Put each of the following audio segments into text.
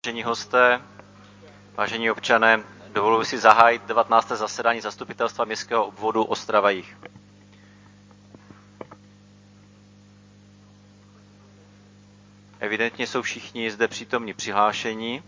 Vážení hosté, vážení občané, dovoluji si zahájit 19. zasedání Zastupitelstva městského obvodu Ostrava-Jih. Evidentně jsou všichni zde přítomní přihlášení.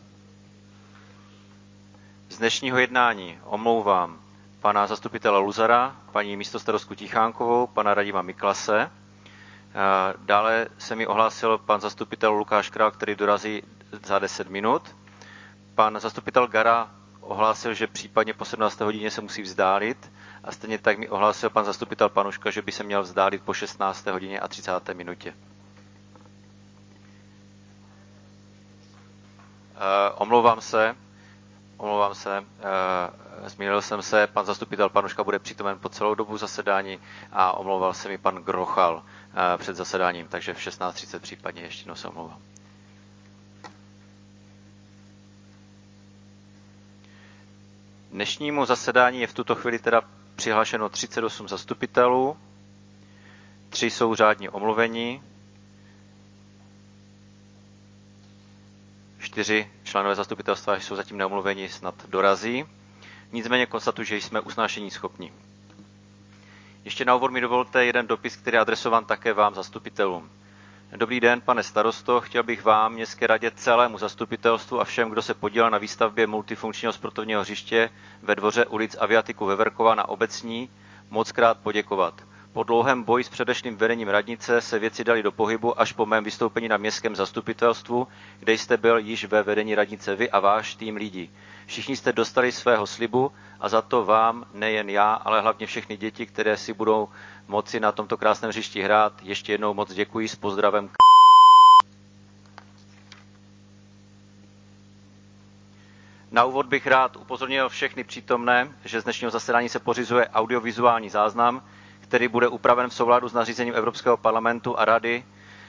Z dnešního jednání omlouvám pana zastupitele Luzara, paní místostarostku Tichánkovou, pana Radima Miklase. Dále se mi ohlásil pan zastupitel Lukáš Král, který dorazí za 10 minut. Pan zastupitel Gara ohlásil, že případně po 17. hodině se musí vzdálit a stejně tak mi ohlásil pan zastupitel Panuška, že by se měl vzdálit po 16. hodině a 30. minutě. Omlouvám se, zmínil jsem se, pan zastupitel Panuška bude přítomen po celou dobu zasedání a omlouval se mi pan Grochal před zasedáním, takže v 16:30 případně ještě jednou se omlouvám. Dnešnímu zasedání je v tuto chvíli teda přihlášeno 38 zastupitelů, 3 jsou řádně omluveni, 4 členové zastupitelstva jsou zatím neomluveni, snad dorazí. Nicméně konstatuji, že jsme usnášení schopni. Ještě na úvod mi dovolte jeden dopis, který je adresován také vám, zastupitelům. Dobrý den, pane starosto, chtěl bych vám, městské radě, celému zastupitelstvu a všem, kdo se podílel na výstavbě multifunkčního sportovního hřiště ve dvoře ulic Aviatiku Veverkova na Obecní, mockrát poděkovat. Po dlouhém boji s předešlým vedením radnice se věci dali do pohybu až po mém vystoupení na městském zastupitelstvu, kde jste byl již ve vedení radnice vy a váš tým lidí. Všichni jste dostali svého slibu a za to vám, nejen já, ale hlavně všechny děti, které si budou moci na tomto krásném hřišti hrát, ještě jednou moc děkuji s pozdravem. Na úvod bych rád upozornil všechny přítomné, že z dnešního zasedání se pořizuje audiovizuální záznam, který bude upraven v souladu s nařízením Evropského parlamentu a Rady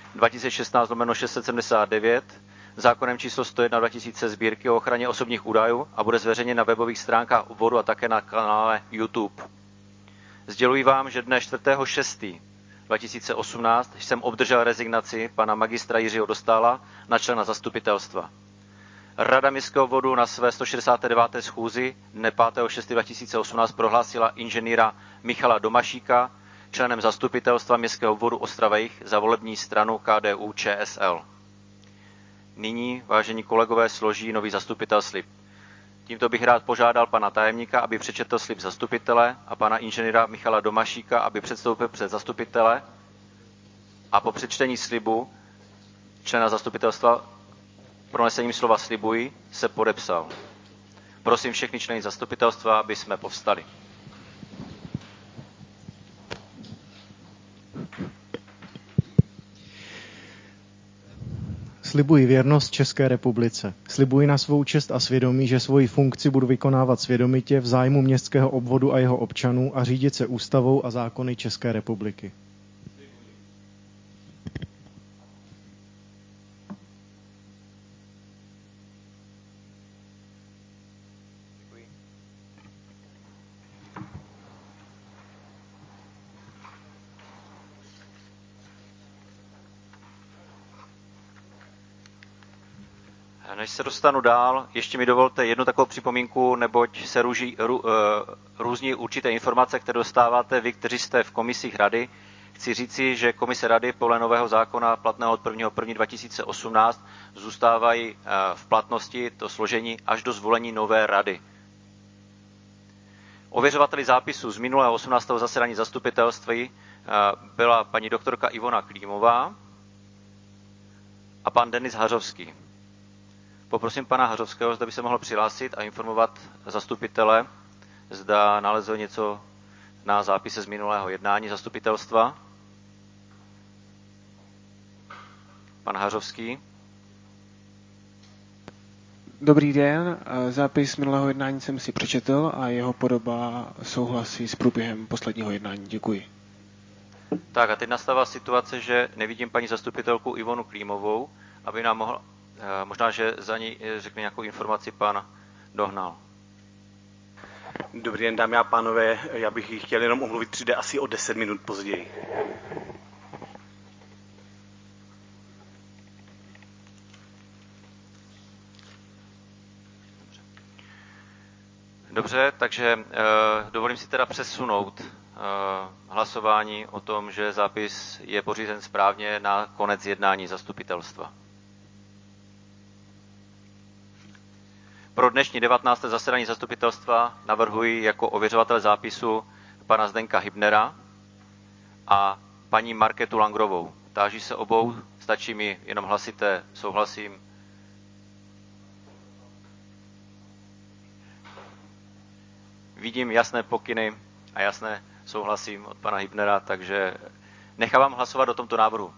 2016/679, zákonem číslo 101/2000 Sbírky o ochraně osobních údajů a bude zveřejněn na webových stránkách obvodu a také na kanále YouTube. Sděluji vám, že dne 4.6.2018 jsem obdržel rezignaci pana magistra Jiřího Dostála na člena zastupitelstva. Rada městského obvodu na své 169. schůzi dne 5.6.2018 prohlásila inženýra Michala Domašíka členem zastupitelstva městského obvodu Ostrava-Jih za volební stranu KDU-ČSL. Nyní, vážení kolegové, složí nový zastupitel slib. Tímto bych rád požádal pana tajemníka, aby přečetl slib zastupitele a pana inženýra Michala Domašíka, aby předstoupil před zastupitele a po přečtení slibu člena zastupitelstva pronesením slova slibuji se podepsal. Prosím všechny členy zastupitelstva, aby jsme povstali. Slibuji věrnost České republice. Slibuji na svou čest a svědomí, že svoji funkci budu vykonávat svědomitě v zájmu městského obvodu a jeho občanů a řídit se ústavou a zákony České republiky. Než se dostanu dál, ještě mi dovolte jednu takovou připomínku, neboť se různí určité informace, které dostáváte vy, kteří jste v komisích rady. Chci říci, že komise rady podle nového zákona platného od 1.1.2018 zůstávají v platnosti to složení až do zvolení nové rady. Ověřovateli zápisu z minulého 18. zasedání zastupitelství byla paní doktorka Ivona Klímová a pan Denis Hařovský. Poprosím pana Hařovského, zda by se mohl přihlásit a informovat zastupitele, zda nalezl něco na zápise z minulého jednání zastupitelstva. Pan Hařovský. Dobrý den, zápis minulého jednání jsem si přečetl a jeho podoba souhlasí s průběhem posledního jednání. Děkuji. Tak a teď nastává situace, že nevidím paní zastupitelku Ivonu Klímovou, aby nám mohl, možná, že za ní řekne nějakou informaci pan Dohnal. Dobrý den, dámy a pánové, já bych ji chtěl jenom omluvit, přijde asi o 10 minut později. Dobře, takže dovolím si teda přesunout hlasování o tom, že zápis je pořízen správně na konec jednání zastupitelstva. Pro dnešní 19. zasedání zastupitelstva navrhuji jako ověřovatel zápisu pana Zdenka Hybnera a paní Markétu Langrovou. Táží se obou, stačí mi jenom hlasité souhlasím. Vidím jasné pokyny a jasné souhlasím od pana Hybnera, takže nechávám hlasovat o tomto návrhu.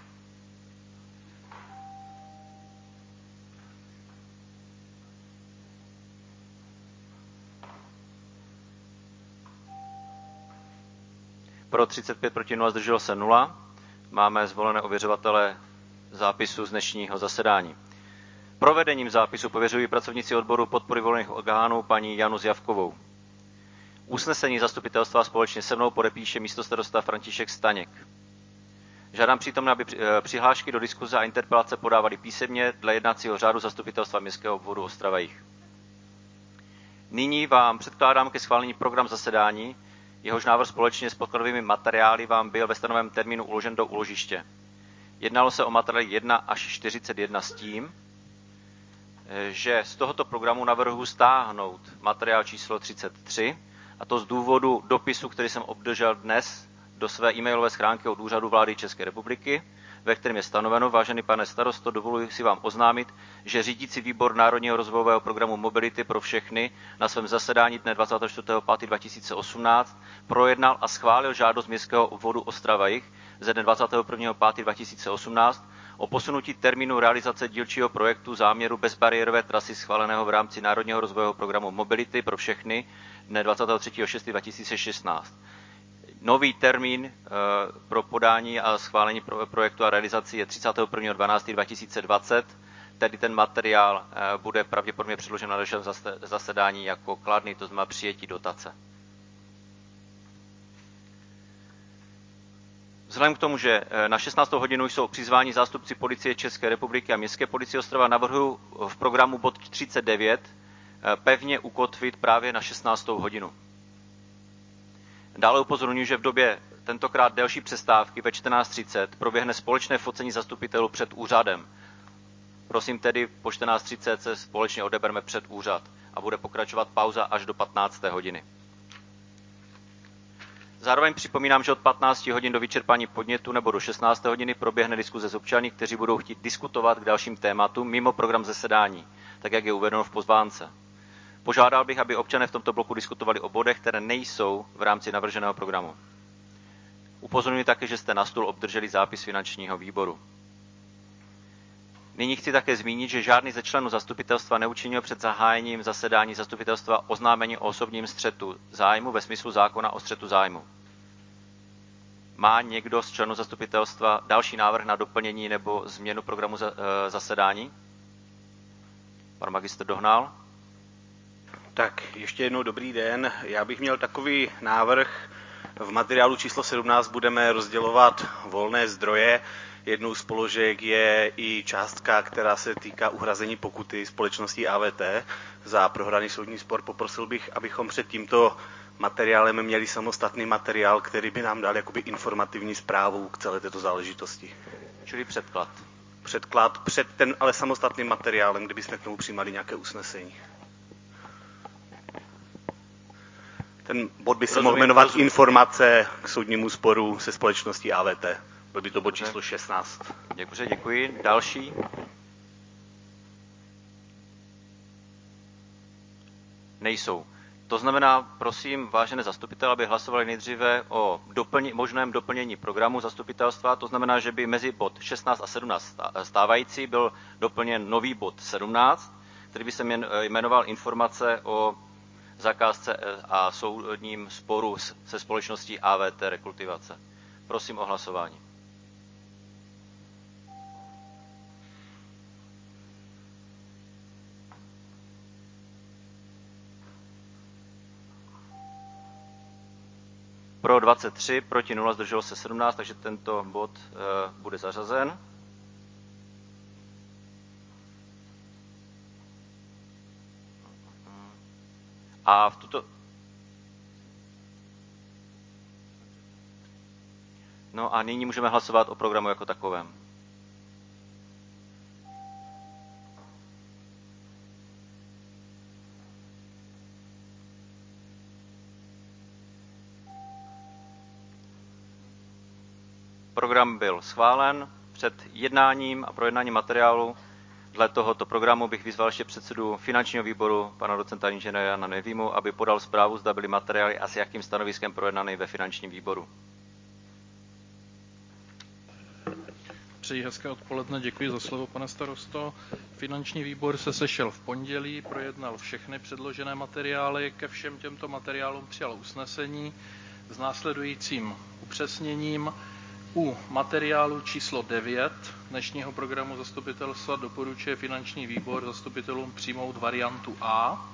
Pro 35, proti 0, zdrželo se 0. Máme zvolené ověřovatele zápisu z dnešního zasedání. Provedením zápisu pověřují pracovníci odboru podpory volených orgánů paní Janu Zjavkovou. Usnesení zastupitelstva společně se mnou podepíše místostarosta František Staněk. Žádám přítomné, aby přihlášky do diskuze a interpelace podávali písemně dle jednacího řádu zastupitelstva městského obvodu Ostrava-Jih. Nyní vám předkládám ke schválení program zasedání, jehož návrh společně s podkladovými materiály vám byl ve stanoveném termínu uložen do úložiště. Jednalo se o materiály 1 až 41 s tím, že z tohoto programu navrhu stáhnout materiál číslo 33, a to z důvodu dopisu, který jsem obdržel dnes do své e-mailové schránky od Úřadu vlády České republiky, ve kterém je stanoveno: vážený pane starosto, dovoluji si vám oznámit, že řídící výbor Národního rozvojového programu Mobility pro všechny na svém zasedání dne 24.5.2018 projednal a schválil žádost městského obvodu Ostrava-Jih ze dne 21.5.2018 o posunutí termínu realizace dílčího projektu záměru bezbariérové trasy schváleného v rámci Národního rozvojového programu Mobility pro všechny dne 23.6.2016. Nový termín pro podání a schválení projektu a realizaci je 31.12.2020, tedy ten materiál bude pravděpodobně předložen na dalším zasedání jako kladný, to znamená přijetí dotace. Vzhledem k tomu, že na 16. hodinu jsou přizváni zástupci policie České republiky a Městské policie Ostrava, navrhuji v programu bod 39 pevně ukotvit právě na 16. hodinu. Dále upozorňuji, že v době tentokrát delší přestávky ve 14.30 proběhne společné focení zastupitelů před úřadem. Prosím tedy, po 14.30 se společně odeberme před úřad a bude pokračovat pauza až do 15. hodiny. Zároveň připomínám, že od 15 hodin do vyčerpání podnětu nebo do 16. hodiny proběhne diskuze s občany, kteří budou chtít diskutovat k dalším tématům mimo program zasedání, tak jak je uvedeno v pozvánce. Požádal bych, aby občané v tomto bloku diskutovali o bodech, které nejsou v rámci navrženého programu. Upozorňuji také, že jste na stůl obdrželi zápis finančního výboru. Nyní chci také zmínit, že žádný ze členů zastupitelstva neučinil před zahájením zasedání zastupitelstva oznámení o osobním střetu zájmu ve smyslu zákona o střetu zájmu. Má někdo z členů zastupitelstva další návrh na doplnění nebo změnu programu zasedání? Pan magistr Dohnal. Tak ještě jednou dobrý den. Já bych měl takový návrh. V materiálu číslo 17 budeme rozdělovat volné zdroje. Jednou z položek je i částka, která se týká uhrazení pokuty společnosti AVT za prohraný soudní spor. Poprosil bych, abychom před tímto materiálem měli samostatný materiál, který by nám dal jakoby informativní zprávu k celé této záležitosti. Čili předklad. Předklad před ten ale samostatným materiálem, kdybychom k tomu přijímali nějaké usnesení. Ten bod by se mohl jmenovat Informace k soudnímu sporu se společností AVT. Byl by to bod číslo 16. Dobře, děkuji. Další? Nejsou. To znamená, prosím, vážené zastupitele, aby hlasovali nejdříve o možném doplnění programu zastupitelstva. To znamená, že by mezi bod 16 a 17 stávající byl doplněn nový bod 17, který by se jmenoval Informace o zakázce a soudním sporu se společností AVT Rekultivace. Prosím o hlasování. Pro 23, proti 0, zdrželo se 17, takže tento bod bude zařazen. A v tuto... No a nyní můžeme hlasovat o programu jako takovém. Program byl schválen. Před jednáním a projednáním materiálu dle tohoto programu bych vyzval ještě předsedu finančního výboru, pana docenta inženýra Jana Nevímu, aby podal zprávu, zda byly materiály a s jakým stanoviskem projednány ve finančním výboru. Přeji hezké odpoledne, děkuji za slovo, pane starosto. Finanční výbor se sešel v pondělí, projednal všechny předložené materiály, ke všem těmto materiálům přijal usnesení s následujícím upřesněním. U materiálu číslo 9 dnešního programu zastupitelstva doporučuje finanční výbor zastupitelům přijmout variantu A.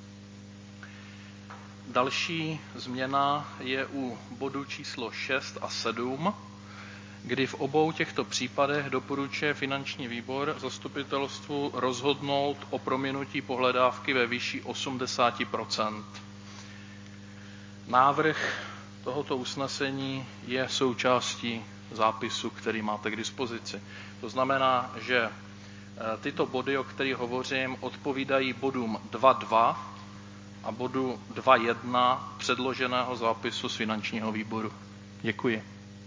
Další změna je u bodu číslo 6 a 7, kdy v obou těchto případech doporučuje finanční výbor zastupitelstvu rozhodnout o prominutí pohledávky ve výši 80%. Návrh tohoto usnesení je součástí zápisu, který máte k dispozici. To znamená, že tyto body, o kterých hovořím, odpovídají bodům 2.2 a bodu 2.1 předloženého zápisu z finančního výboru. Děkuji.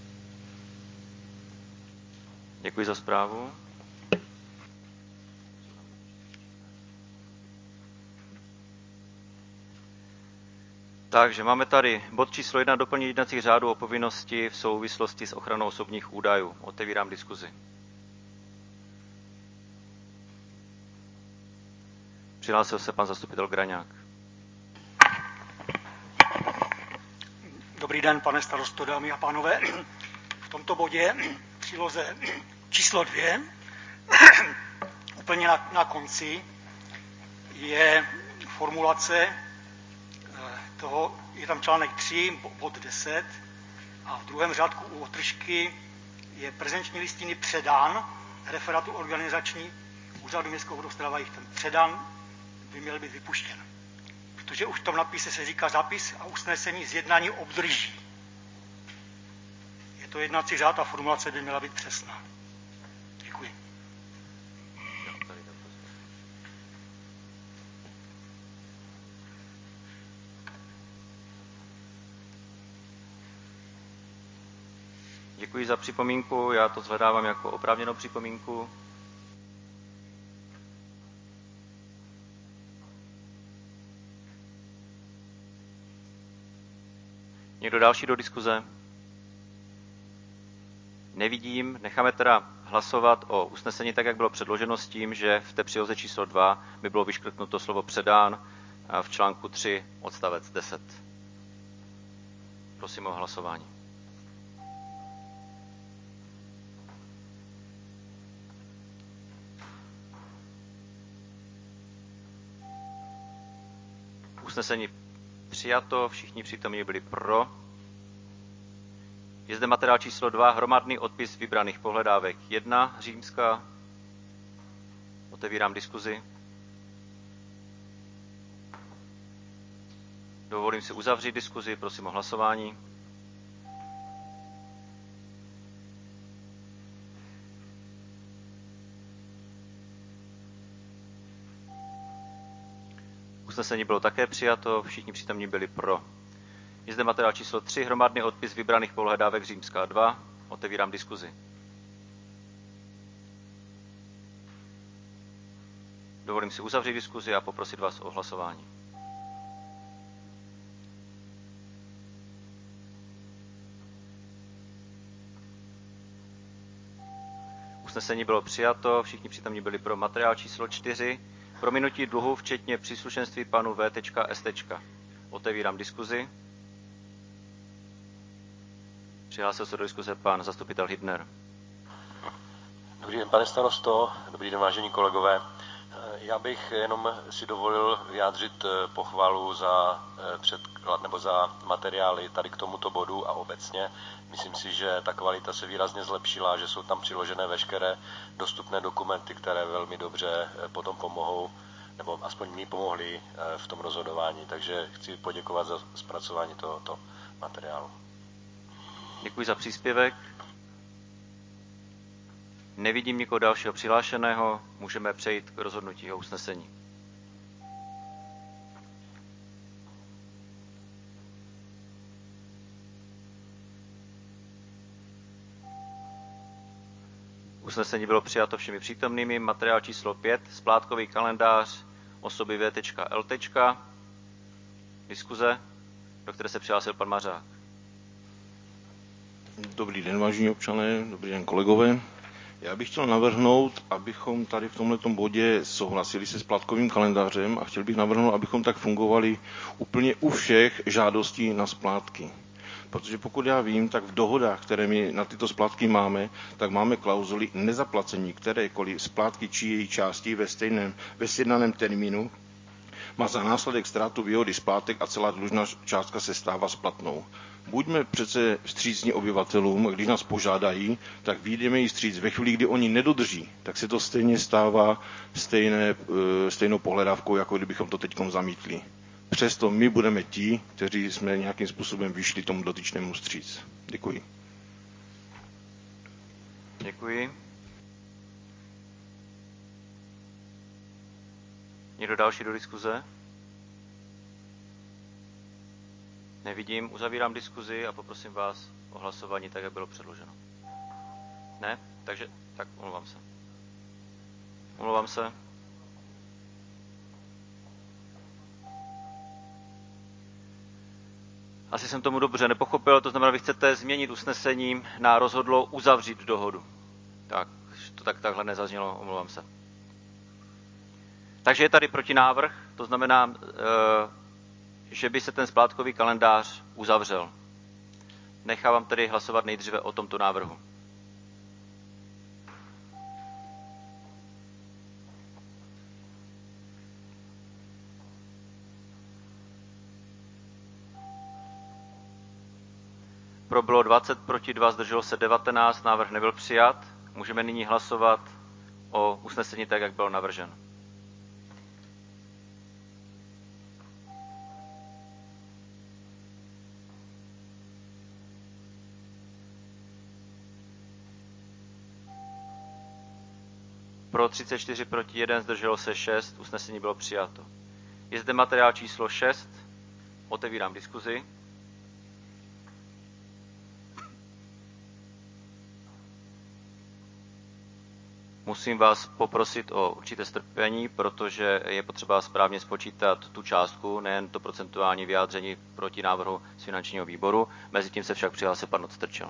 Děkuji za zprávu. Takže máme tady bod číslo 1, doplnění jednacích řádů o povinnosti v souvislosti s ochranou osobních údajů. Otevírám diskuzi. Přihlásil se pan zastupitel Graňák. Dobrý den, pane starosto, dámy a pánové. V tomto bodě příloze číslo 2, úplně na konci, je formulace toho, je tam článek 3, bod 10, a v druhém řádku u odtržky je prezenční listiny předán referátu organizační úřadu městského vodohospodářství, jich ten předán by měl být vypuštěn. Protože už v tom nadpise se říká zápis a usnesení z jednání obdrží. Je to jednací řád a formulace by měla být přesná. Děkuji. Děkuji za připomínku, já to zhledávám jako oprávněnou připomínku. Někdo další do diskuze? Nevidím, necháme teda hlasovat o usnesení tak, jak bylo předloženo s tím, že v té příloze číslo 2 by bylo vyškrtnuto slovo předán v článku 3 odstavec 10. Prosím o hlasování. Usnesení přijato, všichni přítomní byli pro. Je zde materiál číslo 2, hromadný odpis vybraných pohledávek 1, římská. Otevírám diskuzi. Dovolím si uzavřít diskuzi, prosím o hlasování. Usnesení bylo také přijato, všichni přítomní byli pro. Je zde materiál číslo 3, hromadný odpis vybraných pohledávek římská 2. Otevírám diskuzi. Dovolím si uzavřít diskuzi a poprosit vás o hlasování. Usnesení bylo přijato, všichni přítomní byli pro. Materiál číslo 4, prominutí dluhu, včetně příslušenství panu V.S. Otevírám diskuzi. Přihlásil se do diskuze pan zastupitel Hybner. Dobrý den, pane starosto, dobrý den, vážení kolegové. Já bych jenom si dovolil vyjádřit pochvalu za předklad nebo za materiály tady k tomuto bodu a obecně. Myslím si, že ta kvalita se výrazně zlepšila, že jsou tam přiložené veškeré dostupné dokumenty, které velmi dobře potom pomohou nebo aspoň mi pomohli v tom rozhodování. Takže chci poděkovat za zpracování tohoto materiálu. Děkuji za příspěvek. Nevidím nikoho dalšího přihlášeného, můžeme přejít k rozhodnutí o usnesení. Usnesení bylo přijato všemi přítomnými. Materiál číslo 5, splátkový kalendář osoby V.L. Diskuze, do které se přihlásil pan Mařák. Dobrý den, vážení občané, dobrý den, kolegové. Já bych chtěl navrhnout, abychom tady v tomto bodě souhlasili se splátkovým kalendářem a chtěl bych navrhnout, abychom tak fungovali úplně u všech žádostí na splátky. Protože pokud já vím, tak v dohodách, které my na tyto splátky máme, tak máme klauzuly nezaplacení kterékoliv splátky či její části ve sjednaném termínu má za následek ztrátu výhody splátek a celá dlužná částka se stává splatnou. Buďme přece vstřícní obyvatelům, když nás požádají, tak vyjdeme jí vstříc. Ve chvíli, kdy oni nedodrží, tak se to stejně stává stejnou pohledávkou, jako kdybychom to teď zamítli. Přesto my budeme ti, kteří jsme nějakým způsobem vyšli tomu dotyčnému vstříc. Děkuji. Děkuji. Někdo další do diskuze? Nevidím, uzavírám diskuzi a poprosím vás o hlasování tak, jak bylo předloženo. Ne? Takže, tak omlouvám se. Omlouvám se. Asi jsem tomu dobře nepochopil, to znamená, vy chcete změnit usnesením na rozhodlo uzavřít dohodu. Tak, to takhle nezaznělo, omlouvám se. Takže je tady protinávrh, to znamená, že by se ten splátkový kalendář uzavřel. Nechávám tedy hlasovat nejdříve o tomto návrhu. Pro bylo 20, proti 2, zdrželo se 19, návrh nebyl přijat. Můžeme nyní hlasovat o usnesení tak, jak bylo navržen. Pro 34, proti 1, zdrželo se 6, usnesení bylo přijato. Je zde materiál číslo 6, otevírám diskuzi. Musím vás poprosit o určité strpení, protože je potřeba správně spočítat tu částku, nejen to procentuální vyjádření proti návrhu z finančního výboru. Mezitím se však přihlásil pan Odstrčil.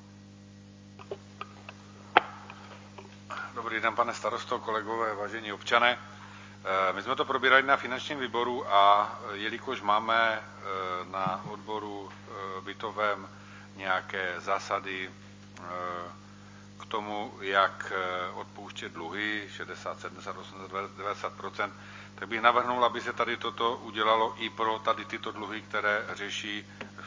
Dobrý den, pane starosto, kolegové, vážení občané. My jsme to probírali na finančním výboru a jelikož máme na odboru bytovém nějaké zásady k tomu, jak odpouštět dluhy, 60, 70, 80, 90%, tak bych navrhnul, aby se tady toto udělalo i pro tady tyto dluhy, které řeší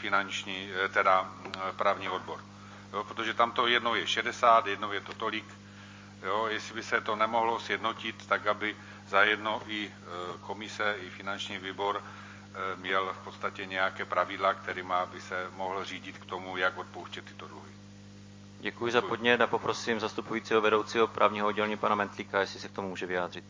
právní odbor. Jo, protože tam to jednou je 60, jednou je to tolik. Jo, jestli by se to nemohlo sjednotit, tak aby zajedno i komise, i finanční výbor měl v podstatě nějaké pravidla, kterými by se mohl řídit k tomu, jak odpouštět tyto dluhy. Děkuji za podnět a poprosím zastupujícího vedoucího právního oddělení pana Mentlíka, jestli se k tomu může vyjádřit.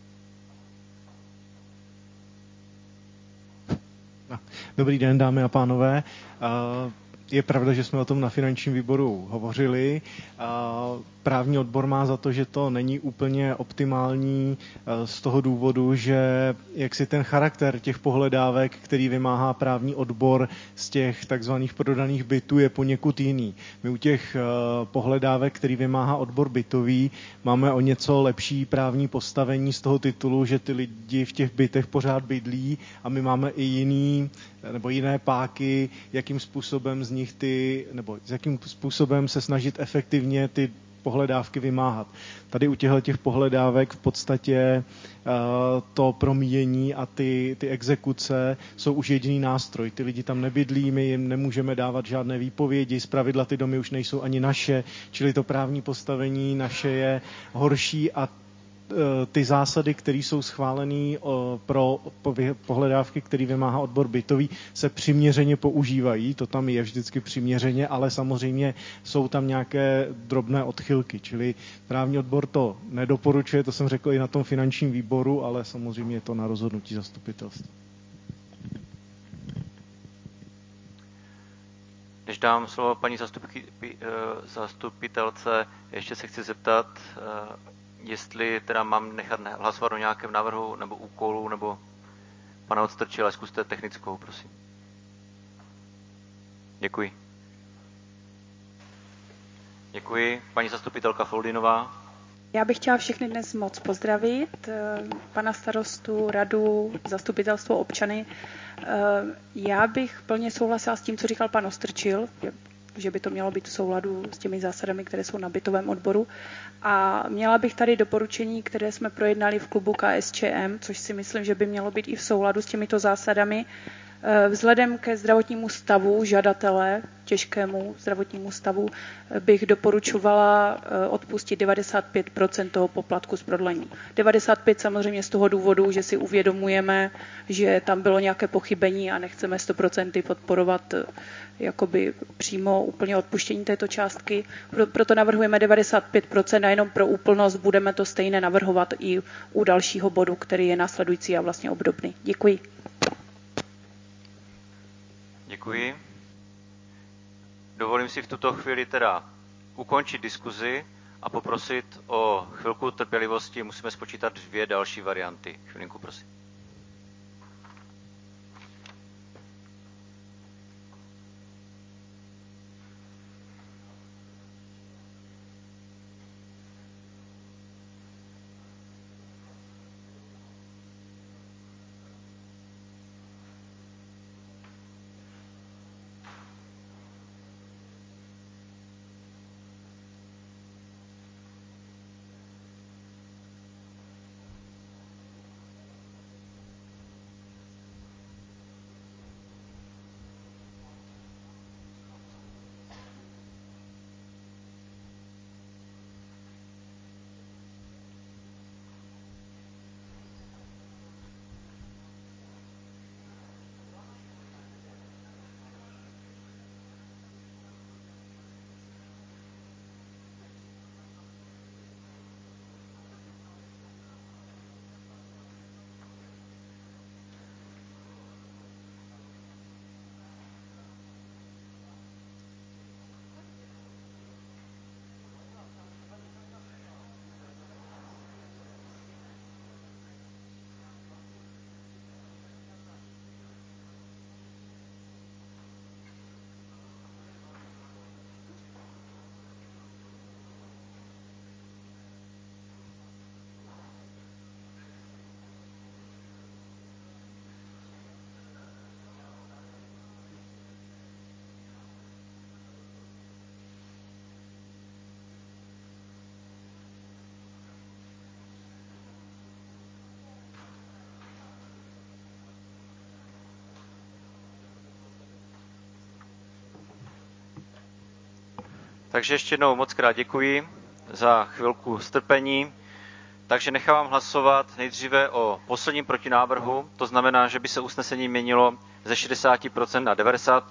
Dobrý den, dámy a pánové. Je pravda, že jsme o tom na finančním výboru hovořili. Právní odbor má za to, že to není úplně optimální z toho důvodu, že jaksi ten charakter těch pohledávek, který vymáhá právní odbor z těch takzvaných prodaných bytů, je poněkud jiný. My u těch pohledávek, který vymáhá odbor bytový, máme o něco lepší právní postavení z toho titulu, že ty lidi v těch bytech pořád bydlí a my máme i jiné páky, jakým způsobem s jakým způsobem se snažit efektivně ty pohledávky vymáhat. Tady u těch pohledávek v podstatě to promíjení a ty exekuce jsou už jediný nástroj. Ty lidi tam nebydlí, my jim nemůžeme dávat žádné výpovědi, zpravidla ty domy už nejsou ani naše, čili to právní postavení naše je horší a ty zásady, které jsou schválené pro pohledávky, které vymáhá odbor bytový, se přiměřeně používají. To tam je vždycky přiměřeně, ale samozřejmě jsou tam nějaké drobné odchylky. Čili právní odbor to nedoporučuje, to jsem řekl i na tom finančním výboru, ale samozřejmě je to na rozhodnutí zastupitelstva. Než dám slovo paní zastupitelce, ještě se chci zeptat, jestli teda mám nechat hlasovat o nějakém návrhu nebo úkolu, nebo pana Odstrčila, zkuste technickou, prosím. Děkuji. Děkuji. Paní zastupitelka Foldinová. Já bych chtěla všechny dnes moc pozdravit, pana starostu, radu, zastupitelstvo, občany. Já bych plně souhlasila s tím, co říkal pan Ostrčil, že by to mělo být v souladu s těmi zásadami, které jsou na bytovém odboru. A měla bych tady doporučení, které jsme projednali v klubu KSČM, což si myslím, že by mělo být i v souladu s těmito zásadami. Vzhledem ke zdravotnímu stavu žadatele, těžkému zdravotnímu stavu, bych doporučovala odpustit 95% toho poplatku z prodlení. 95% samozřejmě z toho důvodu, že si uvědomujeme, že tam bylo nějaké pochybení a nechceme 100% podporovat jakoby přímo úplně odpuštění této částky. Proto navrhujeme 95% a jenom pro úplnost budeme to stejné navrhovat i u dalšího bodu, který je následující a vlastně obdobný. Děkuji. Děkuji. Dovolím si v tuto chvíli teda ukončit diskuzi a poprosit o chvilku trpělivosti. Musíme spočítat 2 další varianty. Chvilinku, prosím. Takže ještě jednou moc krát děkuji za chvilku strpení. Takže nechávám hlasovat nejdříve o posledním protinávrhu, to znamená, že by se usnesení měnilo ze 60% na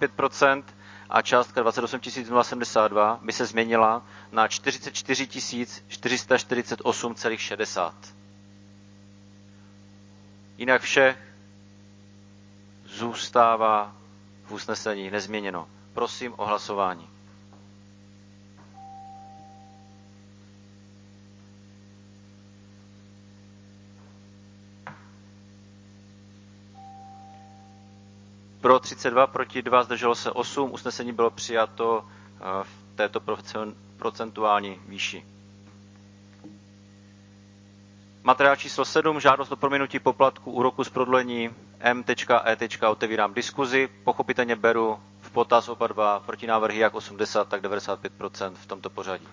95% a částka 28 072 by se změnila na 44 448,60. Jinak vše zůstává v usnesení nezměněno. Prosím o hlasování. Pro 32, proti 2, zdrželo se 8. Usnesení bylo přijato v této procentuální výši. Materiál číslo 7, žádost o prominutí poplatku úroku z prodlení M.E. Otevírám diskuzi. Pochopitelně beru v potaz oba dva protinávrhy, jak 80, tak 95% v tomto pořadí.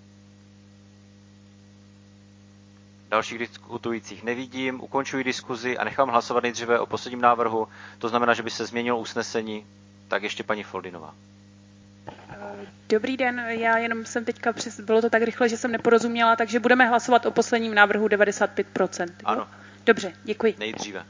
Dalších diskutujících nevidím, ukončuji diskuzi a nechám hlasovat nejdříve o posledním návrhu, to znamená, že by se změnilo usnesení, tak ještě paní Foldinová. Dobrý den, já jenom jsem teďka bylo to tak rychle, že jsem neporozuměla, takže budeme hlasovat o posledním návrhu 95%. Ano. Jo? Dobře, děkuji. Nejdříve.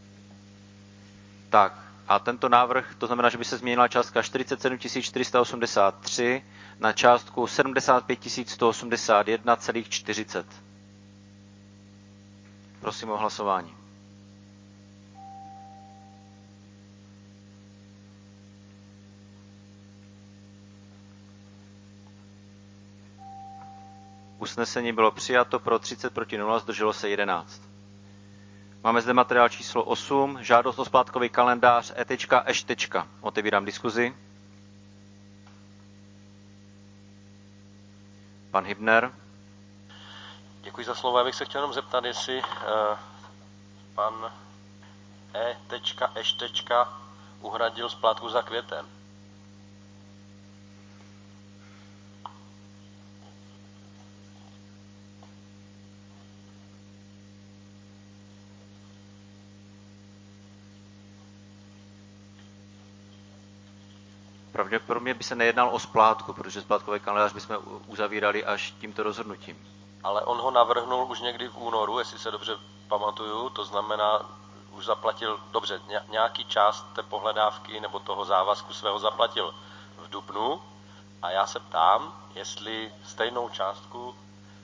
Tak, a tento návrh, to znamená, že by se změnila částka 47 483 na částku 75 181,40. Prosím o hlasování. Usnesení bylo přijato, pro 30 proti 0, zdrželo se 11. Máme zde materiál číslo 8, žádost o splátkový kalendář E.Eš. Otevírám diskuzi. Pan Hybner. Děkuji za slovo. Já bych se chtěl jenom zeptat, jestli pan E.Eš. uhradil splátku za květen. Pravděpodobně by se nejednal o splátku, protože splátkový kalendář bychom uzavírali až tímto rozhodnutím. Ale on ho navrhnul už někdy v únoru, jestli se dobře pamatuju, to znamená, už zaplatil, dobře, nějaký část té pohledávky nebo toho závazku svého zaplatil v dubnu a já se ptám, jestli stejnou částku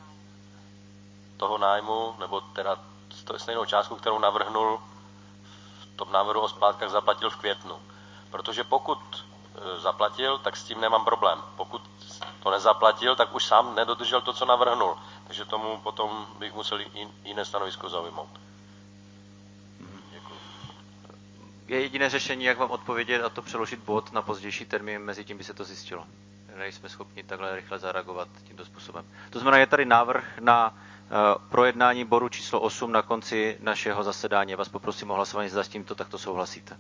toho nájmu, nebo teda stejnou částku, kterou navrhnul v tom návrhu o splátkách, zaplatil v květnu. Protože pokud zaplatil, tak s tím nemám problém. Pokud to nezaplatil, tak už sám nedodržel to, co navrhnul. Takže tomu potom bych musel jiné stanovisko zaujmout. Děkuji. Je jediné řešení, jak vám odpovědět, a to přeložit bod na pozdější termín, mezi tím by se to zjistilo. Nejsme schopni takhle rychle zareagovat tímto způsobem. To znamená, je tady návrh na projednání bodu číslo 8 na konci našeho zasedání. Já vás poprosím o hlasování, zda s tímto takto souhlasíte.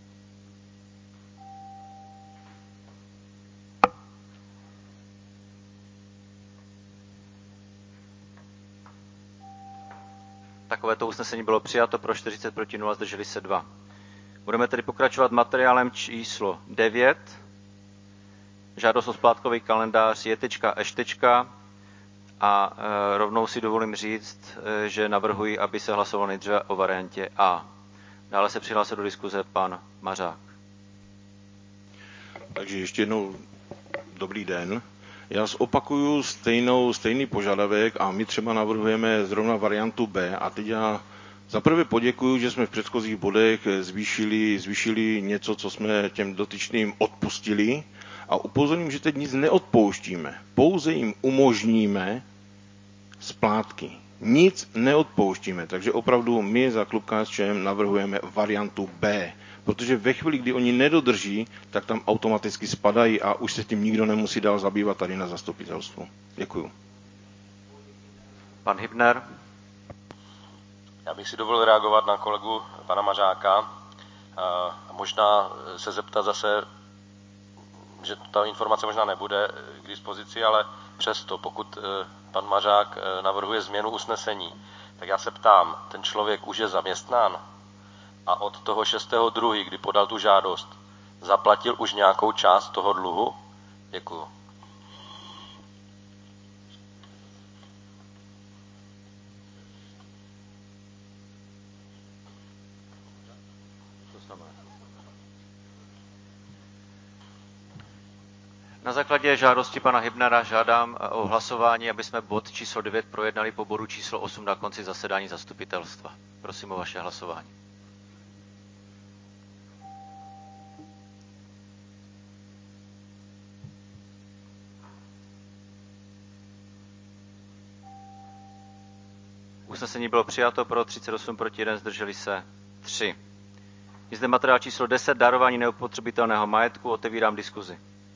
Takovéto usnesení bylo přijato, pro 40 proti 0, zdrželi se 2. Budeme tedy pokračovat materiálem číslo 9. Žádost o splátkový kalendář Eš. A rovnou si dovolím říct, že navrhuji, aby se hlasovalo nejdříve o variantě A. Dále se přihlásil do diskuze pan Mařák. Takže ještě jednou dobrý den. Já zopakuju stejný požadavek a my třeba navrhujeme zrovna variantu B. A teď já zaprvé poděkuju, že jsme v předchozích bodech zvýšili něco, co jsme těm dotyčným odpustili. A upozorním, že teď nic neodpouštíme. Pouze jim umožníme splátky. Nic neodpouštíme. Takže opravdu my za klub KSČM navrhujeme variantu B. Protože ve chvíli, kdy oni nedodrží, tak tam automaticky spadají a už se tím nikdo nemusí dál zabývat tady na zastupitelstvu. Děkuju. Pan Hybner. Já bych si dovolil reagovat na kolegu pana Mařáka a možná se zeptat zase, že ta informace možná nebude k dispozici, ale přesto, pokud pan Mařák navrhuje změnu usnesení, tak já se ptám, ten člověk už je zaměstnán a od toho 6.2., kdy podal tu žádost, zaplatil už nějakou část toho dluhu? Děkuju. Na základě žádosti pana Hybnera žádám o hlasování, aby jsme bod číslo 9 projednali po bodu číslo 8 na konci zasedání zastupitelstva. Prosím o vaše hlasování. Usnesení bylo přijato, pro 38 proti 1, zdrželi se 3. Je zde materiál číslo 10, darování neupotřebitelného majetku, otevírám diskuzi.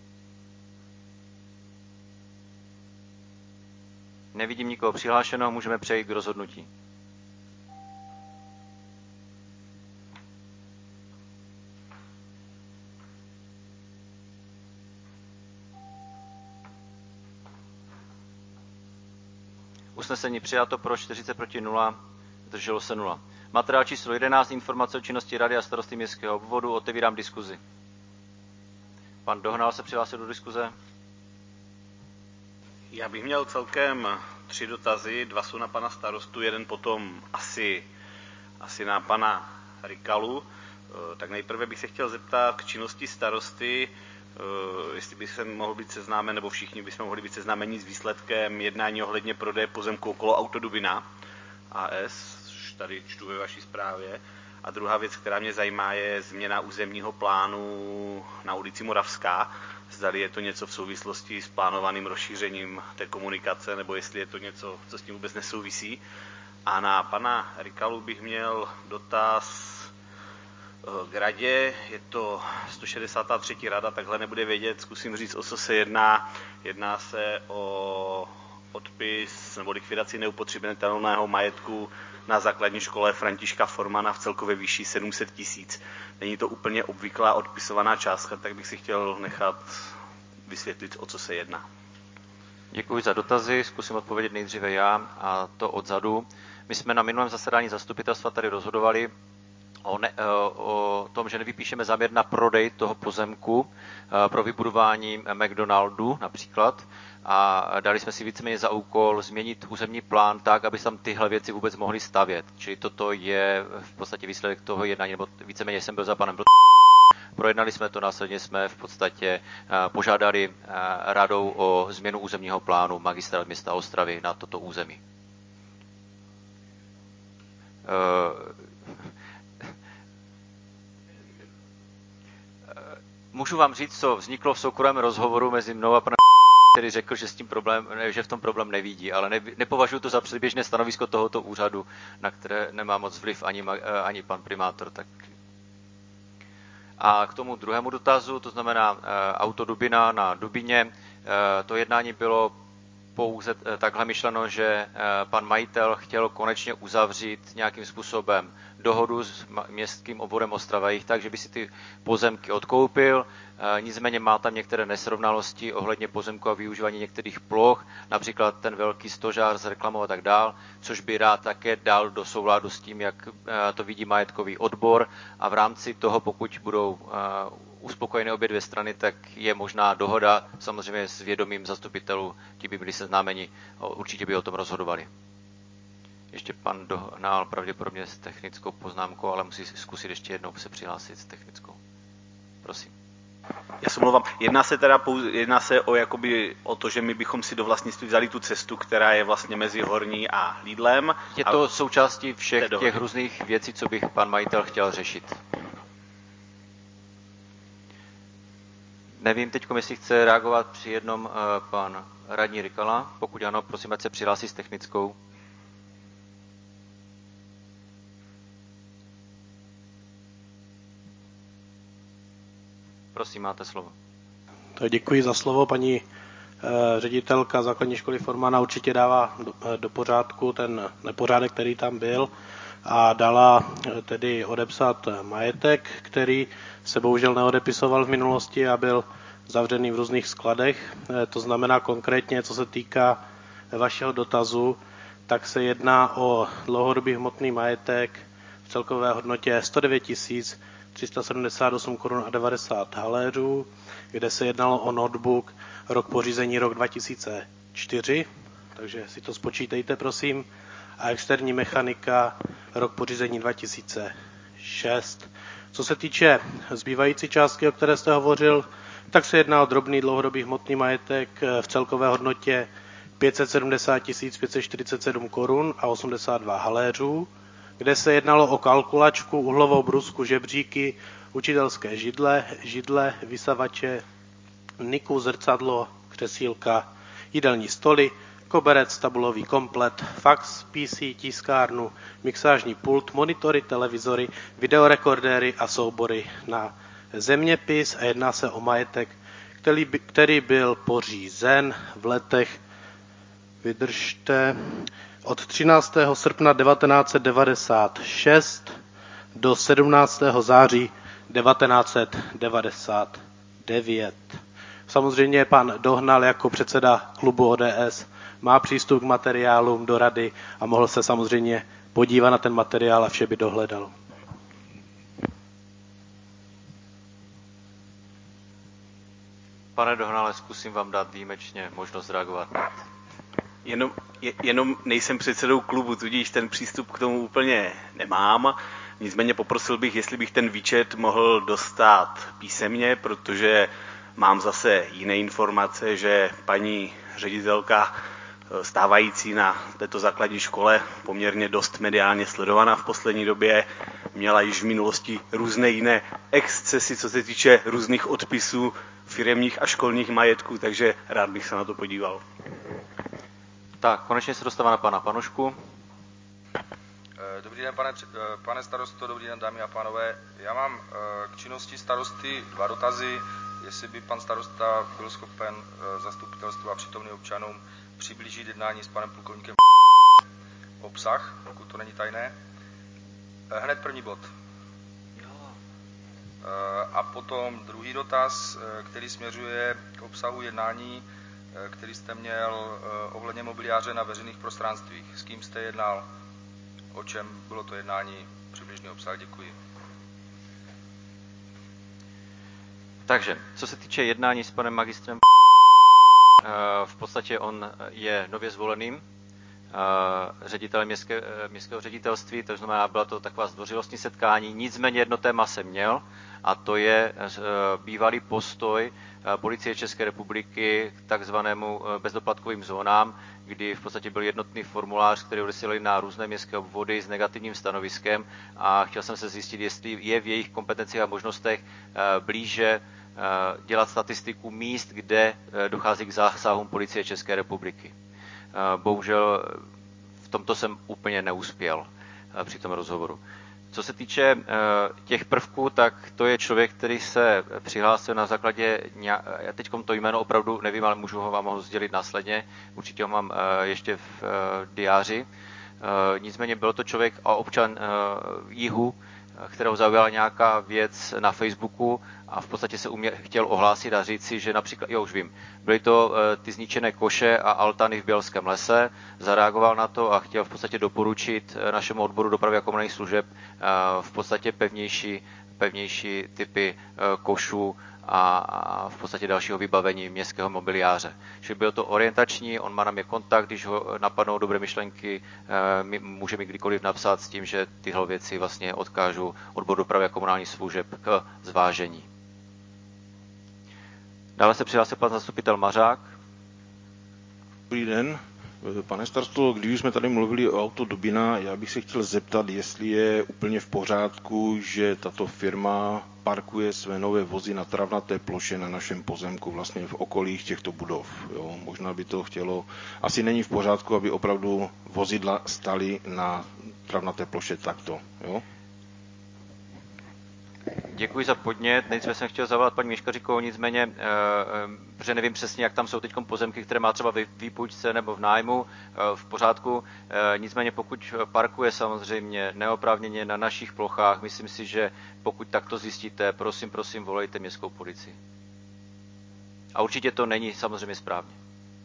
Nevidím nikoho přihlášeného, můžeme přejít k rozhodnutí. Usnesení přijato, pro 40 proti 0, zdrželo se 0. Materiál číslo 11, informace o činnosti Rady a starosty městského obvodu, otevírám diskuzi. Pan Dohnal se přihlásil do diskuze. Já bych měl celkem 3 dotazy, 2 jsou na pana starostu, jeden potom asi na pana Rykalu. Tak nejprve bych se chtěl zeptat k činnosti starosty, jestli by se mohl být seznámen, nebo všichni bychom mohli být seznámeni s výsledkem jednání ohledně prodeje pozemku okolo Autodubina AS, což tady čtu ve vaší zprávě. A druhá věc, která mě zajímá, je změna územního plánu na ulici Moravská. Zdali je to něco v souvislosti s plánovaným rozšířením té komunikace, nebo jestli je to něco, co s tím vůbec nesouvisí. A na pana Rykalu bych měl dotaz k radě. Je to 163. rada, takhle nebude vědět, zkusím říct, o co se jedná. Jedná se o odpis nebo likvidaci neupotřebitelného majetku na základní škole Františka Formana v celkové výši 700 000. Není to úplně obvyklá odpisovaná částka, tak bych si chtěl nechat vysvětlit, o co se jedná. Děkuji za dotazy, zkusím odpovědět nejdříve já, a to odzadu. My jsme na minulém zasedání zastupitelstva tady rozhodovali o tom, že nevypíšeme záměr na prodej toho pozemku pro vybudování McDonaldu například, a dali jsme si víceméně za úkol změnit územní plán tak, aby se tam tyhle věci vůbec mohly stavět. Čili toto je v podstatě výsledek toho jednání, nebo víceméně jsem byl za panem Projednali jsme to, následně jsme v podstatě požádali radou o změnu územního plánu Magistrát města Ostravy na toto území. Můžu vám říct, co vzniklo v soukromém rozhovoru mezi mnou a panem, který řekl, že v tom problém nevidí, ale nepovažuji to za předběžné stanovisko tohoto úřadu, na které nemá moc vliv ani pan primátor. Tak. A k tomu druhému dotazu, to znamená Autodubina na Dubině, to jednání bylo pouze takhle myšleno, že pan majitel chtěl konečně uzavřít nějakým způsobem dohodu s městským obvodem Ostrava Jih, takže by si ty pozemky odkoupil. Nicméně má tam některé nesrovnalosti ohledně pozemku a využívání některých ploch, například ten velký stožár s reklamou a tak dál, což by rád také dal do souladu s tím, jak to vidí majetkový odbor, a v rámci toho, pokud budou uspokojené obě dvě strany, tak je možná dohoda, samozřejmě s vědomím zastupitelů, ti by byli seznámeni, určitě by o tom rozhodovali. Ještě pan Dohnal pravděpodobně s technickou poznámkou, ale musí zkusit ještě jednou se přihlásit s technickou. Prosím. Já se mluvám. Jedná se o to, že my bychom si do vlastnictví vzali tu cestu, která je vlastně mezi Horní a Lidlem. Je to součástí všech těch různých věcí, co bych pan majitel chtěl řešit. Nevím teď, jestli chce reagovat při jednom pan radní Rykala. Pokud ano, prosím, ať se přihlásí s technickou. Prosím, máte slovo. Děkuji za slovo. Paní ředitelka základní školy Formana určitě dává do pořádku ten nepořádek, který tam byl, a dala tedy odepsat majetek, který se bohužel neodepisoval v minulosti a byl zavřený v různých skladech. To znamená konkrétně, co se týká vašeho dotazu, tak se jedná o dlouhodobý hmotný majetek v celkové hodnotě 109 378 korun a 90 haléřů, kde se jednalo o notebook, rok pořízení rok 2004, takže si to spočítejte, prosím, a externí mechanika, rok pořízení 2006. Co se týče zbývající částky, o které jste hovořil, tak se jedná o drobný dlouhodobý hmotný majetek v celkové hodnotě 570 547 korun a 82 haléřů, kde se jednalo o kalkulačku, uhlovou brusku, žebříky, učitelské židle, vysavače, niku, zrcadlo, křesílka, jídelní stoly, koberec, tabulový komplet, fax, PC, tiskárnu, mixážní pult, monitory, televizory, videorekordéry a soubory na zeměpis, a jedná se o majetek, který byl pořízen v letech, od 13. srpna 1996 do 17. září 1999. Samozřejmě pan Dohnal jako předseda klubu ODS má přístup k materiálům do rady a mohl se samozřejmě podívat na ten materiál a vše by dohledal. Pane Dohnale, zkusím vám dát výjimečně možnost reagovat. Jenom nejsem předsedou klubu, tudíž ten přístup k tomu úplně nemám. Nicméně poprosil bych, jestli bych ten výčet mohl dostat písemně, protože mám zase jiné informace, že paní ředitelka stávající na této základní škole, poměrně dost mediálně sledovaná v poslední době, měla již v minulosti různé jiné excesy, co se týče různých odpisů firemních a školních majetků, takže rád bych se na to podíval. Tak, konečně se dostává na pana Panušku. Dobrý den, pane starosto, dobrý den, dámy a pánové. Já mám k činnosti starosty 2 dotazy. Jestli by pan starosta byl schopen zastupitelstvu a přítomným občanům přiblížit jednání s panem plukovníkem obsah, pokud to není tajné. Hned první bod. A potom druhý dotaz, který směřuje k obsahu jednání, který jste měl ohledně mobiliáře na veřejných prostranstvích. S kým jste jednal? O čem bylo to jednání? Přibližný obsah. Děkuji. Takže, co se týče jednání s panem magistrem, v podstatě on je nově zvoleným ředitelem městského ředitelství, to znamená, byla to taková zdvořilostní setkání, nicméně jedno téma jsem měl, a to je bývalý postoj Policie České republiky k takzvanému bezdoplatkovým zónám, kdy v podstatě byl jednotný formulář, který odesílali na různé městské obvody s negativním stanoviskem, a chtěl jsem se zjistit, jestli je v jejich kompetencích a možnostech blíže dělat statistiku míst, kde dochází k zásahům Policie České republiky. Bohužel v tomto jsem úplně neuspěl při tom rozhovoru. Co se týče těch prvků, tak to je člověk, který se přihlásil na základě, já teď to jméno opravdu nevím, ale můžu ho vám ho sdělit následně, určitě ho mám ještě v diáři. Nicméně byl to člověk a občan Jihu, kterého zaujala nějaká věc na Facebooku a v podstatě se chtěl ohlásit a říct si, že například, už vím, byly to ty zničené koše a altany v Bělském lese, zareagoval na to a chtěl v podstatě doporučit našemu odboru dopravy a komunálních služeb v podstatě pevnější typy košů a v podstatě dalšího vybavení městského mobiliáře. Čili bylo to orientační, on má na mě kontakt, když ho napadnou dobré myšlenky, může mi kdykoliv napsat s tím, že tyhle věci vlastně odkážu odboru dopravy a komunálních služeb k zvážení. Dále se přihlásil pan zastupitel Mařák. Dobrý den. Pane starosto, když jsme tady mluvili o auto Dubina, já bych se chtěl zeptat, jestli je úplně v pořádku, že tato firma parkuje své nové vozy na travnaté ploše na našem pozemku, vlastně v okolích těchto budov. Jo, možná by to chtělo, asi není v pořádku, aby opravdu vozidla staly na travnaté ploše takto. Jo? Děkuji za podnět. Nejdříve jsem chtěl zavolat paní Miškaříkovou, nicméně, protože nevím přesně, jak tam jsou teď pozemky, které má třeba v výpůjčce nebo v nájmu, v pořádku. Nicméně pokud parkuje samozřejmě neoprávněně na našich plochách, myslím si, že pokud takto zjistíte, prosím, volejte městskou policii. A určitě to není samozřejmě správně.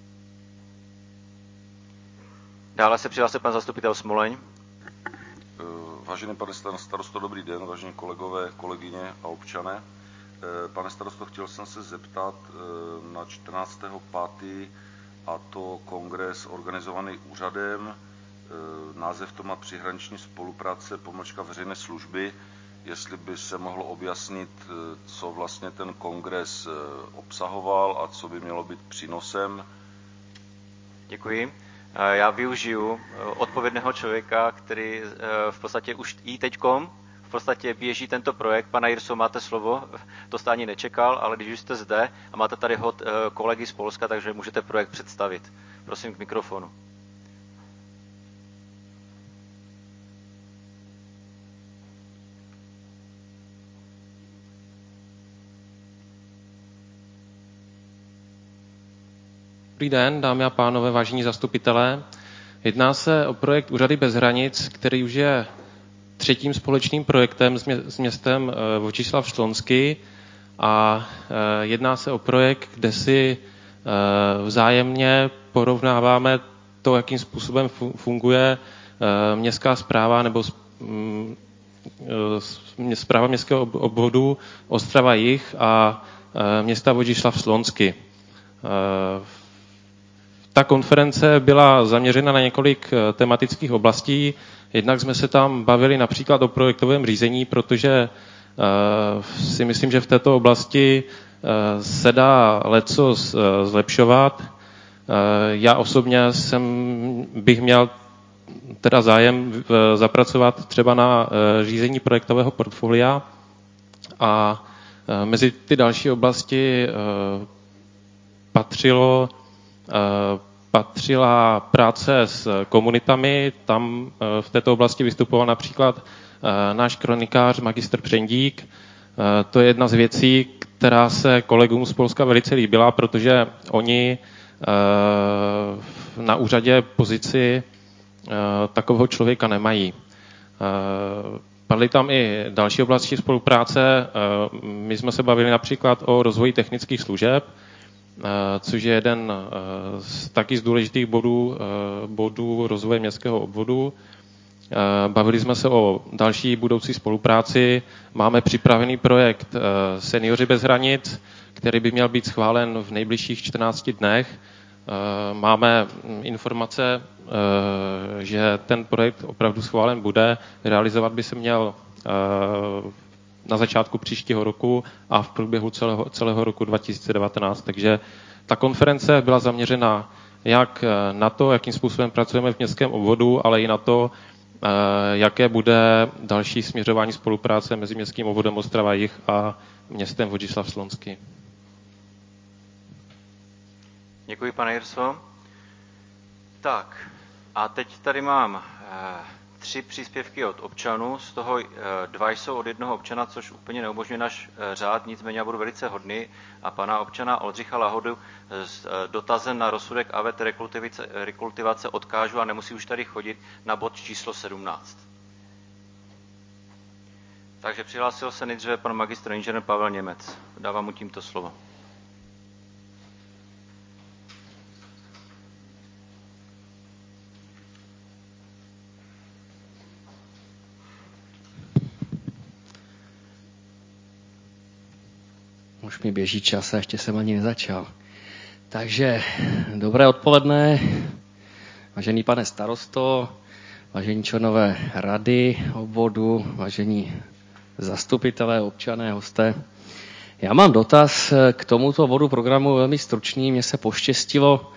Dále se přihlásil pan zastupitel Smoleň. Vážený pane starosto, dobrý den, vážení kolegové, kolegyně a občané. Pane starosto, chtěl jsem se zeptat na 14.5. a to kongres organizovaný úřadem. Název to má Příhraniční spolupráce, veřejné služby. Jestli by se mohlo objasnit, co vlastně ten kongres obsahoval a co by mělo být přínosem. Děkuji. Já využiju odpovědného člověka, který v podstatě už i teďkom v podstatě běží tento projekt. Pana Jirso, máte slovo, to jste ani nečekal, ale když už jste zde a máte tady kolegy z Polska, takže můžete projekt představit. Prosím k mikrofonu. Dobrý den, dámy a pánové, vážení zastupitelé. Jedná se o projekt Úřady bez hranic, který už je 3. společným projektem s městem Vočislav Štlonsky a jedná se o projekt, kde si vzájemně porovnáváme to, jakým způsobem funguje městská správa nebo správa městského obvodu Ostrava Jih a města Vožislav Slonsky. Ta konference byla zaměřena na několik tematických oblastí. Jednak jsme se tam bavili například o projektovém řízení, protože si myslím, že v této oblasti se dá lecos zlepšovat. Já osobně bych měl teda zájem zapracovat třeba na řízení projektového portfolia a mezi ty další oblasti patřila práce s komunitami. Tam v této oblasti vystupoval například náš kronikář magistr Přendík. To je jedna z věcí, která se kolegům z Polska velice líbila, protože oni na úřadě pozici takového člověka nemají. Padly tam i další oblasti spolupráce. My jsme se bavili například o rozvoji technických služeb, což je jeden taky z důležitých bodů rozvoje městského obvodu. Bavili jsme se o další budoucí spolupráci. Máme připravený projekt Seniori bez hranic, který by měl být schválen v nejbližších 14 dnech. Máme informace, že ten projekt opravdu schválen bude. Realizovat by se měl na začátku příštího roku a v průběhu celého roku 2019. Takže ta konference byla zaměřena jak na to, jakým způsobem pracujeme v městském obvodu, ale i na to, jaké bude další směřování spolupráce mezi městským obvodem Ostrava Jih a městem Vožislav Slonský. Děkuji, pane Jirso. Tak, a teď tady mám 3 příspěvky od občanů, z toho 2 jsou od jednoho občana, což úplně neumožňuje náš řád, nicméně já budu velice hodný a pana občana Oldřicha Lahodu s dotazem na rozsudek AVT rekultivace odkážu a nemusí už tady chodit na bod číslo 17. Takže přihlásil se nejdříve pan magistr inženýr Pavel Němec. Dávám mu tímto slovo. Už mi běží čas a ještě jsem ani nezačal. Takže dobré odpoledne, vážený pane starosto, vážení členové rady obvodu, vážení zastupitelé, občané, hosté. Já mám dotaz k tomuto bodu programu velmi stručný. Mně se poštěstilo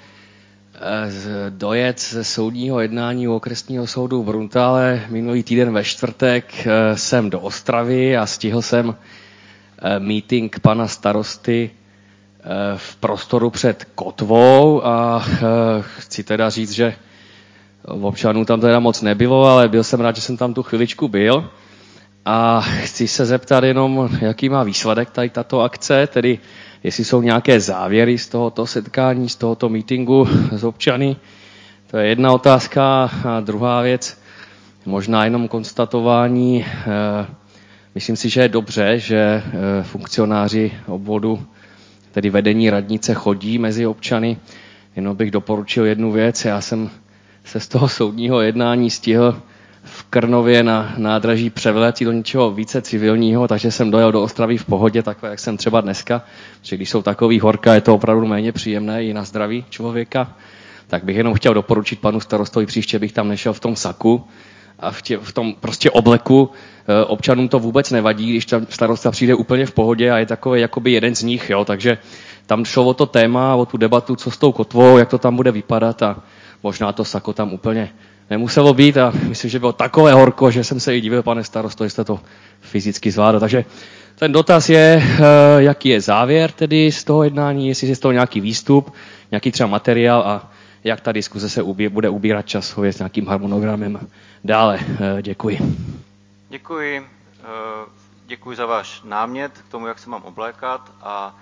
dojet ze soudního jednání u okresního soudu v Bruntále minulý týden ve čtvrtek sem do Ostravy a stihl jsem meeting pana starosty v prostoru před kotvou a chci teda říct, že občanů tam teda moc nebylo, ale byl jsem rád, že jsem tam tu chviličku byl a chci se zeptat jenom, jaký má výsledek tady tato akce, tedy jestli jsou nějaké závěry z tohoto setkání, z tohoto meetingu s občany. To je jedna otázka a druhá věc, možná jenom konstatování. Myslím si, že je dobře, že funkcionáři obvodu, tedy vedení radnice, chodí mezi občany. Jenom bych doporučil jednu věc. Já jsem se z toho soudního jednání stihl v Krnově na nádraží převléci do něčeho více civilního, takže jsem dojel do Ostravy v pohodě, takhle jak jsem třeba dneska. Protože když jsou takový horka, je to opravdu méně příjemné i na zdraví člověka. Tak bych jenom chtěl doporučit panu starostovi, příště bych tam nešel v tom saku a v tom prostě obleku. Občanům to vůbec nevadí, když tam starosta přijde úplně v pohodě a je takový jakoby jeden z nich, jo, takže tam šlo o to téma, o tu debatu, co s tou kotvou, jak to tam bude vypadat a možná to sako tam úplně nemuselo být a myslím, že bylo takové horko, že jsem se i divil, pane starosto, že jste to fyzicky zvládl. Takže ten dotaz je, jaký je závěr tedy z toho jednání, jestli je z toho nějaký výstup, nějaký třeba materiál a jak ta diskuze se bude ubírat časově s nějakým harmonogramem. Dále, děkuji. Děkuji. Děkuji za váš námět k tomu, jak se mám oblékat a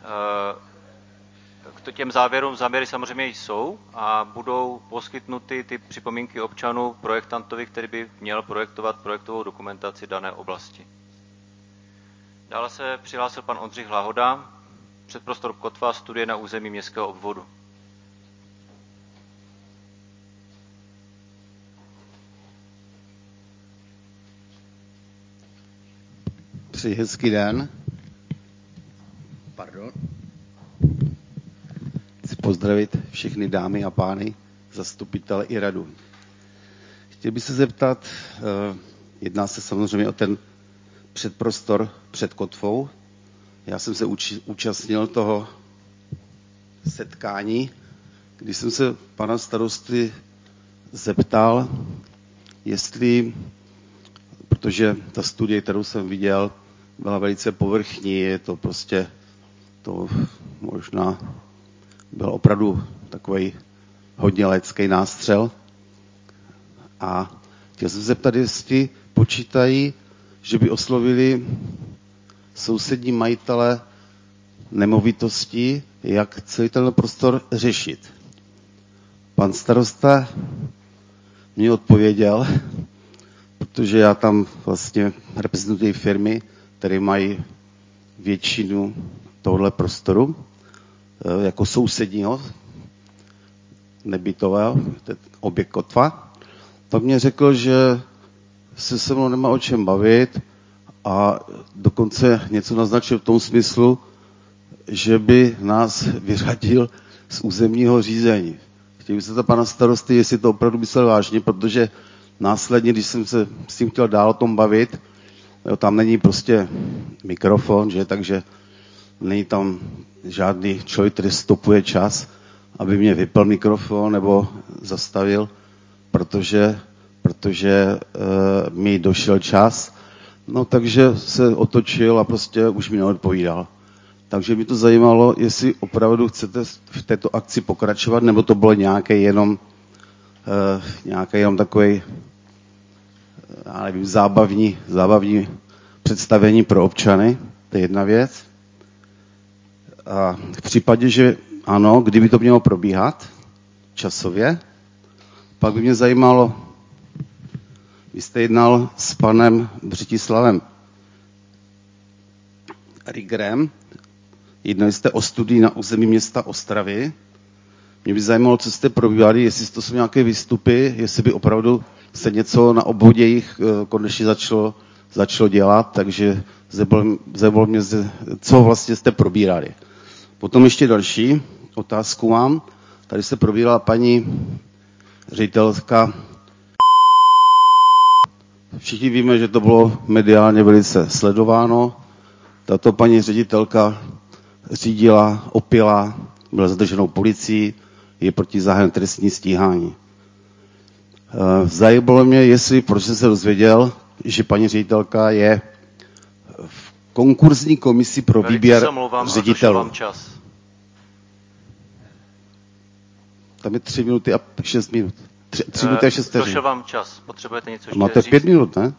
k těm závěry samozřejmě jsou a budou poskytnuty ty připomínky občanů projektantovi, který by měl projektovat projektovou dokumentaci dané oblasti. Dále se přihlásil pan Oldřich Lahoda, předprostor Kotva, studie na území městského obvodu. Přeji hezký den. pozdravit všechny dámy a pány, zastupitele i radu. Chtěl bych se zeptat, jedná se samozřejmě o ten předprostor před kotvou. Já jsem se účastnil toho setkání, když jsem se pana starosty zeptal, jestli, protože ta studie, kterou jsem viděl, byla velice povrchní, je to prostě, to možná byl opravdu takový hodně lecký nástřel. A chtěl jsem se zeptat, jestli počítají, že by oslovili sousední majitele nemovitostí, jak celý ten prostor řešit. Pan starosta mi odpověděl, protože já tam vlastně reprezentuji firmy, které mají většinu tohoto prostoru, jako sousedního, nebytového, objekt kotva. Tak mě řekl, že se mnou nemá o čem bavit a dokonce něco naznačil v tom smyslu, že by nás vyřadil z územního řízení. Chtěl bych se zeptat pana starosty, jestli to opravdu myslel vážně, protože následně, když jsem se s tím chtěl dál o tom bavit, jo, tam není prostě mikrofon, že, takže není tam žádný člověk, který stopuje čas, aby mě vypl mikrofon nebo zastavil, protože mi došel čas. No takže se otočil a prostě už mi neodpovídal. Takže mě to zajímalo, jestli opravdu chcete v této akci pokračovat, nebo to bylo nějaké jenom takový, já nevím, zábavní představení pro občany. To je jedna věc. A v případě, že ano, kdyby to mělo probíhat časově, pak by mě zajímalo, vy jste jednal s panem Břetislavem Rigrem, jednali jste o studii na území města Ostravy. Mě by zajímalo, co jste probírali, jestli to jsou nějaké výstupy, jestli by opravdu se něco na obvodě jich konečně začalo dělat, takže zajímalo mě, co vlastně jste probírali. Potom ještě další otázku mám. Tady se probírala paní ředitelka. Všichni víme, že to bylo mediálně velice sledováno. Tato paní ředitelka řídila, opila, byla zadrženou policií, je proti zahájeno trestní stíhání. Zajímalo mě, proč jsem se dozvěděl, že paní ředitelka je v konkurzní komisi pro výběr ředitelů. Tam je 3 minuty a 6 minut. 3 minuty a 6 vteřin. Došel vám čas. Potřebujete něco ještě Máte říct? 5 minut, ne?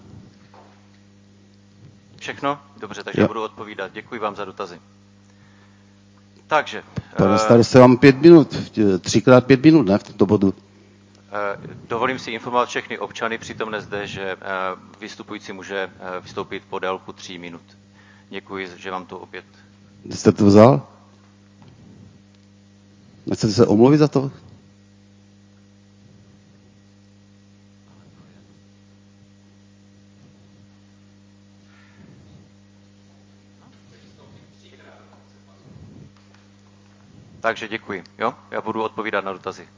Všechno? Dobře, takže já budu odpovídat. Děkuji vám za dotazy. Takže... Pane staroste, mám 5 minut. 3x5 minut, ne, v tomto bodu. Dovolím si informovat všechny občany přítomné zde, že vystupující může vystoupit po délku 3 minut. Děkuji, že vám to opět... Kde jste to vzal? Nechcete se omluvit za to? Takže děkuji. Jo? Já budu odpovídat na dotazy.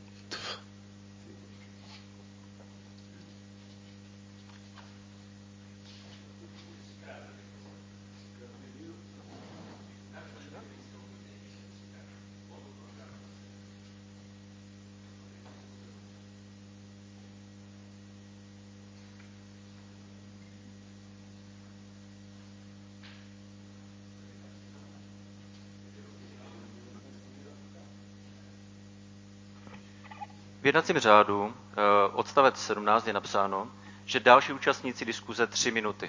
V jednacím řádu odstavec 17 je napsáno, že další účastníci diskuze 3 minuty.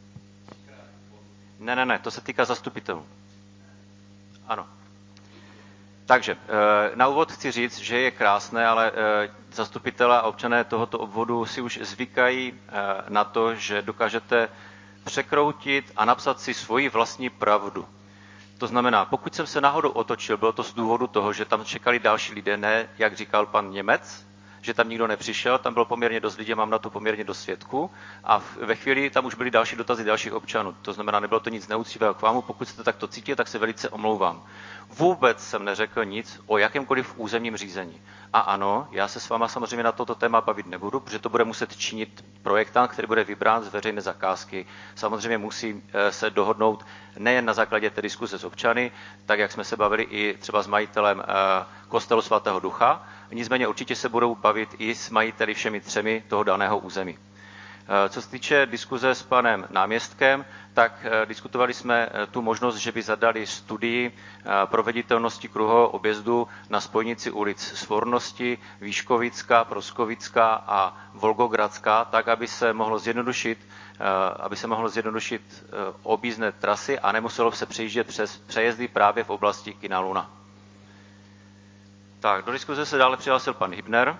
Ne, to se týká zastupitelů. Ano. Takže na úvod chci říct, že je krásné, ale zastupitelé a občané tohoto obvodu si už zvykají na to, že dokážete překroutit a napsat si svoji vlastní pravdu. To znamená, pokud jsem se náhodou otočil, bylo to z důvodu toho, že tam čekali další lidé, ne, jak říkal pan Němec, že tam nikdo nepřišel, tam bylo poměrně dost lidí, mám na to poměrně dost svědků a ve chvíli tam už byly další dotazy dalších občanů. To znamená, nebylo to nic neuctivého k vám, pokud jste takto cítil, tak se velice omlouvám. Vůbec jsem neřekl nic o jakémkoliv územním řízení. A ano, já se s váma samozřejmě na toto téma bavit nebudu, protože to bude muset činit projektant, který bude vybrán z veřejné zakázky. Samozřejmě musí se dohodnout nejen na základě té diskuse s občany, tak jak jsme se bavili i třeba s majitelem kostelu svatého Ducha, nicméně určitě se budou bavit i s majiteli všemi třemi toho daného území. Co se týče diskuze s panem náměstkem, tak diskutovali jsme tu možnost, že by zadali studii proveditelnosti kruhového objezdu na spojnici ulic Svornosti, Výškovická, Proskovická a Volgogradská, tak, aby se mohlo zjednodušit objízdné trasy a nemuselo se přejíždět přes přejezdy právě v oblasti Kina Luna. Tak, do diskuze se dále přihlásil pan Hybner.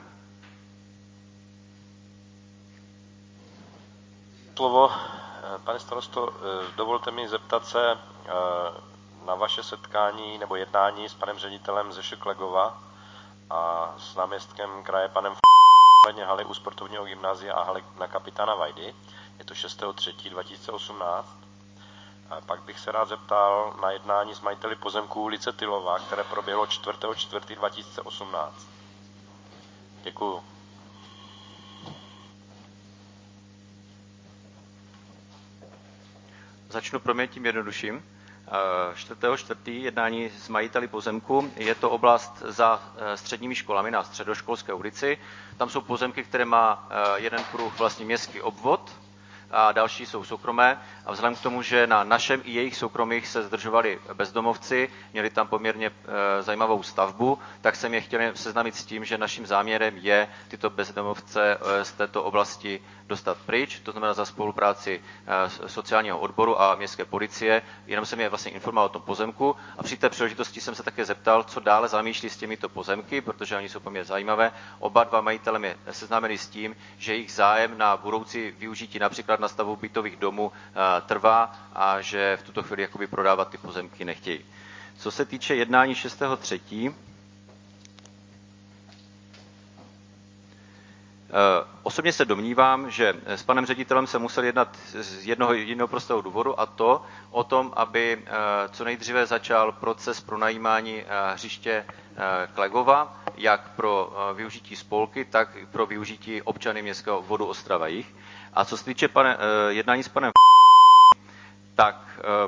Slovo. Pane starosto, dovolte mi zeptat se na vaše setkání nebo jednání s panem ředitelem ze Šeklegova a s náměstkem kraje panem haly u sportovního gymnázia a haly na kapitána Vajdy. Je to 6.3.2018. Pak bych se rád zeptal na jednání s majiteli pozemků ulice Tylová, které proběhlo 4.4.2018. Děkuju. Začnu pro mě tím jednodušším. 4.4. jednání s majiteli pozemku. Je to oblast za středními školami na Středoškolské ulici. Tam jsou pozemky, které má jeden kruh vlastně městský obvod a další jsou soukromé. A vzhledem k tomu, že na našem i jejich soukromých se zdržovali bezdomovci, měli tam poměrně zajímavou stavbu, tak jsem je chtěl seznámit s tím, že naším záměrem je tyto bezdomovce z této oblasti dostat pryč, to znamená za spolupráci sociálního odboru a městské policie. Jenom jsem je vlastně informoval o tom pozemku a při té příležitosti jsem se také zeptal, co dále zamýšlí s těmito pozemky, protože oni jsou poměrně zajímavé. Oba dva majitelé mě seznámili s tím, že jejich zájem na budoucí využití například na stavu bytových domů trvá a že v tuto chvíli jakoby prodávat ty pozemky nechtějí. Co se týče jednání 6.3., osobně se domnívám, že s panem ředitelem se musel jednat z jednoho prostého důvodu, a to o tom, aby co nejdříve začal proces pronajímání hřiště Klegova, jak pro využití spolky, tak i pro využití občany městského obvodu Ostrava Jih. A co se týče jednání s panem tak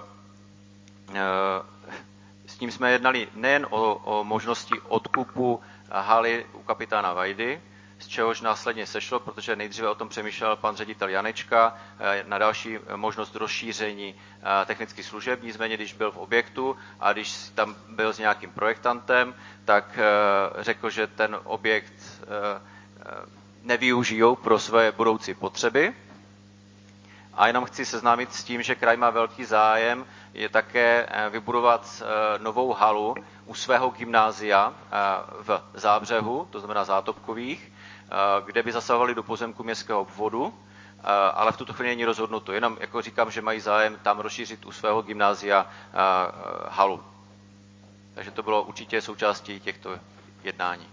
s ním jsme jednali nejen o možnosti odkupu haly u kapitána Vajdy, z čehož následně sešlo, protože nejdříve o tom přemýšlel pan ředitel Janečka na další možnost rozšíření technických služeb. Nicméně, když byl v objektu a když tam byl s nějakým projektantem, tak řekl, že ten objekt nevyužijou pro své budoucí potřeby. A jenom chci seznámit s tím, že kraj má velký zájem je také vybudovat novou halu u svého gymnázia v Zábřehu, to znamená Zátopkových, kde by zasahovali do pozemku městského obvodu, ale v tuto chvíli není rozhodnuto. Jenom jako říkám, že mají zájem tam rozšířit u svého gymnázia halu. Takže to bylo určitě součástí těchto jednání.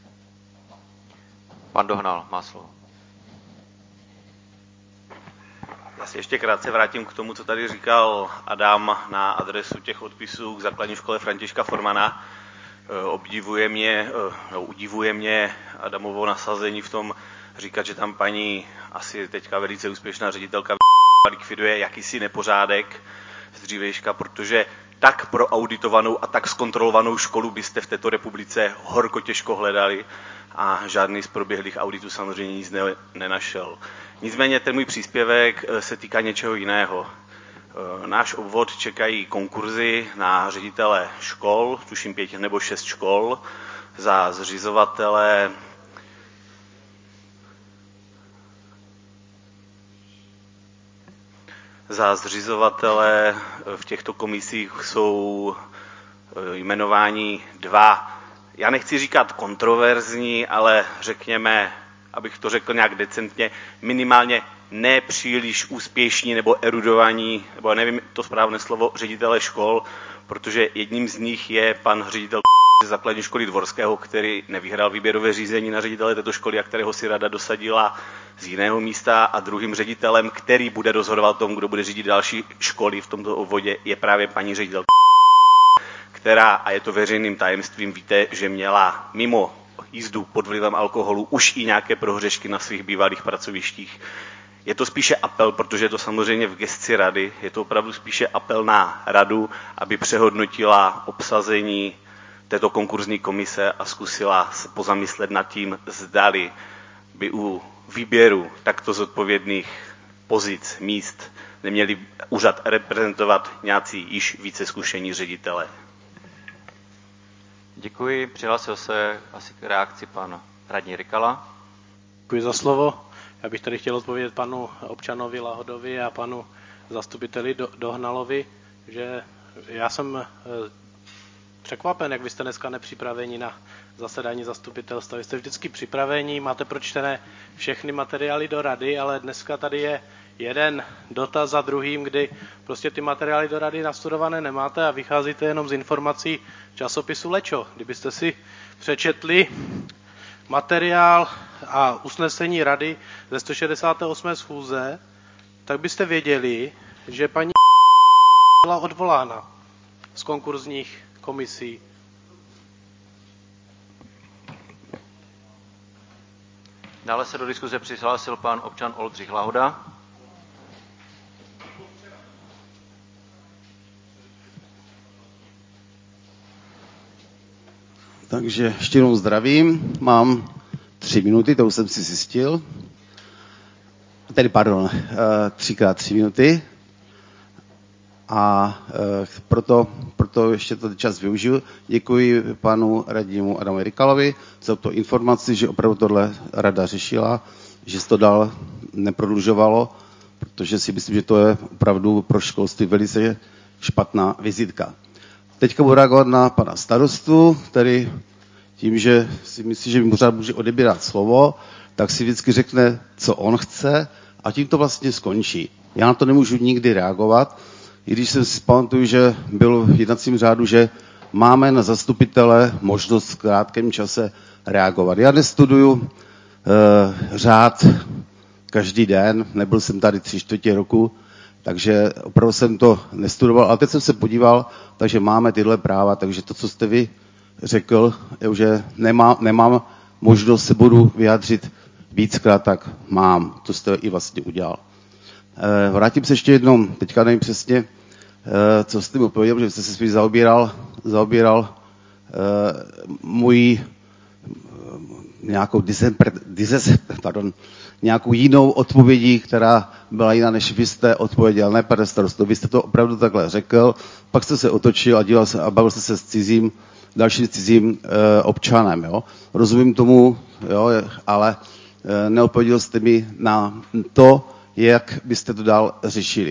Pan Dohnal má slovo. Já se ještě krátce vrátím k tomu, co tady říkal Adam na adresu těch odpisů k základní škole Františka Formana. Udivuje mě Adamovo nasazení v tom říkat, že tam paní asi teďka velice úspěšná ředitelka likviduje jakýsi nepořádek z dřívejška, protože tak proauditovanou a tak zkontrolovanou školu byste v této republice horko těžko hledali a žádný z proběhlých auditů samozřejmě nic nenašel. Nicméně ten můj příspěvek se týká něčeho jiného. Náš obvod čekají konkurzy na ředitele škol, tuším 5 nebo 6 škol, za zřizovatele v těchto komisích jsou jmenováni 2, já nechci říkat kontroverzní, ale řekněme, abych to řekl nějak decentně, minimálně nepříliš úspěšní nebo erudovaní, nebo nevím to správné slovo, ředitele škol, protože jedním z nich je pan ředitel ze základní školy Dvorského, který nevyhrál výběrové řízení na ředitele této školy a kterého si rada dosadila z jiného místa, a druhým ředitelem, který bude rozhodovat o tom, kdo bude řídit další školy v tomto obvodě, je právě paní ředitelka, která, a je to veřejným tajemstvím, víte, že měla mimo jízdu pod vlivem alkoholu už i nějaké prohřešky na svých bývalých pracovištích. Je to spíše apel, protože je to samozřejmě v gesci rady, je to opravdu spíše apel na radu, aby přehodnotila obsazení této konkurzní komise a zkusila se pozamyslet nad tím, zdali by u výběru takto zodpovědných pozic, míst neměli úřad reprezentovat nějací již více zkušení ředitelé. Děkuji. Přihlásil se asi k reakci pan radní Rykala. Děkuji za slovo. Já bych tady chtěl odpovědět panu občanovi Lahodovi a panu zastupiteli Dohnalovi, že já jsem překvapen, jak vy jste dneska nepřipraveni na zasedání zastupitelstva. Vy jste vždycky připraveni, máte pročtené všechny materiály do rady, ale dneska tady je jeden dotaz za druhým, kdy prostě ty materiály do rady nastudované nemáte a vycházíte jenom z informací časopisu Lečo. Kdybyste si přečetli materiál a usnesení rady ze 168. schůze, tak byste věděli, že paní byla odvolána z konkurzních komisí. Dále se do diskuze přihlásil pan občan Oldřich Lahoda. Takže ještě jednou zdravím. Mám 3 minuty, to už jsem si zjistil. Tedy pardon, 3x3 minuty. A proto ještě ten čas využiju. Děkuji panu radnímu Adamu Rykalovi za to informaci, že opravdu tohle rada řešila, že se to dál neprodlužovalo, protože si myslím, že to je opravdu pro školství velice špatná vizitka. Teďka budu reagovat na pana starostu, který tím, že si myslí, že mi pořád může odebírat slovo, tak si vždycky řekne, co on chce, a tím to vlastně skončí. Já na to nemůžu nikdy reagovat, i když jsem si pamatuju, že byl v jednacím řádu, že máme na zastupitele možnost v krátkém čase reagovat. Já nestuduju řád každý den, nebyl jsem tady 3/4 roku, takže opravdu jsem to nestudoval, ale teď jsem se podíval, takže máme tyhle práva, takže to, co jste vy řekl, že nemám možnost se budu vyjádřit víckrát, tak mám. To jste i vlastně udělal. Vrátím se ještě jednou, teďka nevím přesně, co jste mi odpověděl, že jste se spíš zaobíral můj nějakou nějakou jinou odpovědí, která byla jiná, než vy jste odpověděl. Ne, pane starosto, vy jste to opravdu takhle řekl, pak jste se otočil a díval se a bavil jste se s dalším cizím občanem. Jo? Rozumím tomu, jo, ale neodpověděl jste mi na to, jak byste to dál řešili.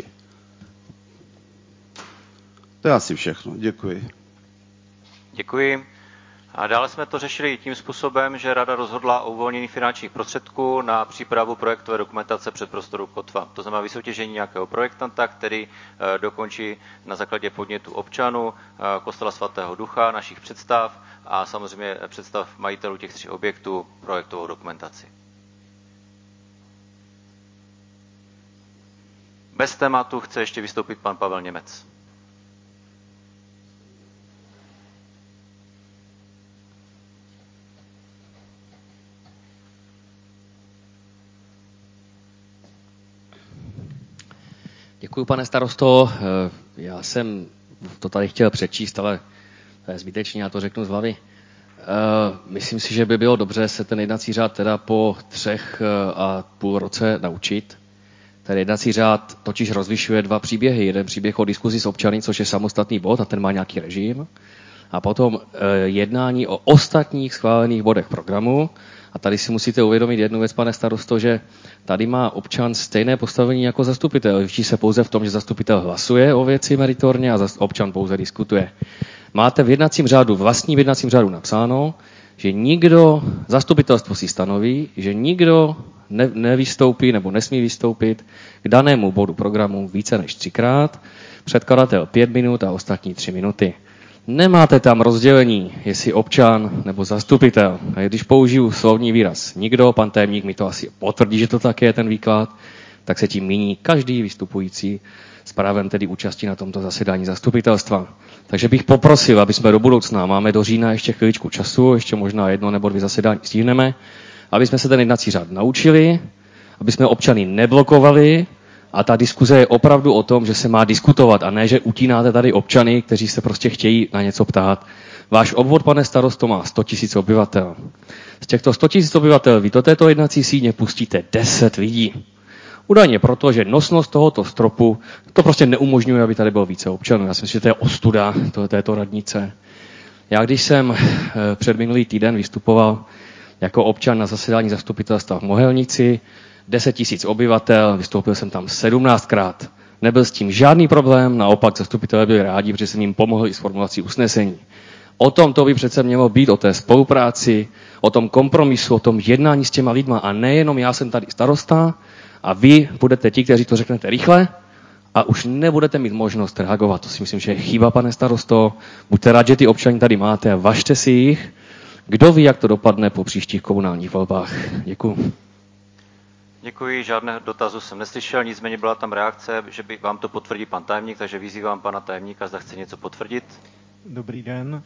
To je asi všechno. Děkuji. Děkuji. A dále jsme to řešili tím způsobem, že rada rozhodla o uvolnění finančních prostředků na přípravu projektové dokumentace předprostoru Kotva. To znamená vysoutěžení nějakého projektanta, který dokončí na základě podnětu občanů, kostela svatého Ducha, našich představ a samozřejmě představ majitelů těch 3 objektů projektovou dokumentaci. Bez tématu chce ještě vystoupit pan Pavel Němec. Děkuji, pane starosto. Já jsem to tady chtěl přečíst, ale to je zbytečný, já to řeknu z hlavy. Myslím si, že by bylo dobře se ten jednací řád teda po 3,5 roce naučit. Ten jednací řád totiž rozlišuje 2 příběhy. Jeden příběh o diskuzi s občany, což je samostatný bod a ten má nějaký režim. A potom jednání o ostatních schválených bodech programu. A tady si musíte uvědomit jednu věc, pane starosto, že tady má občan stejné postavení jako zastupitel. Liší se pouze v tom, že zastupitel hlasuje o věci meritorně a občan pouze diskutuje. Máte v jednacím řádu, vlastním jednacím řádu napsáno, že nikdo, zastupitelstvo si stanoví, že nikdo nevystoupí nebo nesmí vystoupit k danému bodu programu více než 3krát, předkladatel 5 minut a ostatní 3 minuty. Nemáte tam rozdělení, jestli občan nebo zastupitel. A když použiju slovní výraz nikdo, pan tajemník mi to asi potvrdí, že to tak je ten výklad, tak se tím míní každý vystupující s právem tedy účasti na tomto zasedání zastupitelstva. Takže bych poprosil, aby jsme do budoucna, máme do října ještě chviličku času, ještě možná 1 nebo 2 zasedání stihneme, aby jsme se ten jednací řád naučili, aby jsme občany neblokovali a ta diskuze je opravdu o tom, že se má diskutovat a ne, že utínáte tady občany, kteří se prostě chtějí na něco ptát. Váš obvod, pane starosto, má 100 000 obyvatel. Z těchto 100 000 obyvatel vy do této jednací síně pustíte 10 lidí. Údajně proto, že nosnost tohoto stropu to prostě neumožňuje, aby tady bylo více občanů. Já si myslím, že to je ostuda této radnice. Já když jsem před minulý týden vystupoval jako občan na zasedání zastupitelstva v Mohelnici, 10 000 obyvatel, vystoupil jsem tam 17krát. Nebyl s tím žádný problém, naopak zastupitelé byli rádi, protože jsem jim pomohl i s formulací usnesení. O tom to by přece mělo být, o té spolupráci, o tom kompromisu, o tom jednání s těma lidma a nejenom já jsem tady starosta a vy budete ti, kteří to řeknete rychle a už nebudete mít možnost reagovat. To si myslím, že je chyba, pane starosto. Buďte rád, že ty občany tady máte a važte si jich. Kdo ví, jak to dopadne po příštích komunálních volbách. Děkuji. Děkuji, žádné dotazu jsem neslyšel, nicméně byla tam reakce, že by vám to potvrdí pan tajemník, takže vyzývám pana tajemníka, zda chce něco potvrdit. Dobrý den.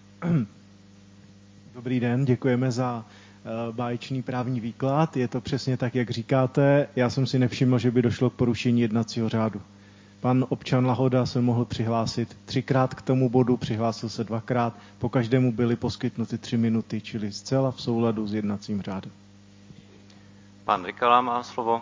Dobrý den, děkujeme za báječný právní výklad. Je to přesně tak, jak říkáte. Já jsem si nevšiml, že by došlo k porušení jednacího řádu. Pan občan Lahoda se mohl přihlásit 3krát k tomu bodu, přihlásil se 2krát, po každému byly poskytnuty 3 minuty, čili zcela v souladu s jednacím řádem. Pan Rykala má slovo.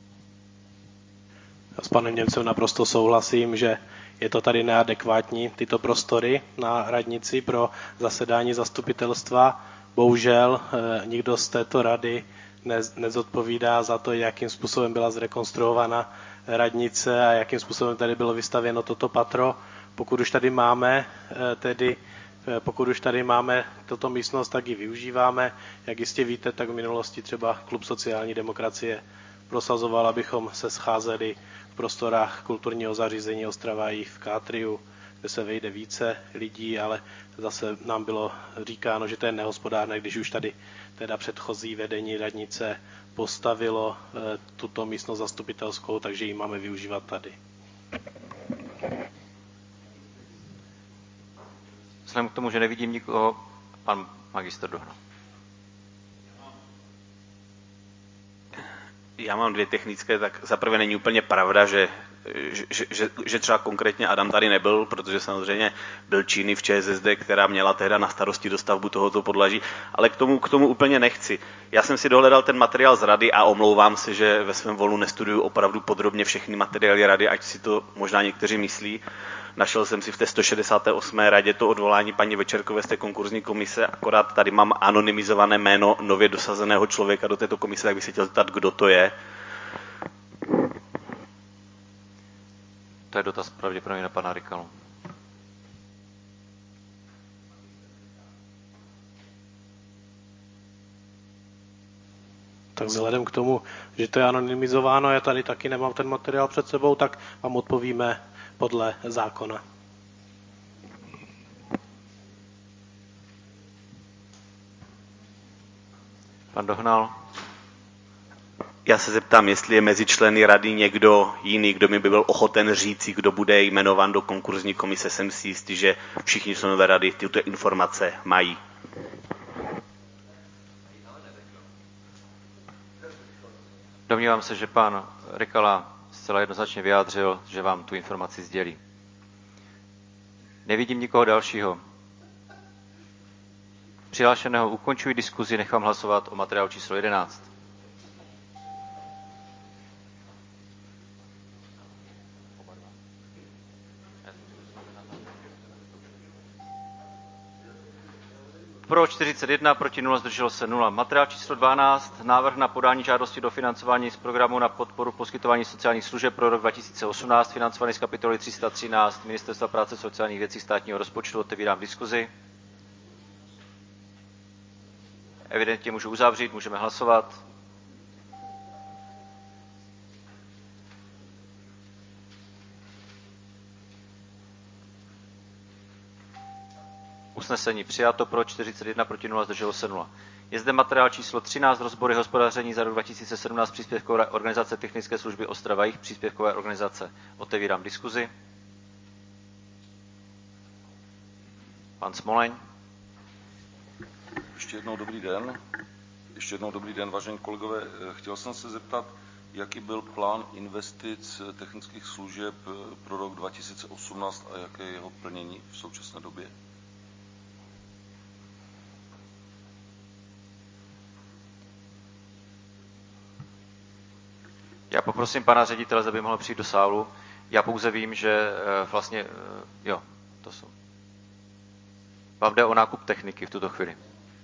Já s panem Němcem naprosto souhlasím, že je to tady neadekvátní, tyto prostory na radnici pro zasedání zastupitelstva. Bohužel nikdo z této rady nezodpovídá za to, jakým způsobem byla zrekonstruována radnice a jakým způsobem tady bylo vystavěno toto patro. Pokud už tady máme toto místnost, tak ji využíváme. Jak jistě víte, tak v minulosti třeba Klub sociální demokracie prosazoval, abychom se scházeli v prostorách kulturního zařízení Ostrava i v Kátriu, kde se vejde více lidí, ale zase nám bylo říkáno, že to je nehospodárné, když už tady teda předchozí vedení radnice postavilo tuto místnost zastupitelskou, takže ji máme využívat tady. Vzhledem k tomu, že nevidím nikoho, pan magistr Dohnal. Já mám 2 technické, tak zaprvé není úplně pravda, že třeba konkrétně Adam tady nebyl, protože samozřejmě byl Číny v ČSSD, která měla tehda na starosti dostavbu tohoto podlaží, ale k tomu úplně nechci. Já jsem si dohledal ten materiál z rady a omlouvám se, že ve svém volnu nestuduju opravdu podrobně všechny materiály rady, ať si to možná někteří myslí. Našel jsem si v té 168. radě to odvolání paní Večerkové z té konkurzní komise, akorát tady mám anonymizované jméno nově dosazeného člověka do této komise, tak bych se chtěl zeptat, kdo to je. To je dotaz pravděpodobně na pana Rykalu. Tak vzhledem k tomu, že to je anonymizováno, já tady taky nemám ten materiál před sebou, tak vám odpovíme podle zákona. Pan Dohnal. Já se zeptám, jestli je mezi členy rady někdo jiný, kdo mi by byl ochoten říci, kdo bude jmenován do konkurzní komise. Jsem si jistý, že všichni členové rady tyto informace mají. Domnívám se, že pan Rykala zcela jednoznačně vyjádřil, že vám tu informaci sdělí. Nevidím nikoho dalšího. Přihlášeného ukončuji diskuzi, nechám hlasovat o materiálu číslo 11. Pro 41, proti 0, zdrželo se 0. Materiál číslo 12, návrh na podání žádosti do financování z programu na podporu poskytování sociálních služeb pro rok 2018, financovaný z kapitoly 313 Ministerstva práce sociálních věcí státního rozpočtu. Otevírám diskuzi. Evidentně můžu uzavřít, můžeme hlasovat. Usnesení přijato, pro 41, proti 0, zdrželo se 0. Je zde materiál číslo 13, rozbory hospodaření za rok 2017, příspěvkové organizace Technické služby Ostrava Jih, příspěvkové organizace. Otevírám diskuzi. Pan Smoleň. Ještě jednou dobrý den, vážení kolegové. Chtěl jsem se zeptat, jaký byl plán investic technických služeb pro rok 2018 a jaké je jeho plnění v současné době? Já poprosím pana ředitele, aby mohl přijít do sálu. Já pouze vím, že vlastně, jo, to jsou. Vám jde o nákup techniky v tuto chvíli.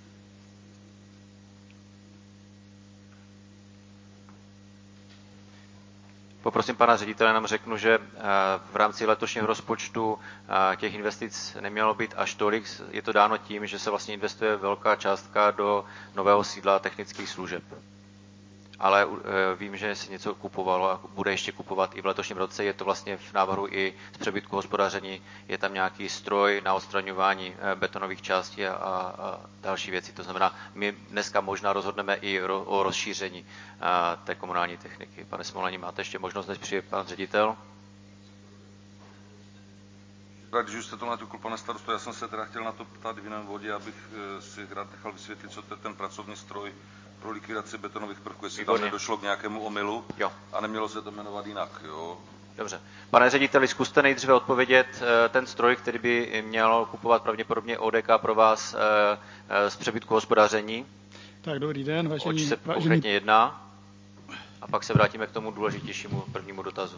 Poprosím pana ředitele, nám řeknu, že v rámci letošního rozpočtu těch investic nemělo být až tolik. Je to dáno tím, že se vlastně investuje velká částka do nového sídla technických služeb. Ale vím, že se něco kupovalo a bude ještě kupovat i v letošním roce. Je to vlastně v návrhu i z přebytku hospodaření. Je tam nějaký stroj na odstraňování betonových částí a další věci. To znamená, my dneska možná rozhodneme i o rozšíření té komunální techniky. Pane Smolani, máte ještě možnost, než přijde pan ředitel? Když už jste to naťukl, pane starosto, já jsem se teda chtěl na to ptát v jiném bodě, abych si rád nechal vysvětlit, co to je ten pracovní stroj pro likvidaci betonových prvků, jestli tam nedošlo k nějakému omylu a nemělo se to jmenovat jinak. Jo? Dobře. Pane řediteli, zkuste nejdříve odpovědět ten stroj, který by měl kupovat pravděpodobně ODK pro vás z přebytku hospodaření. Tak, dobrý den, vážení. Oč se konkrétně jedná? A pak se vrátíme k tomu důležitějšímu prvnímu dotazu.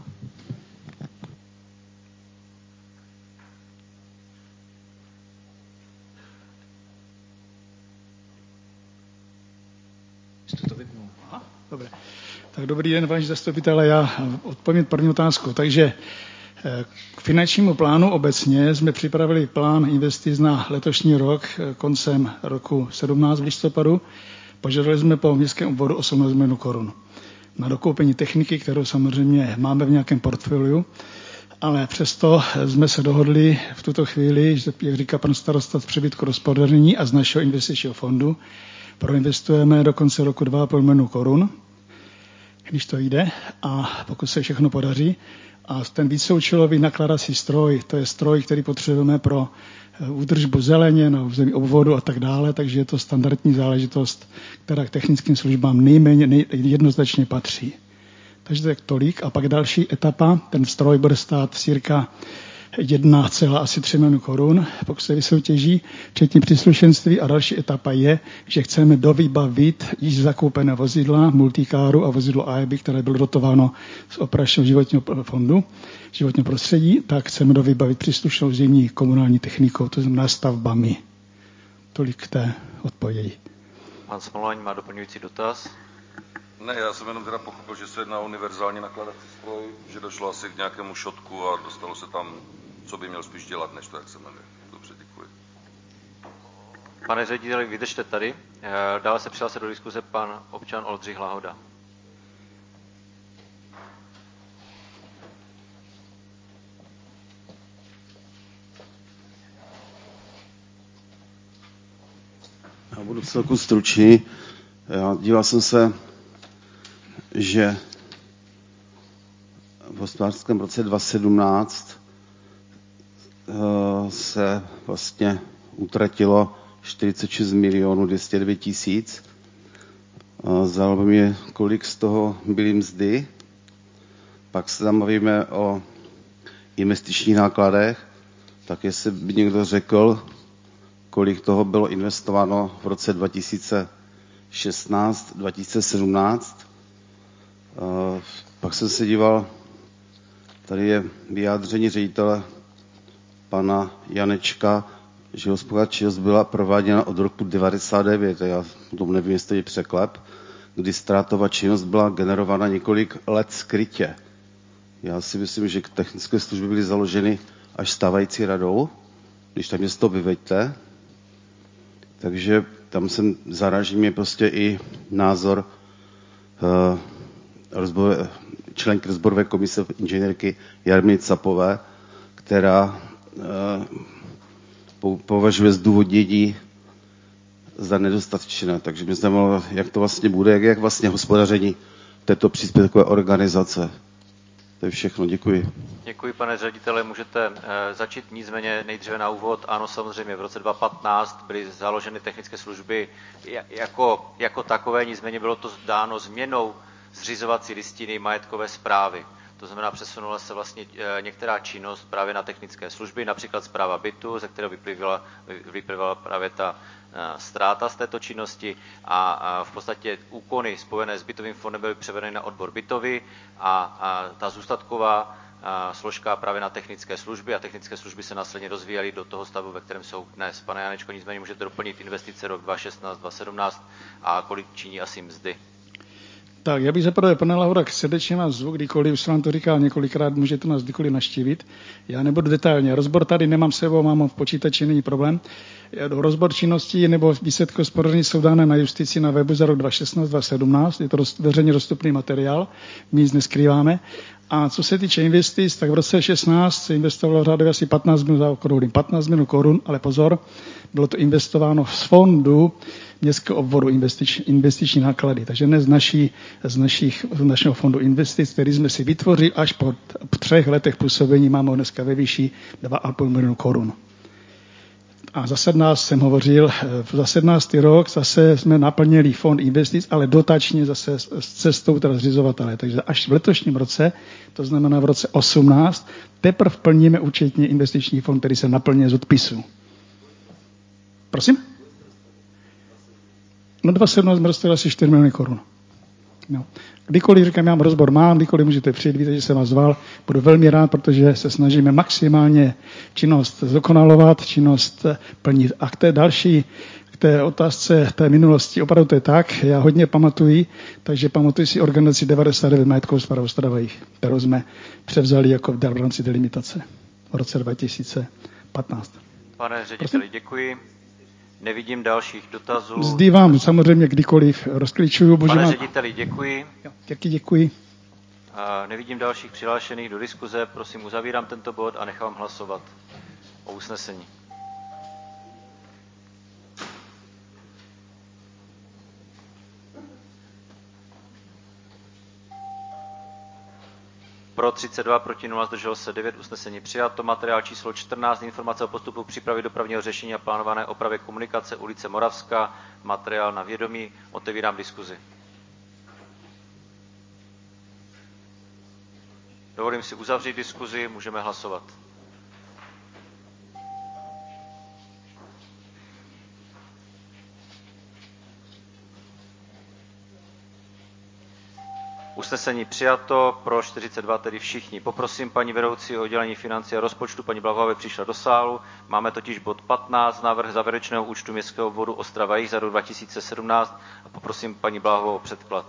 Dobré. Tak dobrý den, vážení zastupitelé, já odpovím první otázku. Takže k finančnímu plánu obecně jsme připravili plán investic na letošní rok koncem roku 17 v listopadu. Požadovali jsme po městském obvodu 18 milionů korun na dokoupení techniky, kterou samozřejmě máme v nějakém portfoliu, ale přesto jsme se dohodli v tuto chvíli, že, jak říká pan starosta, z přebytku hospodaření a z našeho investičního fondu proinvestujeme do konce roku 2,5 milionu korun, když to jde a pokud se všechno podaří. A ten víceúčelový nakladací stroj, to je stroj, který potřebujeme pro údržbu zeleně na území obvodu a tak dále, takže je to standardní záležitost, která k technickým službám nejméně jednoznačně patří. Takže to je tolik. A pak další etapa, ten stroj bude stát cirka 1,3 milionu korun, pokud se vysoutěží, včetně příslušenství. A další etapa je, že chceme dovybavit již zakoupené vozidla, multikáru a vozidlo AEB, které bylo dotováno z operačního životního fondu, životního prostředí, tak chceme dovybavit příslušnou zimní komunální technikou, to znamená stavbami. Tolik k té odpovědi. Pan Smolaň má doplňující dotaz. Ne, já jsem jenom teda pochopil, že se jedná o univerzální nakladací stroj, že došlo asi k nějakému šotku a dostalo se tam, co by měl spíš dělat, než to, jak se jmenuje. Dobře, děkuji. Pane řediteli, vydržte tady. Dále se přihlásil do diskuze pan občan Oldřich Lahoda. Já budu celku stručný. Já díval jsem se, že v hospodářském roce 2017 se vlastně utratilo 46 milionů 209 tisíc. Zajímalo by mě, kolik z toho byly mzdy. Pak se tam bavíme o investičních nákladech, tak jestli by někdo řekl, kolik toho bylo investováno v roce 2016, 2017. Pak jsem se díval, tady je vyjádření ředitele pana Janečka, že hospodářská činnost byla prováděna od roku 1999. Já tomu nevím, jestli je překlep, kdy ztrátová činnost byla generována několik let skrytě. Já si myslím, že technické služby byly založeny až stávající radou, když tam město vyveďte. Takže tam jsem zaraží mě prostě i názor členky rozborové komise inženýrky Jarmily Capové, která považuje zdůvodnění za nedostatečné. Takže mě zajímalo, jak to vlastně bude, jak vlastně hospodaření této příspěvkové organizace. To je všechno, děkuji. Děkuji, pane ředitele, můžete začít, nicméně nejdříve na úvod. Ano, samozřejmě v roce 2015 byly založeny technické služby jako takové, nicméně bylo to dáno změnou zřizovací listiny majetkové správy. To znamená, přesunula se vlastně některá činnost právě na technické služby, například správa bytu, ze kterého vyplývala právě ta ztráta z této činnosti a v podstatě úkony spojené s bytovým fondem byly převedeny na odbor bytový a ta zůstatková složka právě na technické služby a technické služby se následně rozvíjely do toho stavu, ve kterém jsou dnes. Pane Janečko, nicméně můžete doplnit investice rok 2016, 2017 a kolik činí asi mzdy. Tak, já bych zaprvé, pane Lahorak, srdečně vás zvu, kdykoliv, už jsem vám to říkal několikrát, můžete nás kdykoliv navštívit. Já nebudu detailně. Rozbor tady nemám s sebou, mám ho v počítači, není problém. Rozbor činností nebo výsledky hospodaření jsou dány na justici na webu za rok 2016-2017. Je to veřejně dostupný materiál, my nic neskrýváme. A co se týče investic, tak v roce 2016 se investovalo řádově asi 15 milionů korun, ale pozor, bylo to investováno z fondu městského obvodu investiční náklady. Takže ne z našeho fondu investic, který jsme si vytvořili až po 3 letech působení, máme ho dneska ve výši 2,5 milionu korun. A za 17 jsem hovořil, za 17. rok zase jsme naplnili fond investic, ale dotačně zase s cestou teda zřizovatele. Takže až v letošním roce, to znamená v roce 18, teprve plníme účetně investiční fond, který se naplňuje z odpisu. Prosím? No 2017 jsme dostali asi 4 miliony korun. No. Kdykoliv, říkám, já rozbor mám, kdykoliv můžete přijít, víte, že jsem vás zval, budu velmi rád, protože se snažíme maximálně činnost zdokonalovat, činnost plnit. A k té otázce té minulosti, opravdu to je tak, já hodně pamatuji, takže pamatuji si organizaci 99 majetkovou správu Ostravajích, kterou jsme převzali jako v rámci delimitace v roce 2015. Pane řediteli, děkuji. Nevidím dalších dotazů. Zdy vám samozřejmě kdykoliv rozklíčuju. Pane řediteli, děkuji. Taky děkuji. Nevidím dalších přihlášených do diskuze. Prosím, uzavírám tento bod a nechám hlasovat o usnesení. Pro 32, proti 0, zdrželo se 9, usnesení přijato. Materiál číslo 14, informace o postupu přípravy dopravního řešení a plánované opravy komunikace ulice Moravská. Materiál na vědomí. Otevírám diskuzi. Dovolím si uzavřít diskuzi, můžeme hlasovat. Usnesení přijato, pro 42, tedy všichni. Poprosím paní vedoucí o oddělení financí a rozpočtu, paní Blahová, aby přišla do sálu. Máme totiž bod 15, návrh závěrečného účtu městského obvodu Ostrava-Jih za rok 2017 a poprosím paní Blahovou o předklad.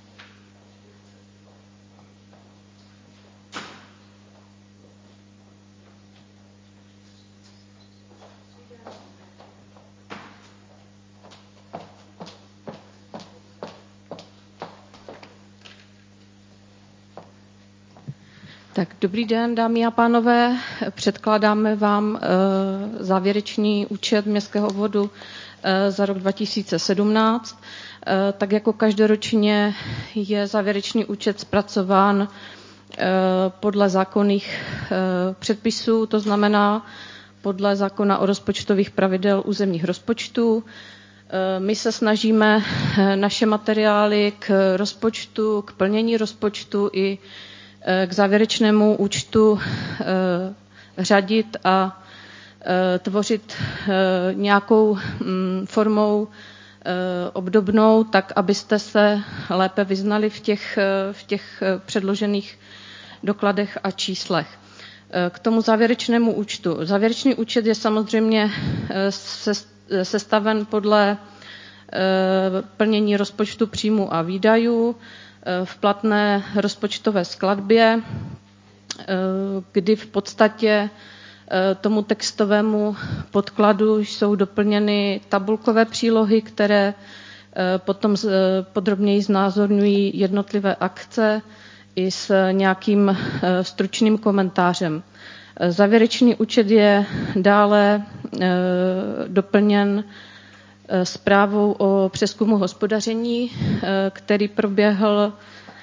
Tak, dobrý den, dámy a pánové. Předkládáme vám závěrečný účet městského obvodu za rok 2017. Tak jako každoročně je závěrečný účet zpracován podle zákonných předpisů, to znamená podle zákona o rozpočtových pravidel územních rozpočtů. My se snažíme naše materiály k rozpočtu, k plnění rozpočtu i k závěrečnému účtu řadit a tvořit nějakou formou obdobnou, tak abyste se lépe vyznali v těch předložených dokladech a číslech. K tomu závěrečnému účtu. Závěrečný účet je samozřejmě sestaven podle plnění rozpočtu příjmů a výdajů v platné rozpočtové skladbě, kdy v podstatě tomu textovému podkladu jsou doplněny tabulkové přílohy, které potom podrobněji znázorňují jednotlivé akce i s nějakým stručným komentářem. Závěrečný účet je dále doplněn zprávou o přezkumu hospodaření, který proběhl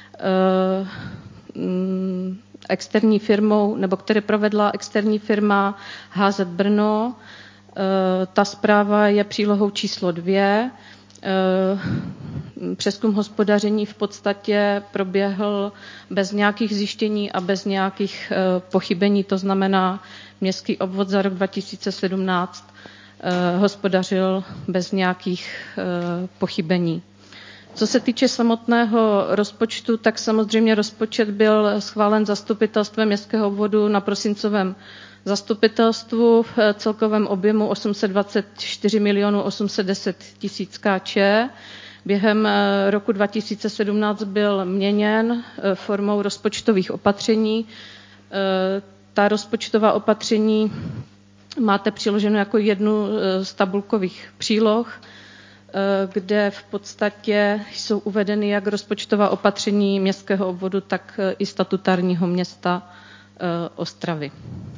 externí firmou, nebo které provedla externí firma HZ Brno. Ta zpráva je přílohou číslo 2. Přezkum hospodaření v podstatě proběhl bez nějakých zjištění a bez nějakých pochybení, to znamená, městský obvod za rok 2017 hospodařil bez nějakých pochybení. Co se týče samotného rozpočtu, tak samozřejmě rozpočet byl schválen zastupitelstvem městského obvodu na prosincovém zastupitelstvu v celkovém objemu 824 810 000 Kč. Během roku 2017 byl měněn formou rozpočtových opatření. Ta rozpočtová opatření máte přiloženo jako jednu z tabulkových příloh, kde v podstatě jsou uvedeny jak rozpočtová opatření městského obvodu, tak i statutárního města Ostravy.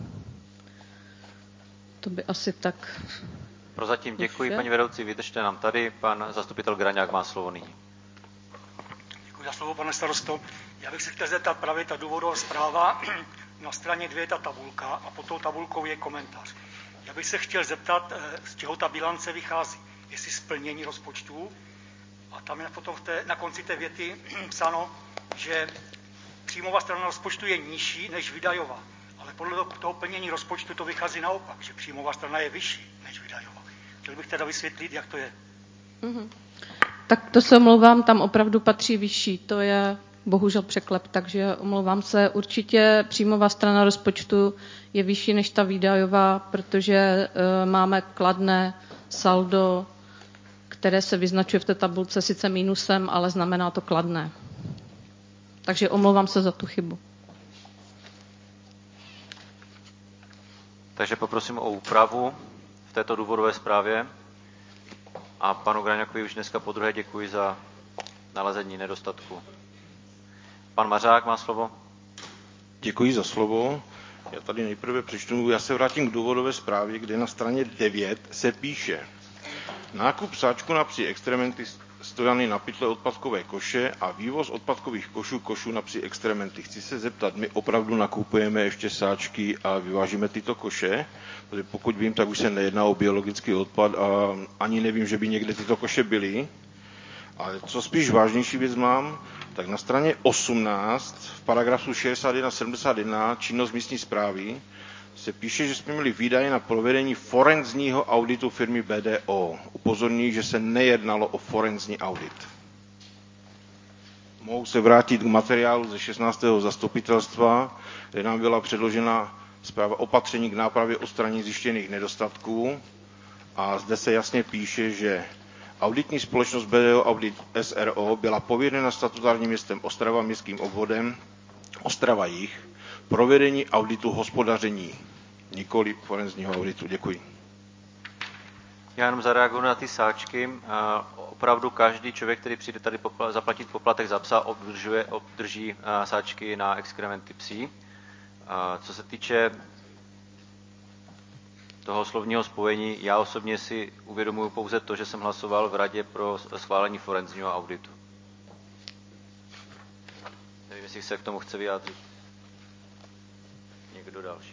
To by asi tak. Prozatím děkuji, paní vedoucí, vydržte nám tady. Pan zastupitel Graňák má slovo nyní. Děkuji za slovo, pane starosto. Já bych se chtěl zeptat, právě ta důvodová zpráva, na straně 2 je ta tabulka a pod tou tabulkou je komentář. Já bych se chtěl zeptat, z čeho ta bilance vychází. Jestli splnění rozpočtu, a tam je potom na konci té věty psáno, že příjmová strana rozpočtu je nižší než výdajová. Ale podle toho plnění rozpočtu to vychází naopak, že příjmová strana je vyšší než výdajová. Chtěl bych teda vysvětlit, jak to je. Tak to se omlouvám, tam opravdu patří vyšší. To je bohužel překlep, takže omlouvám se. Určitě příjmová strana rozpočtu je vyšší než ta výdajová, protože máme kladné saldo, které se vyznačuje v té tabulce sice mínusem, ale znamená to kladné. Takže omlouvám se za tu chybu. Takže poprosím o úpravu v této důvodové zprávě. A panu Graňákovi už dneska podruhé děkuji za nalezení nedostatku. Pan Mařák má slovo. Děkuji za slovo. Já tady nejprve přečtu, já se vrátím k důvodové zprávě, kde na straně 9 se píše: nákup sáčku na psí extrementy stojany na pytle odpadkové koše a vývoz odpadkových košů na psí extrementy. Chci se zeptat, my opravdu nakupujeme ještě sáčky a vyvážíme tyto koše? Protože pokud vím, tak už se nejedná o biologický odpad a ani nevím, že by někde tyto koše byly. Ale co spíš vážnější věc mám, tak na straně 18 v paragrafu 6171 činnost místní správy se píše, že jsme měli výdaje na provedení forenzního auditu firmy BDO. Upozorňuji, že se nejednalo o forenzní audit. Mohu se vrátit k materiálu ze 16. zastupitelstva, kde nám byla předložena zpráva opatření k nápravě odstranění zjištěných nedostatků. A zde se jasně píše, že auditní společnost BDO Audit SRO byla pověřena statutárním městem Ostrava, městským obvodem Ostrava Jih, provedení auditu hospodaření, nikoli forenzního auditu. Děkuji. Já jenom zareaguju na ty sáčky. Opravdu každý člověk, který přijde tady zaplatit poplatek za psa, obdrží sáčky na exkrementy psí. Co se týče toho slovního spojení, já osobně si uvědomuji pouze to, že jsem hlasoval v radě pro schválení forenzního auditu. Nevím, jestli se k tomu chce vyjádřit někdo další.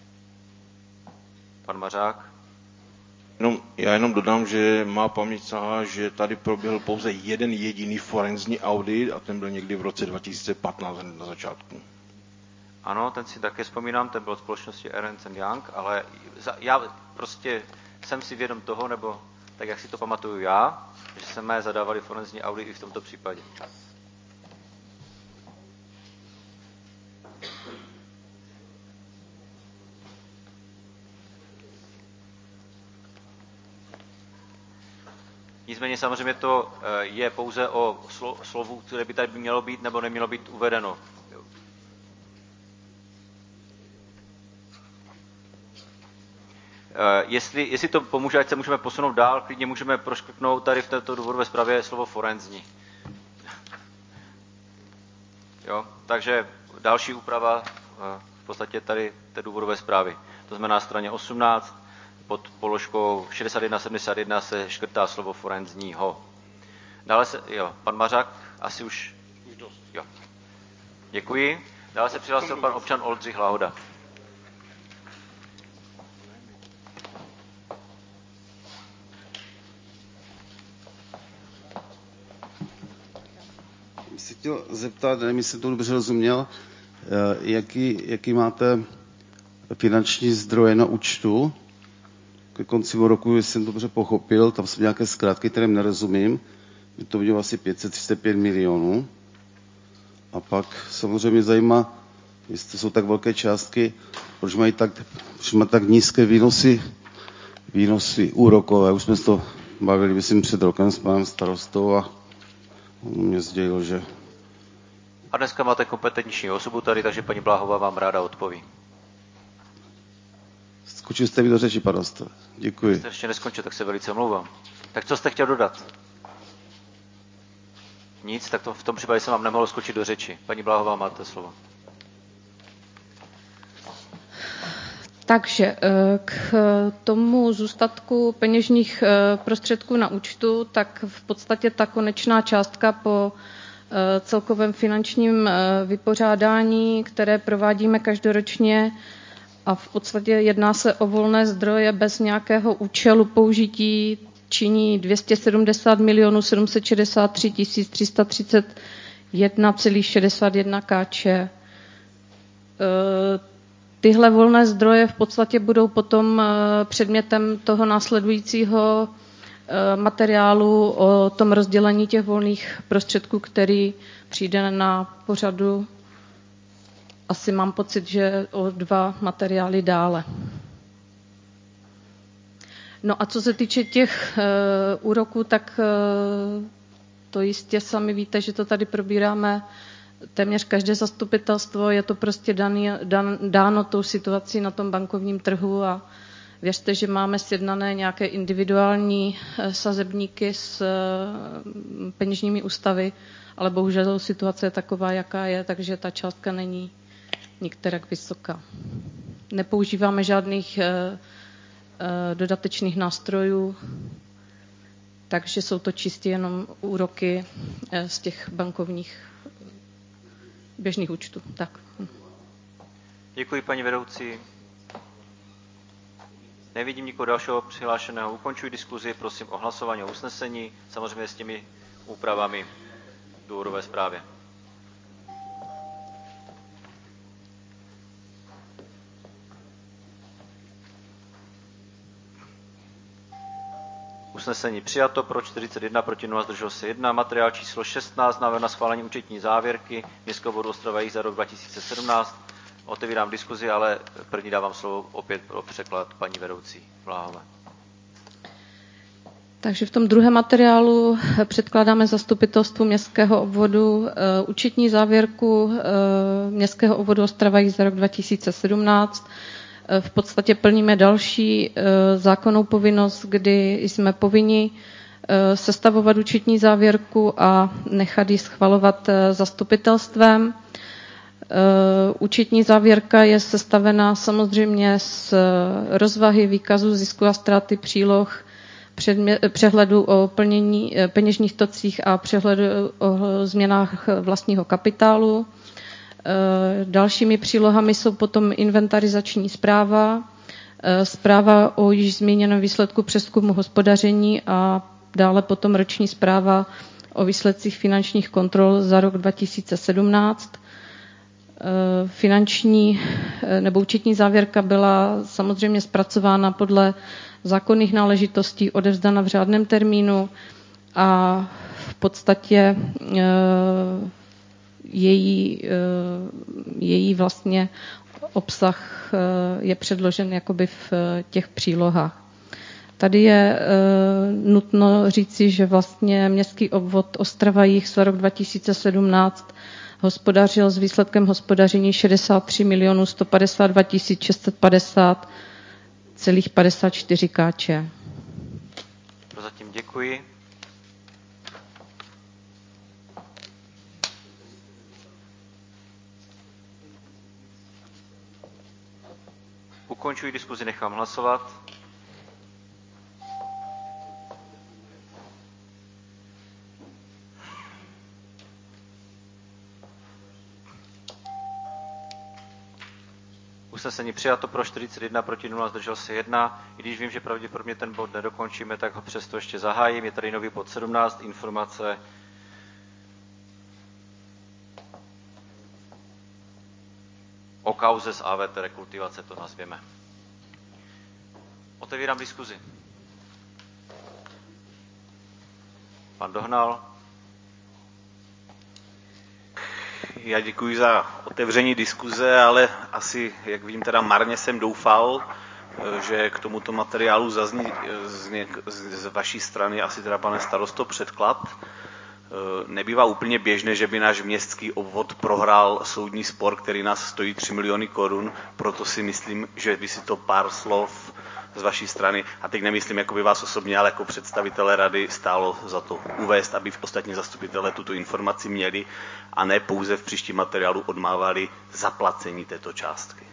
Pan Mařák? Já jenom dodám, že má paměť sahá, že tady proběhl pouze jeden jediný forenzní audit a ten byl někdy v roce 2015 na začátku. Ano, ten si také vzpomínám, ten byl od společnosti Ernst & Young, ale já prostě jsem si vědom toho, nebo tak, jak si to pamatuju já, že jsme zadávali forenzní audit i v tomto případě. Nicméně samozřejmě to je pouze o slovu, které by tady mělo být nebo nemělo být uvedeno. Jestli to pomůže, ať se můžeme posunout dál, klidně můžeme proškrtnout tady v této důvodové zprávě slovo forenzní. Jo? Takže další úprava v podstatě tady té důvodové zprávy. To znamená na straně 18, pod položkou 6171 se škrtá slovo forenzního. Dále se, pan Mařák, asi už dost. Jo. Děkuji. Dále se přihlásil pan občan Oldřich Lahoda. Bych se chtěl zeptat, nevím, jestli to dobře rozuměl, jaký máte finanční zdroje na účtu ke konci roku, jestli jsem to dobře pochopil, tam jsou nějaké zkrátky, kterým nerozumím, by to bylo asi 535 milionů. A pak samozřejmě zajímá, jestli to jsou tak velké částky, proč mají tak nízké výnosy úrokové. Už jsme se to bavili, myslím, před rokem s panem starostou a on mě sdělil, že... A dneska máte kompetenční osobu tady, takže paní Bláhová vám ráda odpoví. Skočil jste mi do řeči, pane dostave. Děkuji. Jste ještě neskončil, tak se velice omlouvám. Tak co jste chtěl dodat? Nic, tak to v tom případě jsem vám nemohl skočit do řeči. Paní Bláhová, máte slovo. Takže k tomu zůstatku peněžních prostředků na účtu, tak v podstatě ta konečná částka po celkovém finančním vypořádání, které provádíme každoročně, a v podstatě jedná se o volné zdroje bez nějakého účelu použití, činí 270 763 331,61 kč. Tyhle volné zdroje v podstatě budou potom předmětem toho následujícího materiálu o tom rozdělení těch volných prostředků, který přijde na pořadu. Asi mám pocit, že o 2 materiály dále. No a co se týče těch úroků, tak to jistě sami víte, že to tady probíráme téměř každé zastupitelstvo. Je to prostě dáno tou situací na tom bankovním trhu a věřte, že máme sjednané nějaké individuální sazebníky s peněžními ústavy, ale bohužel situace je taková, jaká je, takže ta částka není nikterak vysoká. Nepoužíváme žádných dodatečných nástrojů, takže jsou to čistě jenom úroky z těch bankovních běžných účtů. Tak. Děkuji, paní vedoucí. Nevidím nikoho dalšího přihlášeného. Ukončuji diskuzi, prosím o hlasování o usnesení, samozřejmě s těmi úpravami v důvodové zprávě. Usnesení přijato, pro 41, proti 0, zdržel se 1. Materiál číslo 16, návrh na schválení účetní závěrky Městského obvodu Ostrava-Jih za rok 2017. Otevírám diskuzi, ale první dávám slovo opět pro překlad paní vedoucí Bláhové. Takže v tom druhém materiálu předkládáme zastupitelstvu Městského obvodu účetní závěrku Městského obvodu Ostrava-Jih za rok 2017. V podstatě plníme další zákonnou povinnost, kdy jsme povinni sestavovat účetní závěrku a nechat ji schvalovat zastupitelstvem. Účetní závěrka je sestavena samozřejmě z rozvahy, výkazu zisku a ztráty, příloh, přehledu o plnění peněžních tocích a přehledu o změnách vlastního kapitálu. Dalšími přílohami jsou potom inventarizační zpráva, zpráva o již zmíněném výsledku přezkumu hospodaření a dále potom roční zpráva o výsledcích finančních kontrol za rok 2017. Finanční nebo účetní závěrka byla samozřejmě zpracována podle zákonných náležitostí, odevzdána v řádném termínu a v podstatě její vlastně obsah je předložen jakoby v těch přílohách. Tady je nutno říci, že vlastně Městský obvod Ostrava-Jih za rok 2017 hospodařil s výsledkem hospodaření 63 152 650,54 kč. Prozatím děkuji. Ukončuji diskuzi, nechám hlasovat. Usnesení přijato, pro 41, proti 0, zdržel se 1. I když vím, že pravděpodobně ten bod nedokončíme, tak ho přesto ještě zahájím. Je tady nový bod 17, informace o kauze z AVT rekultivace, to nazvěme. Otevírám diskuzi. Pan Dohnal. Já děkuji za otevření diskuze, ale asi, jak vidím, teda marně jsem doufal, že k tomuto materiálu zazní z vaší strany asi teda, pane starosto, předklad. Nebývá úplně běžné, že by náš městský obvod prohrál soudní spor, který nás stojí 3 miliony korun, proto si myslím, že by si to pár slov z vaší strany, a teď nemyslím jako by vás osobně, ale jako představitele rady, stálo za to uvést, aby ostatní zastupitelé tuto informaci měli a ne pouze v příštím materiálu odmávali zaplacení této částky.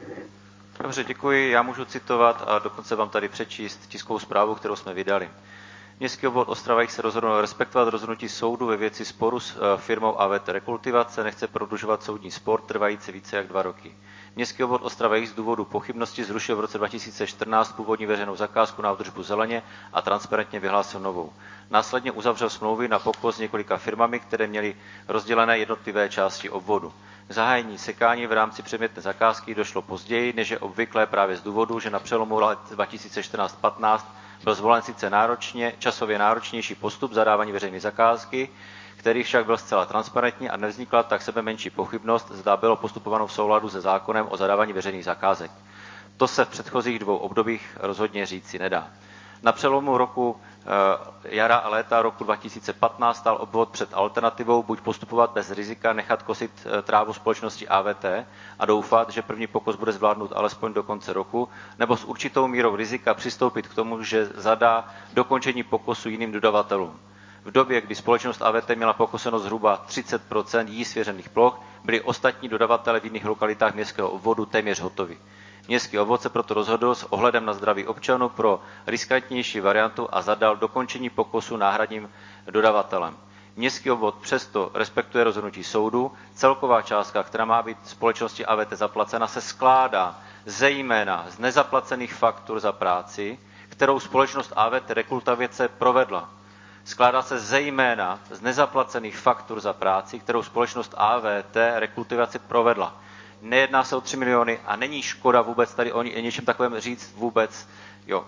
Dobře, děkuji. Já můžu citovat a dokonce vám tady přečíst tiskovou zprávu, kterou jsme vydali. Městský obvod Ostrava se rozhodl respektovat rozhodnutí soudu ve věci sporu s firmou AVT Rekultivace, nechce prodlužovat soudní spor trvající více jak 2 roky. Městský obvod Ostrava z důvodu pochybnosti zrušil v roce 2014 původní veřejnou zakázku na údržbu zeleně a transparentně vyhlásil novou. Následně uzavřel smlouvy na pokos s několika firmami, které měly rozdělené jednotlivé části obvodu. K zahájení sekání v rámci předmětné zakázky došlo později, než je obvyklé právě z důvodu, že na přelomu let 2014-15 byl zvolen sice časově náročnější postup zadávání veřejné zakázky, který však byl zcela transparentní a nevznikla tak sebe menší pochybnost, zda bylo postupováno v souladu se zákonem o zadávání veřejných zakázek. To se v předchozích 2 obdobích rozhodně říci nedá. Na přelomu roku jara a léta roku 2015 stál obvod před alternativou buď postupovat bez rizika, nechat kosit trávu společnosti AVT a doufat, že první pokus bude zvládnut alespoň do konce roku, nebo s určitou mírou rizika přistoupit k tomu, že zadá dokončení pokusu jiným dodavatelům. V době, kdy společnost AVT měla pokoseno zhruba 30% jí svěřených ploch, byli ostatní dodavatelé v jiných lokalitách městského obvodu téměř hotovi. Městský obvod se proto rozhodl s ohledem na zdraví občanů pro riskantnější variantu a zadal dokončení pokusu náhradním dodavatelem. Městský obvod přesto respektuje rozhodnutí soudu. Celková částka, která má být společnosti AVT zaplacena, se skládá zejména z nezaplacených faktur za práci, kterou společnost AVT Rekultivace provedla. Skládá se zejména z nezaplacených faktur za práci, kterou společnost AVT Rekultivace provedla. Nejedná se o 3 miliony a není škoda vůbec tady o něčem takovém říct vůbec. Jo.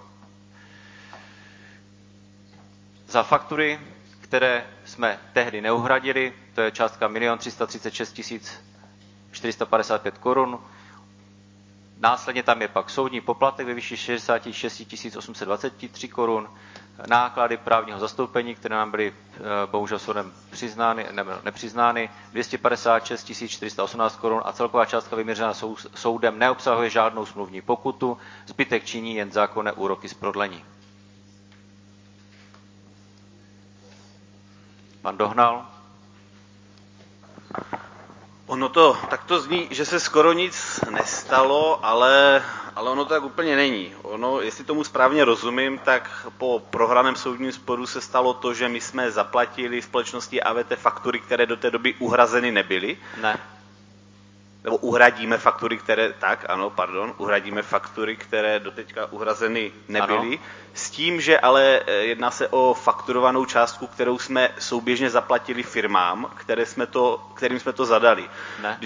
Za faktury, které jsme tehdy neuhradili, to je částka 1 336 455 korun. Následně tam je pak soudní poplatek ve výši 66 823 korun, náklady právního zastoupení, které nám byly bohužel soudem přiznány, nepřiznány, 256 418 korun a celková částka vyměřená soudem neobsahuje žádnou smluvní pokutu, zbytek činí jen zákonné úroky z prodlení. Pan Dohnal. Ono to takto zní, že se skoro nic nestalo, ale ono to tak úplně není. Ono, jestli tomu správně rozumím, tak po prohraném soudním sporu se stalo to, že my jsme zaplatili společnosti AVT faktury, které do té doby uhrazeny nebyly. Ne. Nebo uhradíme faktury, uhradíme faktury, které doteďka uhrazeny nebyly. Ano. S tím, že ale jedná se o fakturovanou částku, kterou jsme souběžně zaplatili firmám, kterým jsme to zadali. Ne.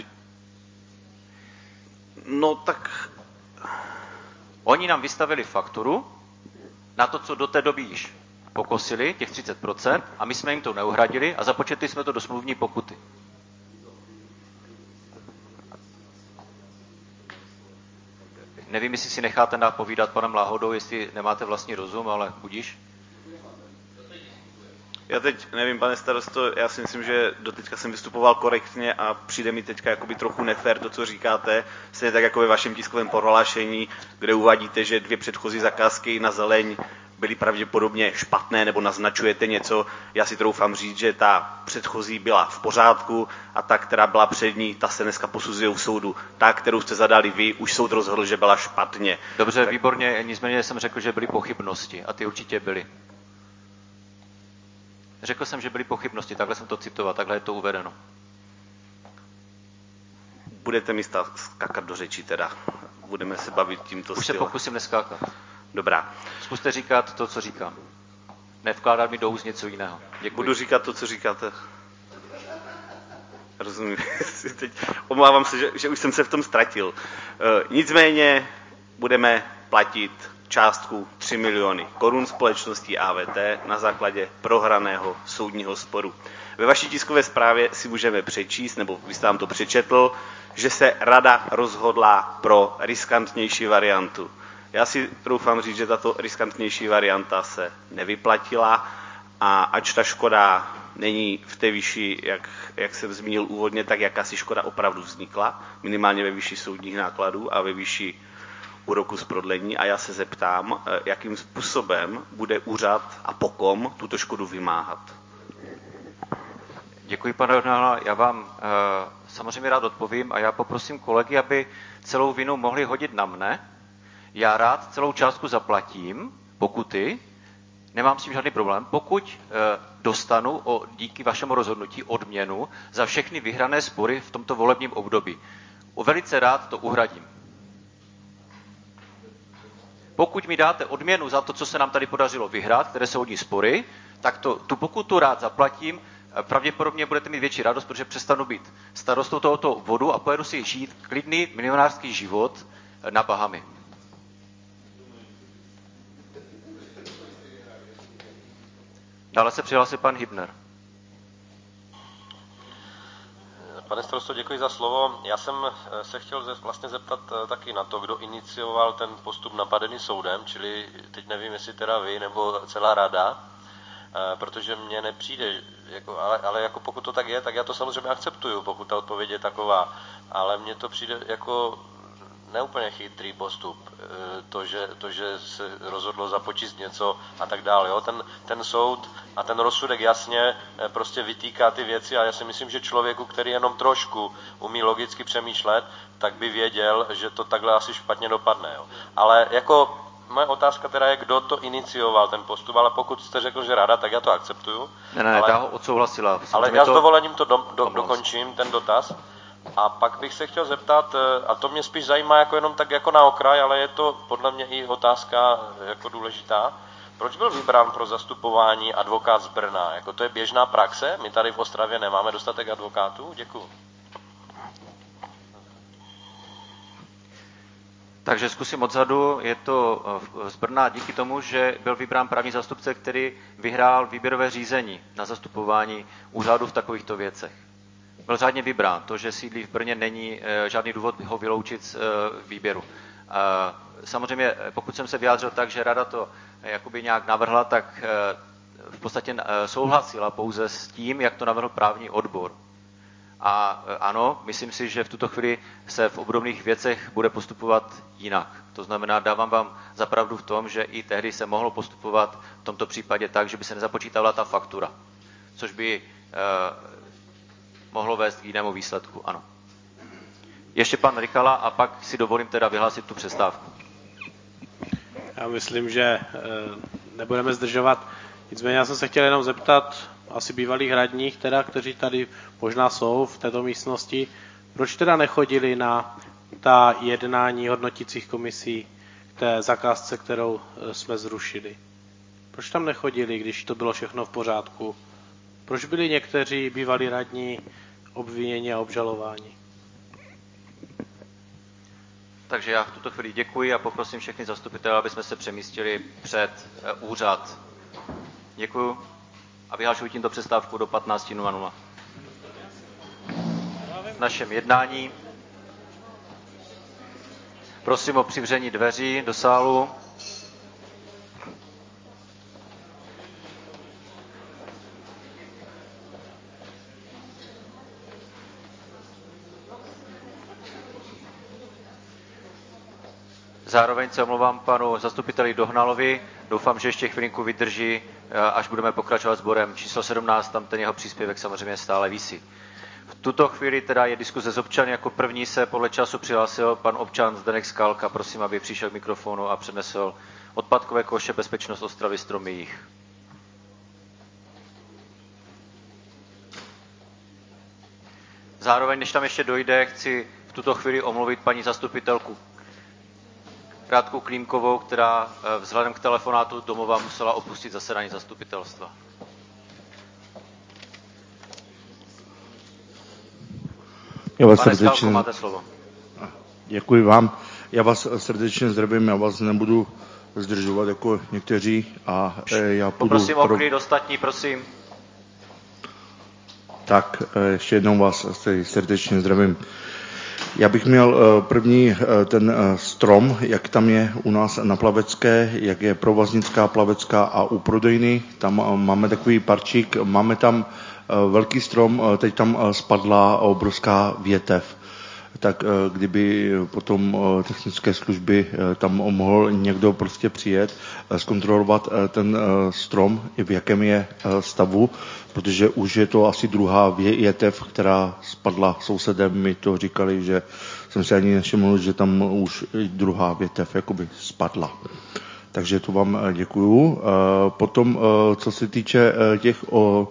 No tak... Oni nám vystavili fakturu na to, co do té doby již pokosili, těch 30%, a my jsme jim to neuhradili a započetli jsme to do smluvní pokuty. Nevím, jestli si necháte napovídat panem Láhodou, jestli nemáte vlastní rozum, ale budíš. Já teď nevím, pane starosto, já si myslím, že doteďka jsem vystupoval korektně a přijde mi teďka jakoby trochu nefér to, co říkáte. Stejně tak jako ve vašem tiskovém prohlášení, kde uvádíte, že 2 předchozí zakázky na zeleň byly pravděpodobně špatné, nebo naznačujete něco. Já si troufám říct, že ta předchozí byla v pořádku a ta, která byla před ní, ta se dneska posuzuje u soudu. Ta, kterou jste zadali vy, už soud rozhodl, že byla špatně. Dobře, tak... výborně, nicméně jsem řekl, že byly pochybnosti a ty určitě byly. Řekl jsem, že byly pochybnosti, takhle jsem to citoval, takhle je to uvedeno. Budete mi skakat do řeči teda. budeme se bavit tímto Už stylem. se pokusím neskákat. Dobrá. Zkuste říkat to, co říkám. Nevkládat mi do úst něco jiného. Děkuji. Budu říkat to, co říkáte. Rozumím. Teď omlouvám se, že už jsem se v tom ztratil. Nicméně budeme platit částku 3 miliony korun společností AVT na základě prohraného soudního sporu. Ve vaší tiskové zprávě si můžeme přečíst, nebo vy jste vám to přečetl, že se rada rozhodla pro riskantnější variantu. Já si doufám říct, že tato riskantnější varianta se nevyplatila a ač ta škoda není v té výši, jak jsem zmínil úvodně, tak jakási škoda opravdu vznikla, minimálně ve výši soudních nákladů a ve výši úroku z prodlení. A já se zeptám, jakým způsobem bude úřad a po kom tuto škodu vymáhat. Děkuji, pane Dohnala. Já vám samozřejmě rád odpovím a já poprosím kolegy, aby celou vinu mohli hodit na mne. Já rád celou částku zaplatím, pokuty, nemám s tím žádný problém, pokud dostanu díky vašemu rozhodnutí odměnu za všechny vyhrané spory v tomto volebním období. Velice rád to uhradím. Pokud mi dáte odměnu za to, co se nám tady podařilo vyhrát, které jsou hodní spory, tak tu pokutu rád zaplatím. Pravděpodobně budete mít větší radost, protože přestanu být starostou tohoto obvodu a pojedu si žít klidný milionářský život na Bahamy. Dále se přihlásil pan Hybner. Pane starosto, děkuji za slovo. Já jsem se chtěl vlastně zeptat taky na to, kdo inicioval ten postup napadený soudem, čili teď nevím, jestli teda vy nebo celá rada, protože mně nepřijde, ale jako pokud to tak je, tak já to samozřejmě akceptuju, pokud ta odpověď je taková, ale mně to přijde jako neúplně chytrý postup, to, že se rozhodlo započíst něco a tak dále. Jo? Ten soud a ten rozsudek jasně prostě vytýká ty věci a já si myslím, že člověku, který jenom trošku umí logicky přemýšlet, tak by věděl, že to takhle asi špatně dopadne. Jo? Ale jako moje otázka teda je, kdo to inicioval ten postup, ale pokud jste řekl, že rada, tak já to akceptuju. Ne, ta ho odsouhlasila. Ale já s dovolením to dokončím, ten dotaz. A pak bych se chtěl zeptat, a to mě spíš zajímá jako jenom tak jako na okraj, ale je to podle mě i otázka jako důležitá. Proč byl vybrán pro zastupování advokát z Brna? Jako to je běžná praxe? My tady v Ostravě nemáme dostatek advokátů? Děkuju. Takže zkusím odzadu. Je to z Brna díky tomu, že byl vybrán právní zástupce, který vyhrál výběrové řízení na zastupování úřadu v takovýchto věcech. Byl řádně vybrán. To, že sídlí v Brně, není žádný důvod ho vyloučit z výběru. Samozřejmě, pokud jsem se vyjádřil tak, že rada to jakoby nějak navrhla, tak v podstatě souhlasila pouze s tím, jak to navrhl právní odbor. A ano, myslím si, že v tuto chvíli se v obdobných věcech bude postupovat jinak. To znamená, dávám vám za pravdu v tom, že i tehdy se mohlo postupovat v tomto případě tak, že by se nezapočítávala ta faktura, což by mohlo vést k jinému výsledku, ano. Ještě pan Rykala a pak si dovolím teda vyhlásit tu přestávku. Já myslím, že nebudeme zdržovat. Nicméně já jsem se chtěl jenom zeptat asi bývalých radních, teda, kteří tady možná jsou v této místnosti, proč teda nechodili na ta jednání hodnotících komisí k té zakázce, kterou jsme zrušili? Proč tam nechodili, když to bylo všechno v pořádku? Proč byli někteří bývalí radní obviněni a obžalováni? Takže já v tuto chvíli děkuji a poprosím všechny zastupitele, aby jsme se přemístili před úřad. Děkuji a vyhlašuji tímto přestávku do 15:00. V našem jednání prosím o přivření dveří do sálu. Zároveň se omlouvám panu zastupiteli Dohnalovi. Doufám, že ještě chvilinku vydrží, až budeme pokračovat s bodem číslo 17, tam ten jeho příspěvek samozřejmě stále visí. V tuto chvíli teda je diskuze s občany. Jako první se podle času přihlásil pan občan Zdeněk Skalka. Prosím, aby přišel k mikrofonu a přednesl odpadkové koše, bezpečnost Ostravy, Stromy Jih. Zároveň, než tam ještě dojde, chci v tuto chvíli omluvit paní zastupitelku Radku Klímkovou, která vzhledem k telefonátu domova musela opustit zasedání zastupitelstva. Pane Skálko, máte slovo. Děkuji vám. Já vás srdečně zdravím, já vás nebudu zdržovat jako někteří a já půjdu... Poprosím o klid, ostatní, prosím. Tak, ještě jednou vás srdečně zdravím. Já bych měl první ten strom, jak tam je u nás na Plavecké, jak je provaznická, Plavecká a u Prodejny. Tam máme takový parčík, máme tam velký strom, teď tam spadla obrovská větev. Tak kdyby potom technické služby tam mohl někdo prostě přijet, zkontrolovat ten strom, v jakém je stavu, protože už je to asi druhá větev, která spadla. Sousedem mi to říkali, že jsem si ani nevšiml, že tam už druhá větev jakoby spadla. Takže to vám děkuju. Potom, co se týče těch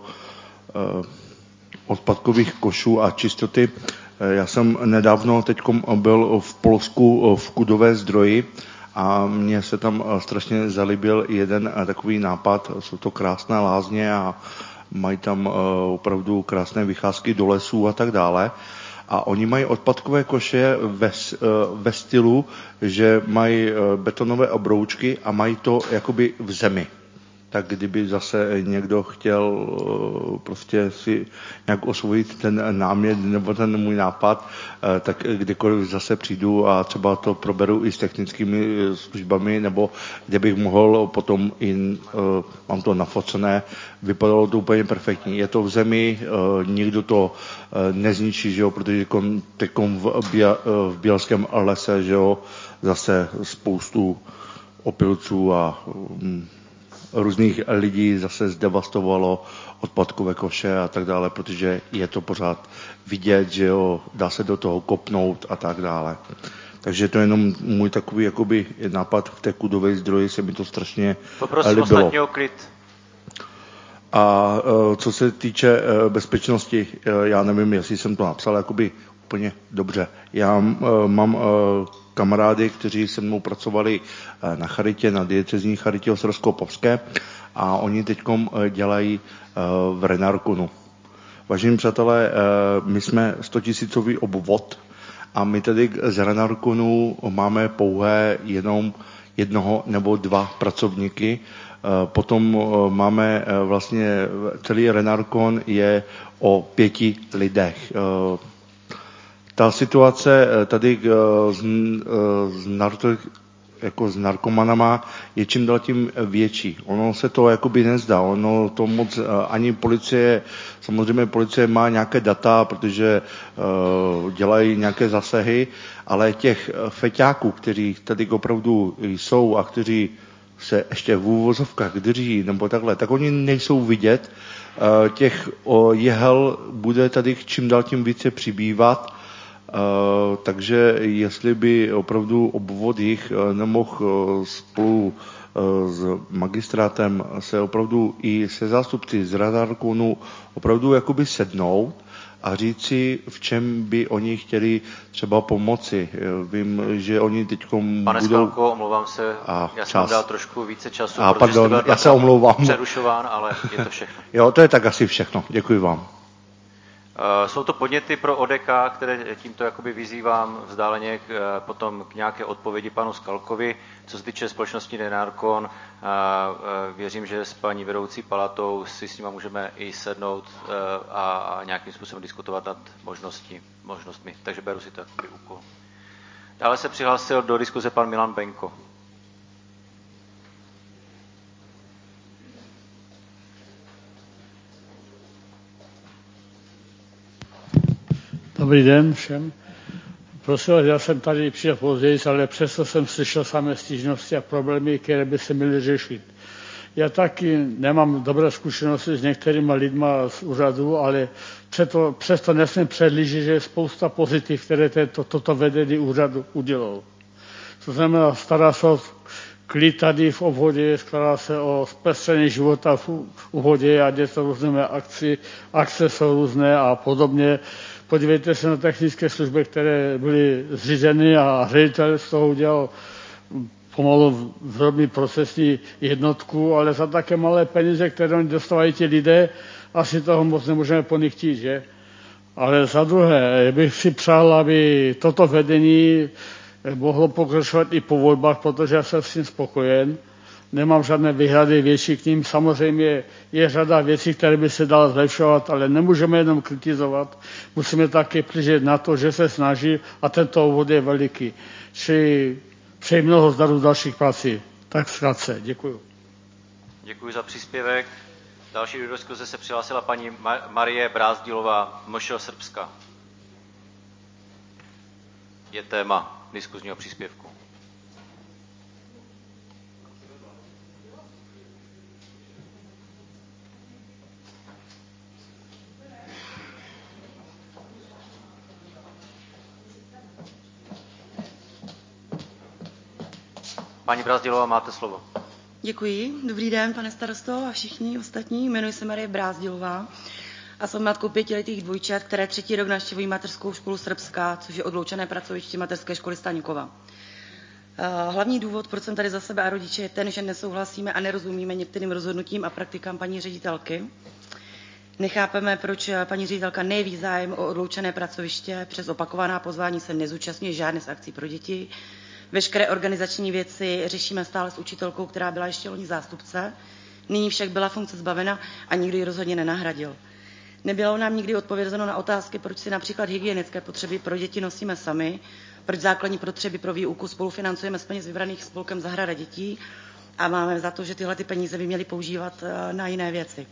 odpadkových košů a čistoty, já jsem nedávno teď byl v Polsku v Kudové Zdroji a mně se tam strašně zalíbil jeden takový nápad. Jsou to krásné lázně a mají tam opravdu krásné vycházky do lesů a tak dále. A oni mají odpadkové koše ve stylu, že mají betonové obroučky a mají to jakoby v zemi. Tak kdyby zase někdo chtěl prostě si nějak osvojit ten námět nebo ten můj nápad, tak kdykoliv zase přijdu a třeba to proberu i s technickými službami, nebo kde bych mohl potom i, mám to nafocené, vypadalo to úplně perfektní. Je to v zemi, nikdo to nezničí, že jo, protože teďkom v Bělském lese, že jo, zase spoustu opilců a různých lidí zase zdevastovalo odpadkové koše a tak dále, protože je to pořád vidět, že jo, dá se do toho kopnout a tak dále. Takže to je jenom můj takový jakoby nápad v té Kudové Zdroji, se mi to strašně Poprosím líbilo. ostatní o klid. A co se týče bezpečnosti, já nevím, jestli jsem to napsal jakoby úplně dobře. Já mám kamarády, kteří se mnou pracovali na charitě, na diecezní charitě Ostroskopovské a oni teďkom dělají v Renarkonu. Vážení přátelé, my jsme 100 000 obvod a my tedy z Renarkonu máme pouhé jenom jednoho nebo dva pracovníky. Potom máme vlastně celý Renarkon je o 5 lidech. Ta situace tady s narkomanama je čím dál tím větší. Ono se to jakoby nezdá, ono to moc, ani policie, samozřejmě policie má nějaké data, protože dělají nějaké zasahy, ale těch feťáků, kteří tady opravdu jsou a kteří se ještě v úvozovkách drží nebo takhle, tak oni nejsou vidět. Těch jehel bude tady čím dál tím více přibývat. Takže jestli by opravdu obvod jich nemohl spolu s magistrátem se opravdu i se zástupci z Renarkonu opravdu jakoby sednout a říci, v čem by oni chtěli třeba pomoci. Vím, že oni teďkom Pane budou... Skálko, omlouvám se, já jsem dal trošku více času, protože pardon, jste byl já se omlouvám. Přerušován, ale je to všechno. Jo, to je tak asi všechno. Děkuji vám. Jsou to podněty pro ODK, které tímto jakoby vyzývám vzdáleně potom k nějaké odpovědi panu Skalkovi. Co se týče společnosti Renarkon, věřím, že s paní vedoucí Palatou si s nima můžeme i sednout a nějakým způsobem diskutovat nad možnostmi. Takže beru si to jakoby úkol. Dále se přihlásil do diskuze pan Milan Benko. Dobrý den všem. Prosím vás, já jsem tady přišel později, ale přesto jsem slyšel samé stížnosti a problémy, které by se měly řešit. Já taky nemám dobré zkušenosti s některými lidmi z úřadu, ale přesto nesmím předlížit, že je spousta pozitiv, které toto vedení úřadu udělalo. To znamená, stará se o klid tady v obvodě, stará se o zpestření života v obvodě a dělat různé akce jsou různé a podobně. Podívejte se na technické služby, které byly zřízeny a ředitel z toho udělal pomalu vyrobí procesní jednotku, ale za také malé peníze, které dostávají ti lidé, asi toho moc nemůžeme po nich chtít, že? Ale za druhé bych si přál, aby toto vedení mohlo pokračovat i po volbách, protože já jsem s tím spokojen. Nemám žádné výhrady větší k ním. Samozřejmě je řada věcí, které by se dala zlepšovat, ale nemůžeme jenom kritizovat. Musíme také přijet na to, že se snaží a tento obvod je veliký. Přeji mnoho zdaru dalších prací. Tak zkrátce. Děkuji. Děkuji za příspěvek. Další do diskuze se přihlásila paní Marie Brázdilová, MŠ Srbska. Je téma diskuzního příspěvku. Paní Brázdilová, máte slovo. Děkuji. Dobrý den, pane starosto a všichni ostatní. Jmenuji se Marie Brázdilová a jsem matkou 5letých dvojčat, které 3. rok navštěvují mateřskou školu Srbská, což je odloučené pracoviště mateřské školy Staňkova. Hlavní důvod, proč jsem tady za sebe a rodiče, je ten, že nesouhlasíme a nerozumíme některým rozhodnutím a praktikám paní ředitelky. Nechápeme, proč paní ředitelka nejeví zájem o odloučené pracoviště, přes opakovaná pozvání se nezúčastňuje žádné z akcí pro děti. Veškeré organizační věci řešíme stále s učitelkou, která byla ještě loni zástupce. Nyní však byla funkce zbavena a nikdo ji rozhodně nenahradil. Nebylo nám nikdy odpovězeno na otázky, proč si například hygienické potřeby pro děti nosíme sami, proč základní potřeby pro výuku spolufinancujeme z peněz vybraných spolkem Zahrada dětí a máme za to, že tyhle ty peníze by měly používat na jiné věci.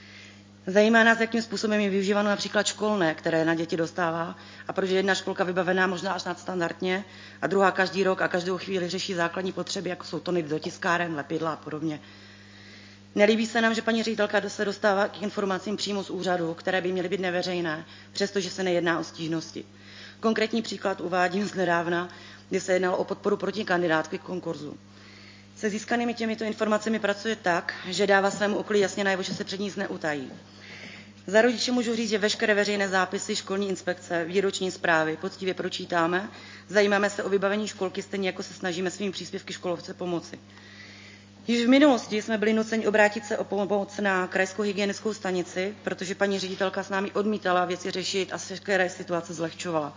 Zajímá nás, jakým způsobem je využíváno například školné, které na děti dostává a proč je jedna školka vybavená možná až nadstandardně a druhá každý rok a každou chvíli řeší základní potřeby, jako jsou tony do tiskáren, lepidla a podobně. Nelíbí se nám, že paní ředitelka se dostává k informacím přímo z úřadu, které by měly být neveřejné, přestože se nejedná o stížnosti. Konkrétní příklad uvádím z nedávna, kdy se jednalo o podporu proti kandidátky k konkurzu. Se získanými těmito informacemi pracuje tak, že dává svému okolí jasně najevo, že se před ní neutají. Za rodiče můžu říct, že veškeré veřejné zápisy školní inspekce, výroční zprávy poctivě pročítáme, zajímáme se o vybavení školky, stejně jako se snažíme svými příspěvky školovce pomoci. Již v minulosti jsme byli nuceni obrátit se o pomoc na krajskou hygienickou stanici, protože paní ředitelka s námi odmítala věci řešit a veškeré situace zlehčovala.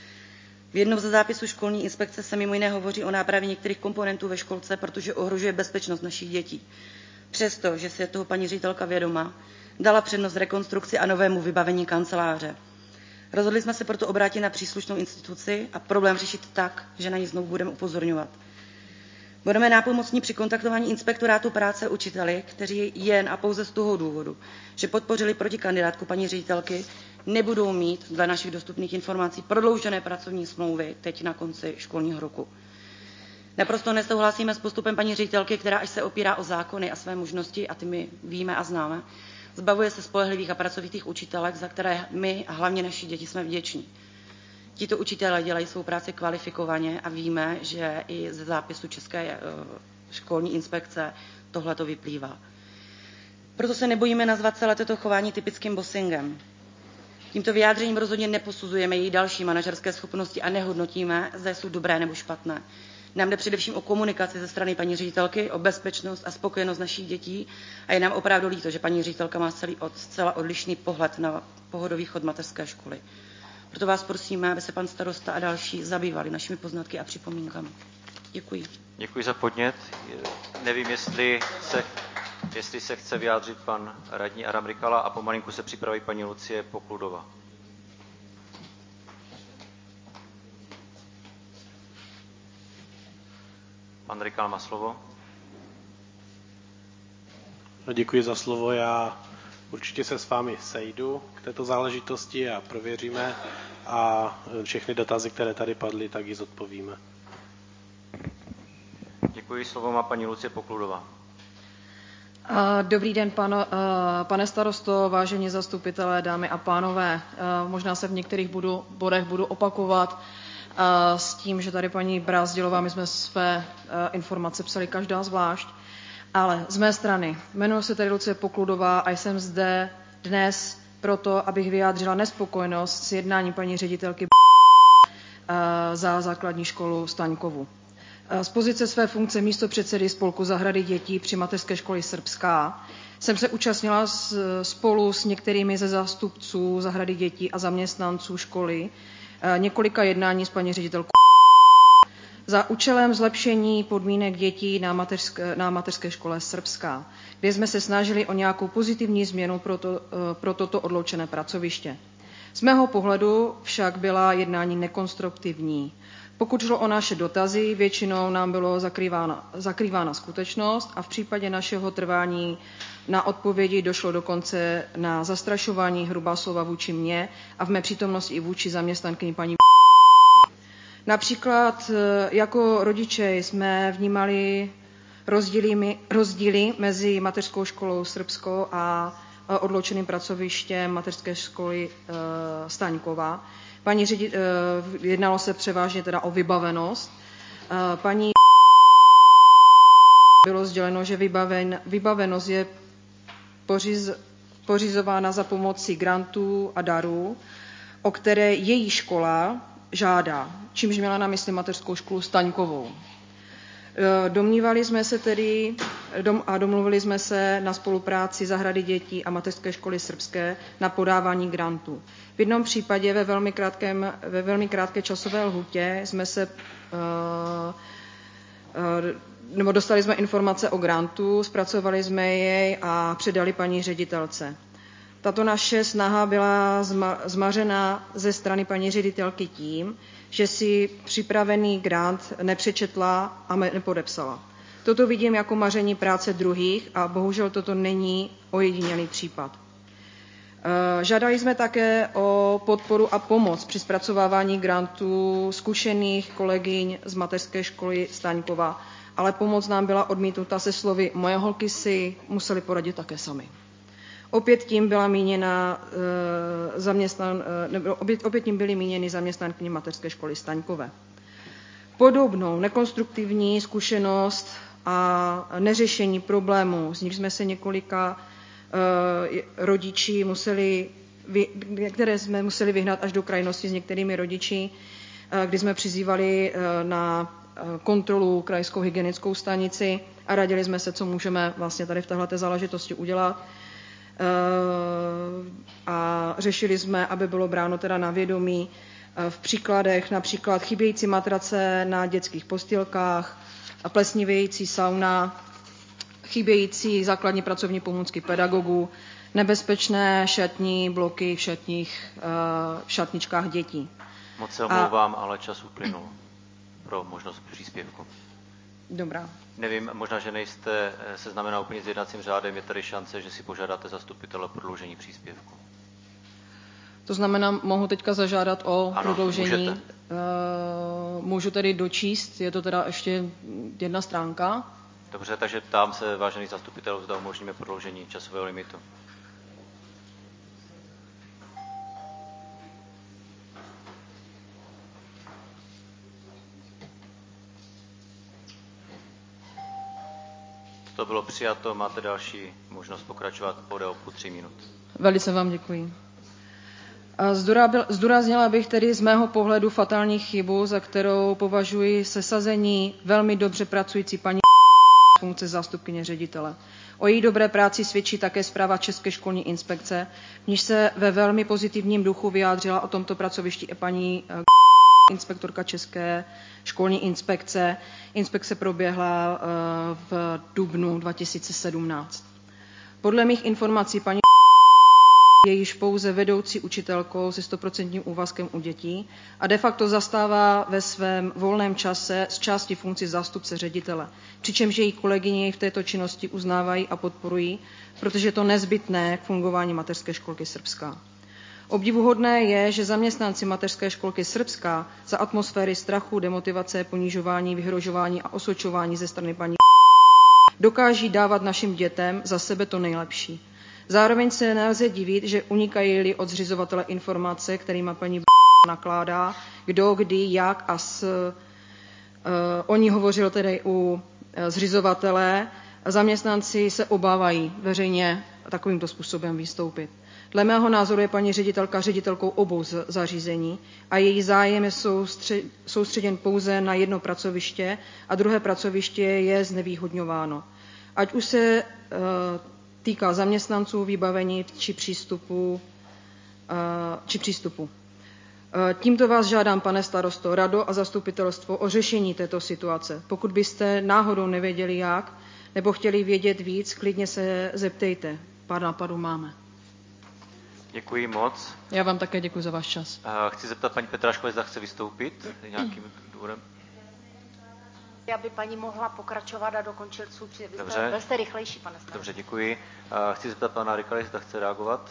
V jednom ze zápisů školní inspekce se mimo jiné hovoří o nápravě některých komponentů ve školce, protože ohrožuje bezpečnost našich dětí. Přesto, že si je toho paní ředitelka vědoma, dala přednost rekonstrukci a novému vybavení kanceláře. Rozhodli jsme se proto obrátit na příslušnou instituci a problém řešit tak, že na ní znovu budeme upozorňovat. Budeme nápomocní při kontaktování inspektorátu práce učiteli, kteří jen a pouze z toho důvodu, že podpořili proti kandidátku paní ředitelky, nebudou mít dle našich dostupných informací prodloužené pracovní smlouvy teď na konci školního roku. Naprosto nesouhlasíme s postupem paní ředitelky, která až se opírá o zákony a své možnosti, a ty my víme a známe, zbavuje se spolehlivých a pracovitých učitelek, za které my a hlavně naši děti jsme vděční. Tito učitelé dělají svou práci kvalifikovaně a víme, že i ze zápisu České školní inspekce tohle to vyplývá. Proto se nebojíme nazvat celé toto chování typickým bossingem. Tímto vyjádřením rozhodně neposuzujeme její další manažerské schopnosti a nehodnotíme, zda jsou dobré nebo špatné. Nám jde především o komunikaci ze strany paní ředitelky, o bezpečnost a spokojenost našich dětí a je nám opravdu líto, že paní ředitelka má zcela odlišný pohled na pohodový chod mateřské školy. Proto vás prosíme, aby se pan starosta a další zabývali našimi poznatky a připomínkami. Děkuji. Děkuji za podnět. Nevím, jestli se chce vyjádřit pan radní Adam Rykala a pomalinku se připraví paní Lucie Pokludová. Pan Rykal má slovo. No, děkuji za slovo. Já určitě se s vámi sejdu k této záležitosti a prověříme a všechny dotazy, které tady padly, tak ji zodpovíme. Děkuji, slovo má paní Lucie Pokludová. Dobrý den, pane starosto, vážení zastupitelé, dámy a pánové. Možná se v některých bodech budu opakovat s tím, že tady paní Brázdilová, my jsme své informace psali každá zvlášť, ale z mé strany jmenuji se tady Lucie Pokludová a jsem zde dnes proto, abych vyjádřila nespokojenost s jednáním paní ředitelky za základní školu Staňkovu. Z pozice své funkce místopředsedy spolku Zahrady dětí při mateřské škole Srbská jsem se účastnila spolu s některými ze zástupců Zahrady dětí a zaměstnanců školy několika jednání s paní ředitelkou za účelem zlepšení podmínek dětí na mateřské škole Srbská, kde jsme se snažili o nějakou pozitivní změnu pro toto odloučené pracoviště. Z mého pohledu však byla jednání nekonstruktivní. Pokud šlo o naše dotazy, většinou nám bylo zakrývána skutečnost a v případě našeho trvání na odpovědi došlo dokonce na zastrašování hrubá slova vůči mně a v mé přítomnosti i vůči zaměstnankyni paní. Například jako rodiče jsme vnímali rozdíly mezi mateřskou školou Srbskou a odloučeným pracovištěm mateřské školy Staňkova. Jednalo se převážně teda o vybavenost. Paní bylo sděleno, že vybavenost je pořizována za pomoci grantů a darů, o které její škola žádá, čímž měla na mysli mateřskou školu Staňkovou. Domnívali jsme se tedy a domluvili jsme se na spolupráci Zahrady dětí a mateřské školy Srbské na podávání grantů. V jednom případě ve velmi krátké časové lhůtě jsme se dostali jsme informace o grantu, zpracovali jsme jej a předali paní ředitelce. Tato naše snaha byla zmařena ze strany paní ředitelky tím, že si připravený grant nepřečetla a nepodepsala. Toto vidím jako maření práce druhých a bohužel toto není ojedinělý případ. Žádali jsme také o podporu a pomoc při zpracovávání grantů zkušených kolegyň z mateřské školy Staňkova, ale pomoc nám byla odmítnuta se slovy moje holky si museli poradit také sami. Opět tím byly míněny zaměstnankyně mateřské školy Staňkové. Podobnou nekonstruktivní zkušenost a neřešení problémů, z nich jsme se několika rodiči které jsme museli vyhnat až do krajnosti s některými rodiči, kdy jsme přizývali na kontrolu krajskou hygienickou stanici a radili jsme se, co můžeme vlastně tady v téhleté záležitosti udělat. A řešili jsme, aby bylo bráno teda na vědomí v příkladech například chybějící matrace na dětských postýlkách, plesnivějící sauna, chybějící základní pracovní pomůcky pedagogů, nebezpečné šatní bloky v šatničkách dětí. Moc se omlouvám, ale čas uplynul pro možnost příspěvku. Dobrá. Nevím, možná, že nejste seznámena úplně s jednacím řádem, je tady šance, že si požádáte zastupitele o prodloužení příspěvku. To znamená, mohu teďka zažádat o prodloužení. Můžete. Můžu tedy dočíst, je to teda ještě jedna stránka. Dobře, takže ptám se, vážený zastupitel, zda umožníme prodloužení časového limitu. To bylo přijato, máte další možnost pokračovat po délku 3 minut. Velice vám děkuji. Zdůraznila bych tedy z mého pohledu fatální chybu, za kterou považuji sesazení velmi dobře pracující paní funkce zástupkyně ředitele. O její dobré práci svědčí také zpráva České školní inspekce, v níž se ve velmi pozitivním duchu vyjádřila o tomto pracovišti i paní inspektorka České školní inspekce. Inspekce proběhla v dubnu 2017. Podle mých informací paní je již pouze vedoucí učitelkou se 100% úvazkem u dětí a de facto zastává ve svém volném čase z části funkci zástupce ředitele, přičemž její kolegyně jej v této činnosti uznávají a podporují, protože je to nezbytné k fungování mateřské školky Srbská. Obdivuhodné je, že zaměstnanci mateřské školky Srbská za atmosféry strachu, demotivace, ponižování, vyhrožování a osočování ze strany paní dokáží dávat našim dětem za sebe to nejlepší. Zároveň se nelze divit, že unikají-li od zřizovatele informace, kterýma paní nakládá, kdo, kdy, jak a oni hovořil tedy u zřizovatele. Zaměstnanci se obávají veřejně takovýmto způsobem vystoupit. Dle mého názoru je paní ředitelka ředitelkou obou zařízení a její zájem je soustředěn pouze na jedno pracoviště a druhé pracoviště je znevýhodňováno. Ať už se týká zaměstnanců, vybavení či přístupu. Tímto vás žádám, pane starosto, rado a zastupitelstvo o řešení této situace. Pokud byste náhodou nevěděli jak, nebo chtěli vědět víc, klidně se zeptejte. Pár nápadů máme. Děkuji moc. Já vám také děkuji za váš čas. Chci zeptat paní Petráškové, zda chce vystoupit nějakým důvodem. Aby paní mohla pokračovat a dokončit svůj příspěvek. Dobře. Byl jste rychlejší, pane starosto. Dobře, děkuji. Chci zeptat pana Rikaly, zda chce reagovat.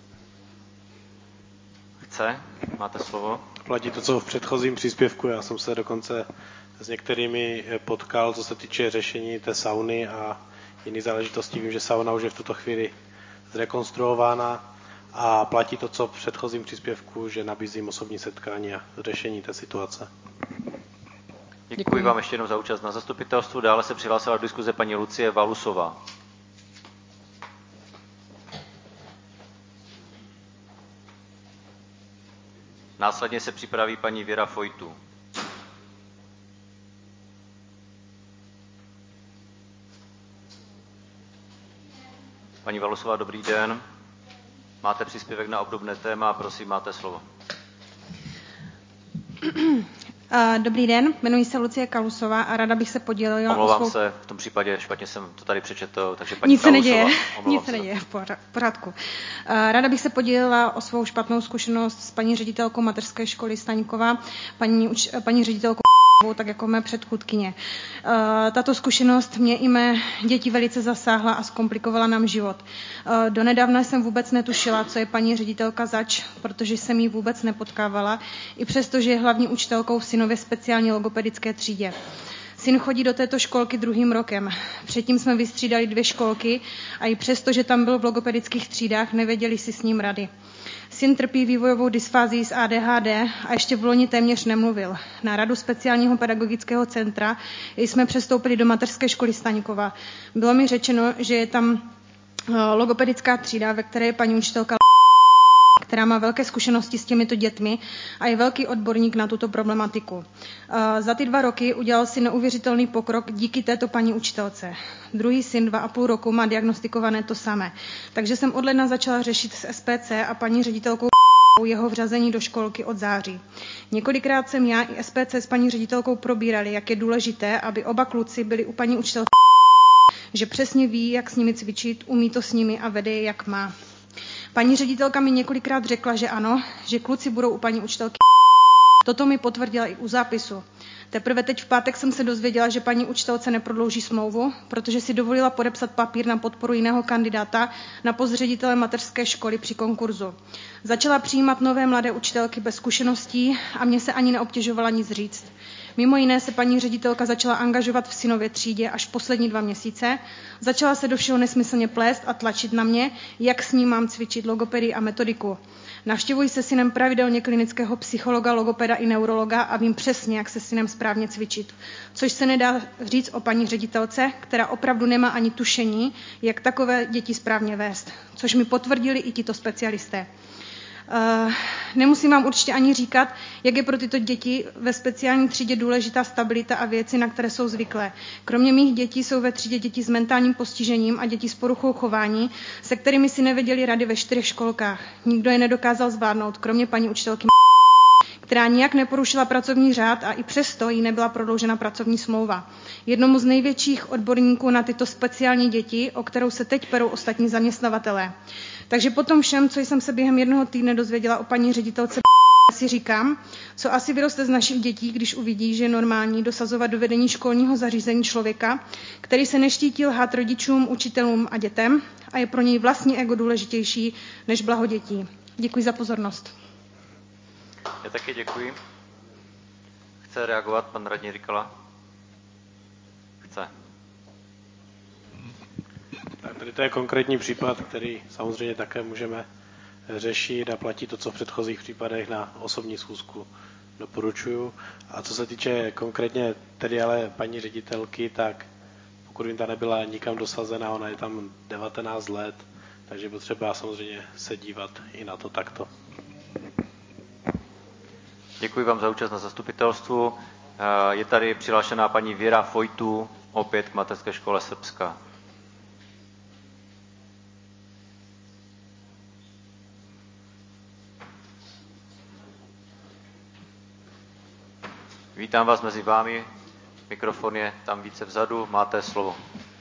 Chce? Máte slovo. Platí to, co v předchozím příspěvku. Já jsem se dokonce s některými potkal, co se týče řešení té sauny a jiných záležitostí. Vím, že sauna už je v tuto chvíli zrekonstruována a platí to, co v předchozím příspěvku, že nabízím osobní setkání a řešení té situace. Děkuji vám ještě jednou za účast na zastupitelstvu. Dále se přihlásila do diskuze paní Lucie Valusová. Následně se připraví paní Věra Fojtu. Paní Valusová, dobrý den. Máte příspěvek na obdobné téma, prosím, máte slovo. Dobrý den, jmenuji se Lucie Kalusová a ráda bych se podělila Omlouvám se, v tom případě špatně jsem to tady přečetl, takže paní Nic se Kalusová. Nic se neděje, v pořádku. Ráda bych se podělila o svou špatnou zkušenost s paní ředitelkou mateřské školy Staňkova, paní ředitelkou tak jako mé předchůdkyně. Tato zkušenost mě i mé děti velice zasáhla a zkomplikovala nám život. Donedávna jsem vůbec netušila, co je paní ředitelka zač, protože jsem ji vůbec nepotkávala, i přesto, že je hlavní učitelkou v synově speciální logopedické třídě. Syn chodí do této školky 2. rokem. Předtím jsme vystřídali 2 školky a i přesto, že tam byl v logopedických třídách, nevěděli si s ním rady. Syn trpí vývojovou dysfází s ADHD a ještě v loni téměř nemluvil. Na radu speciálního pedagogického centra jsme přestoupili do mateřské školy Staňkova. Bylo mi řečeno, že je tam logopedická třída, ve které je paní učitelka, která má velké zkušenosti s těmito dětmi a je velký odborník na tuto problematiku. Za ty 2 roky udělal si neuvěřitelný pokrok díky této paní učitelce. Druhý syn 2,5 roku má diagnostikované to samé. Takže jsem od ledna začala řešit s SPC a paní ředitelkou jeho vřazení do školky od září. Několikrát jsem já i SPC s paní ředitelkou probírali, jak je důležité, aby oba kluci byli u paní učitelky, že přesně ví, jak s nimi cvičit, umí to s nimi a vede je, jak má. Paní ředitelka mi několikrát řekla, že ano, že kluci budou u paní učitelky. Toto mi potvrdila i u zápisu. Teprve teď v pátek jsem se dozvěděla, že paní učitelce neprodlouží smlouvu, protože si dovolila podepsat papír na podporu jiného kandidáta na post ředitele mateřské školy při konkurzu. Začala přijímat nové mladé učitelky bez zkušeností a mě se ani neobtěžovala nic říct. Mimo jiné se paní ředitelka začala angažovat v synově třídě až poslední 2 měsíce. Začala se do všeho nesmyslně plést a tlačit na mě, jak s ním mám cvičit logopedii a metodiku. Navštěvuji se synem pravidelně klinického psychologa, logopeda i neurologa a vím přesně, jak se synem správně cvičit. Což se nedá říct o paní ředitelce, která opravdu nemá ani tušení, jak takové děti správně vést. Což mi potvrdili i tito specialisté. Nemusím vám určitě ani říkat, jak je pro tyto děti ve speciální třídě důležitá stabilita a věci, na které jsou zvyklé. Kromě mých dětí jsou ve třídě děti s mentálním postižením a děti s poruchou chování, se kterými si nevěděli rady ve 4 školkách. Nikdo je nedokázal zvládnout, kromě paní učitelky, která nijak neporušila pracovní řád a i přesto jí nebyla prodloužena pracovní smlouva. Jednomu z největších odborníků na tyto speciální děti, o kterou se teď perou ostatní zaměstnavatelé. Takže potom všem, co jsem se během 1 týdne dozvěděla o paní ředitelce, si říkám, co asi vyroste z našich dětí, když uvidí, že je normální dosazovat do vedení školního zařízení člověka, který se neštítí lhát rodičům, učitelům a dětem a je pro něj vlastní ego důležitější než blaho dětí. Děkuji za pozornost. Já taky děkuji. Chce reagovat pan radní Rikala? Chce. Tak tady to je konkrétní případ, který samozřejmě také můžeme řešit a platí to, co v předchozích případech na osobní schůzku doporučuju. A co se týče konkrétně tedy ale paní ředitelky, tak pokud jim ta nebyla nikam dosazena, ona je tam 19 let, Takže potřeba samozřejmě se dívat i na to takto. Děkuji vám za účast na zastupitelstvu. Je tady přihlášená paní Věra Fojtu, opět k Mateřské škole Srbska. Vítám vás mezi vámi. Mikrofon je tam více vzadu. Máte slovo.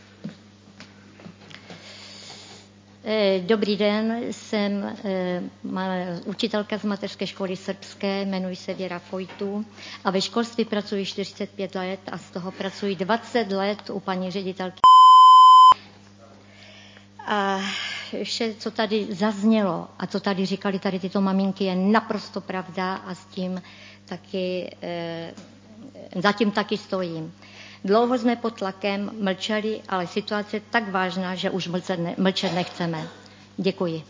Dobrý den, jsem učitelka z Mateřské školy srbské, jmenuji se Věra Fojtu a ve školství pracuji 45 let a z toho pracuji 20 let u paní ředitelky. A vše, co tady zaznělo a co tady říkali tady tyto maminky, je naprosto pravda a s tím taky, zatím taky stojím. Dlouho jsme pod tlakem mlčeli, ale situace je tak vážná, že už mlčet nechceme. Děkuji.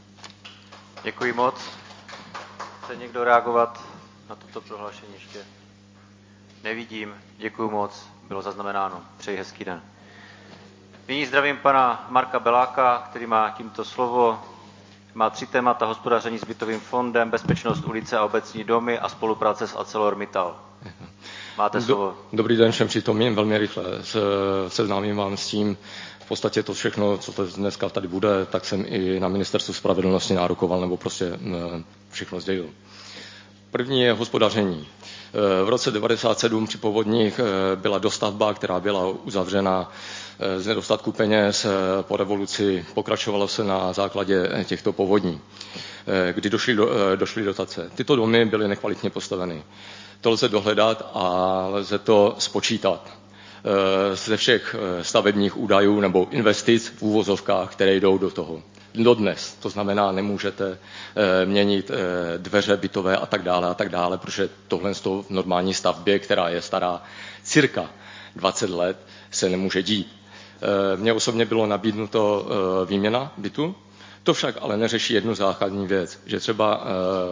Děkuji moc. Chce někdo reagovat na toto prohlášení ještě? Nevidím. Děkuji moc. Bylo zaznamenáno. Přeji hezký den. Nyní zdravím pana Marka Beláka, který má tímto slovo. Má 3 témata: hospodaření s bytovým fondem, bezpečnost ulice a obecní domy a spolupráce s ArcelorMittal. Máte slovo. Dobrý den všem přítomným, velmi rychle seznámím vám s tím. V podstatě to všechno, co to dneska tady bude, tak jsem i na Ministerstvu spravedlnosti nárokoval, nebo prostě všechno sdělil. První je hospodaření. V roce 1997 při povodních byla dostavba, která byla uzavřena z nedostatku peněz. Po revoluci pokračovalo se na základě těchto povodní, kdy došly dotace. Tyto domy byly nekvalitně postaveny. To lze dohledat a lze to spočítat ze všech stavebních údajů nebo investic v úvozovkách, které jdou do toho. Dodnes, to znamená, nemůžete měnit dveře bytové a tak dále, protože tohle v normální stavbě, která je stará cirka 20 let, se nemůže dít. Mně osobně bylo nabídnuto výměna bytu, to však ale neřeší jednu základní věc, že třeba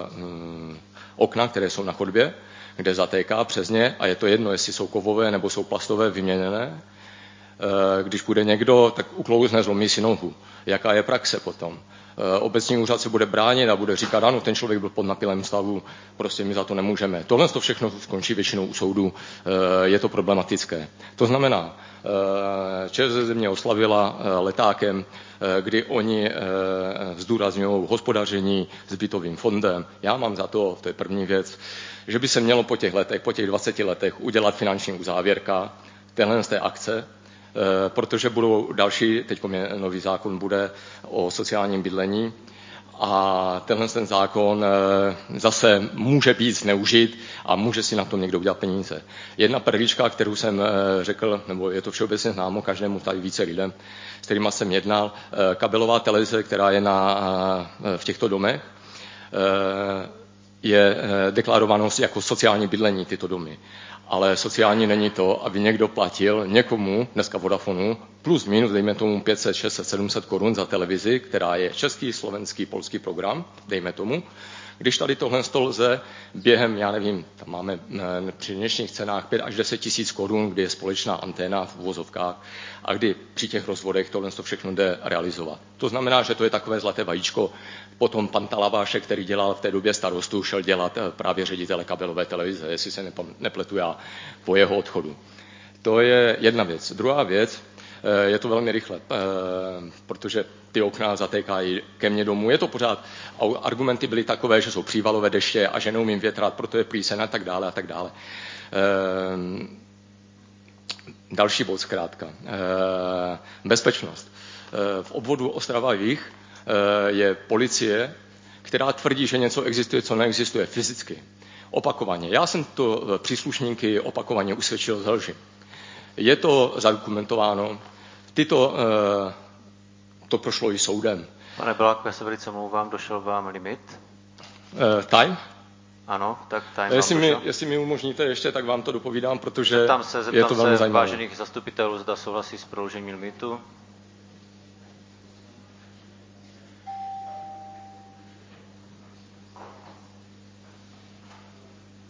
okna, které jsou na chodbě, kde zatéká přes ně, a je to jedno, jestli jsou kovové nebo jsou plastové, vyměněné. Když bude někdo, tak uklouzne, zlomí si nohu. Jaká je praxe potom? Obecní úřad se bude bránit a bude říkat, ano, ten člověk byl pod napilém stavu, prostě my za to nemůžeme. Tohle to všechno skončí většinou u soudu, je to problematické. To znamená, ČSSD mě oslavila letákem, kdy oni zdůrazňují hospodaření s bytovým fondem. Já mám za to je první věc, že by se mělo po těch 20 letech udělat finanční uzávěrka téhle z té akce, protože budou další, teď nový zákon bude o sociálním bydlení a ten zákon zase může být zneužit a může si na to někdo udělat peníze. Jedna perlička, kterou jsem řekl, nebo je to všeobecně známo každému tady více lidem, s kterýma jsem jednal, kabelová televize, která je v těchto domech, je deklarováno jako sociální bydlení tyto domy. Ale sociální není to, aby někdo platil někomu, dneska Vodafonu, plus minus, dejme tomu 500, 600, 700 korun za televizi, která je český, slovenský, polský program, dejme tomu. Když tady tohle lze během, já nevím, tam máme při dnešních cenách 5 až 10 tisíc korun, kdy je společná anténa v uvozovkách a kdy při těch rozvodech tohle všechno jde realizovat. To znamená, že to je takové zlaté vajíčko. Potom pan Talavášek, který dělal v té době starostu, šel dělat právě ředitele kabelové televize, jestli se nepletu já, po jeho odchodu. To je jedna věc. Druhá věc, je to velmi rychle, protože ty okna zatékají ke mně domů. Je to pořád, argumenty byly takové, že jsou přívalové deště a že neumím větrat, proto je plíseň a tak dále a tak dále. Další bod zkrátka. Bezpečnost. V obvodu Ostrava-Jih je policie, která tvrdí, že něco existuje, co neexistuje fyzicky. Opakovaně. Já jsem to příslušníky opakovaně usvědčil z lži. Je to zadokumentováno. To prošlo i soudem. Pane Beláku, já se velice omlouvám, došel vám limit? Time? Ano, tak time jestli mi umožníte ještě, tak vám to dopovídám, protože je to velmi zajímavé. zajímavé. Vážených zastupitelů, zda souhlasí s prodloužením limitu.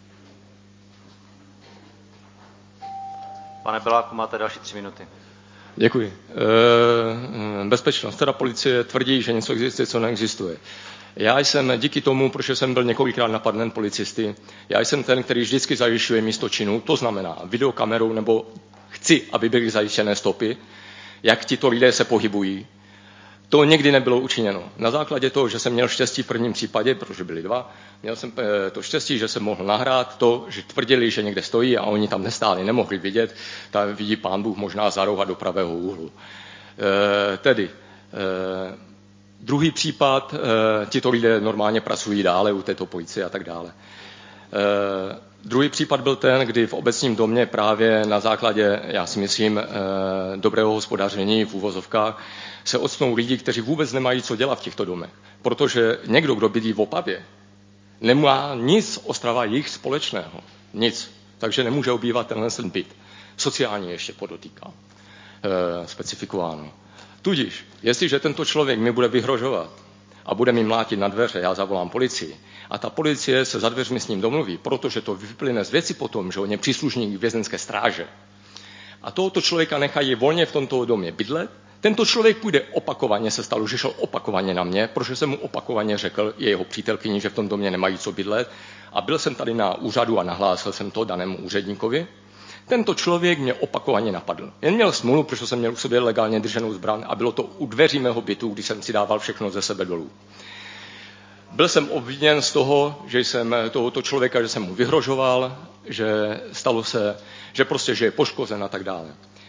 Pane Beláku, máte další 3 minuty. Děkuji. Bezpečnost, teda policie tvrdí, že něco existuje, co neexistuje. Já jsem díky tomu, protože jsem byl několikrát napaden policisty, já jsem ten, který vždycky zajišťuje místo činu, to znamená videokamerou, nebo chci, aby byly zajištěné stopy, jak tito lidé se pohybují. To nikdy nebylo učiněno. Na základě toho, že jsem měl štěstí v prvním případě, protože byli dva, měl jsem to štěstí, že jsem mohl nahrát to, že tvrdili, že někde stojí a oni tam nestáli, nemohli vidět, tak vidí pán Bůh možná za roha do pravého úhlu. Druhý případ, tito lidé normálně pracují dále u této policie a tak dále. Druhý případ byl ten, kdy v obecním domě právě na základě, já si myslím, dobrého hospodaření v úvozovkách se odstnou lidi, kteří vůbec nemají co dělat v těchto domech. Protože někdo, kdo bydlí v Opavě, nemá nic Ostrava jich společného. Nic. Takže nemůže obývat tenhle byt. Sociálně ještě podotýkám. Specifikováno. Tudíž, jestliže tento člověk mi bude vyhrožovat a bude mi mlátit na dveře, já zavolám policii, a ta policie se za dveřmi s ním domluví, protože to vyplyne z věci potom, že on je příslušník vězeňské stráže, a tohoto člověka nechají volně v tomto domě bydlet, tento člověk půjde opakovaně, se stalo, že šel opakovaně na mě, protože jsem mu opakovaně řekl jeho přítelkyni, že v tom domě nemají co bydlet, a byl jsem tady na úřadu a nahlásil jsem to danému úředníkovi. Tento člověk mě opakovaně napadl. Jen měl smůlu, protože jsem měl u sobě legálně drženou zbraň a bylo to u dveří mého bytu, když jsem si dával všechno ze sebe dolů. Byl jsem obviněn z toho, že jsem tohoto člověka, že jsem mu vyhrožoval, že stalo se, že prostě, že je poškozen a tak dále.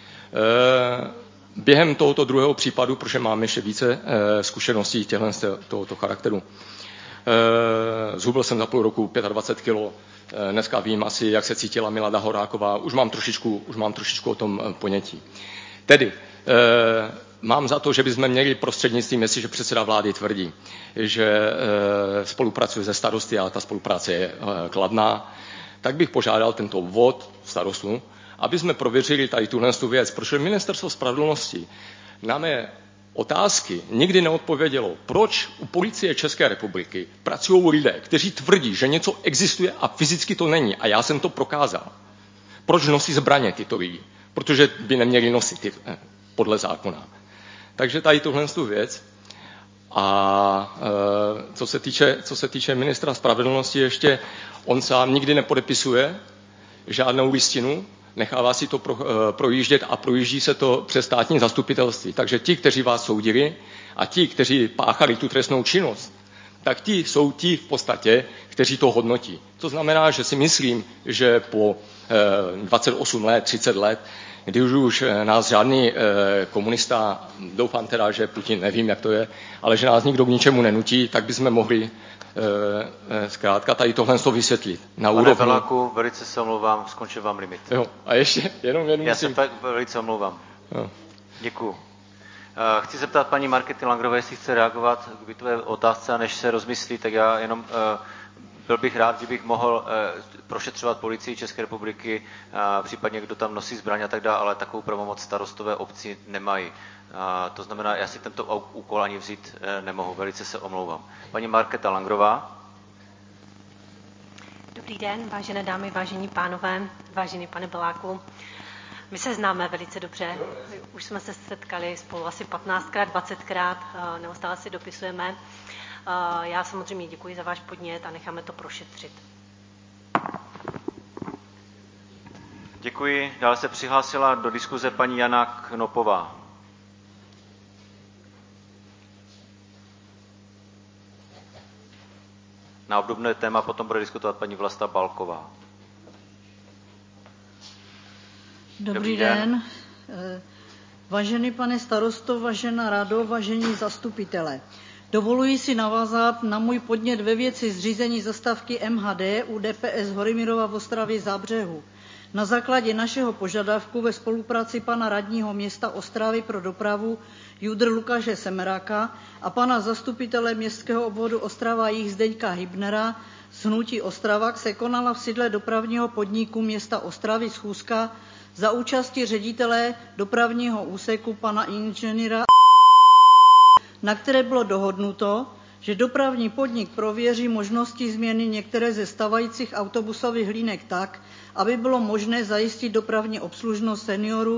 Během tohoto druhého případu, protože mám ještě více zkušeností tohoto charakteru, zhubil jsem za půl roku 25 kilo. Dneska vím asi, jak se cítila Milada Horáková. Už mám trošičku o tom ponětí. Tedy mám za to, že bychom měli prostřednictvím, jestliže předseda vlády tvrdí, že spolupracuje se starosty a ta spolupráce je kladná, tak bych požádal tento vod starostu, aby jsme prověřili tady tuhle věc, protože Ministerstvo spravedlnosti na mé otázky nikdy neodpovědělo, proč u policie České republiky pracují lidé, kteří tvrdí, že něco existuje a fyzicky to není. A já jsem to prokázal. Proč nosí zbraně tyto lidi? Protože by neměli nosit podle zákona. Takže tady tuhle věc. A co se týče ministra spravedlnosti ještě, on sám nikdy nepodepisuje žádnou listinu, nechává si to projíždět a projíždí se to přes státní zastupitelství. Takže ti, kteří vás soudili a ti, kteří páchali tu trestnou činnost, tak ti jsou ti v podstatě, kteří to hodnotí. To znamená, že si myslím, že po 28 let, 30 let, kdy už nás žádný komunista, doufám teda, že Putin, nevím, jak to je, ale že nás nikdo k ničemu nenutí, tak bychom mohli zkrátka tady tohle vysvětlit. Na Pane Beláku, velice se omlouvám, skončil vám limit. Jo, a ještě jenom jednu Já se fakt velice omlouvám. Jo. Děkuju. Chci zeptat paní Markety Langrové, jestli chce reagovat k bytové otázce, a než se rozmyslí, tak já jenom byl bych rád, kdybych mohl prošetřovat policii České republiky, případně kdo tam nosí zbraň a tak dále, ale takovou pravomoc starostové obci nemají. To znamená, já si tento úkol ani vzít nemohu, velice se omlouvám. Paní Markéta Langrová. Dobrý den, vážené dámy, vážení pánové, vážený pane Beláku. My se známe velice dobře, už jsme se setkali spolu asi 15krát, 20krát, neustále si dopisujeme. Já samozřejmě děkuji za váš podnět a necháme to prošetřit. Děkuji. Dále se přihlásila do diskuze paní Jana Knopová. Na obdobné téma potom bude diskutovat paní Vlasta Balková. Dobrý den. Vážený pane starosto, vážená rado, vážení zastupitele. Dovoluji si navázat na můj podnět ve věci zřízení zastávky MHD u DPS Horymírova v Ostravě Zábřehu. Na základě našeho požadavku ve spolupráci pana radního města Ostravy pro dopravu Judr Lukáše Semeráka a pana zastupitele městského obvodu Ostrava Jih Zdeňka Hybnera z hnutí Ostravak se konala v sídle dopravního podniku města Ostravy schůzka za účasti ředitele dopravního úseku pana inženýra, na které bylo dohodnuto, že dopravní podnik prověří možnosti změny některé ze stávajících autobusových linek tak, aby bylo možné zajistit dopravní obslužnost seniorů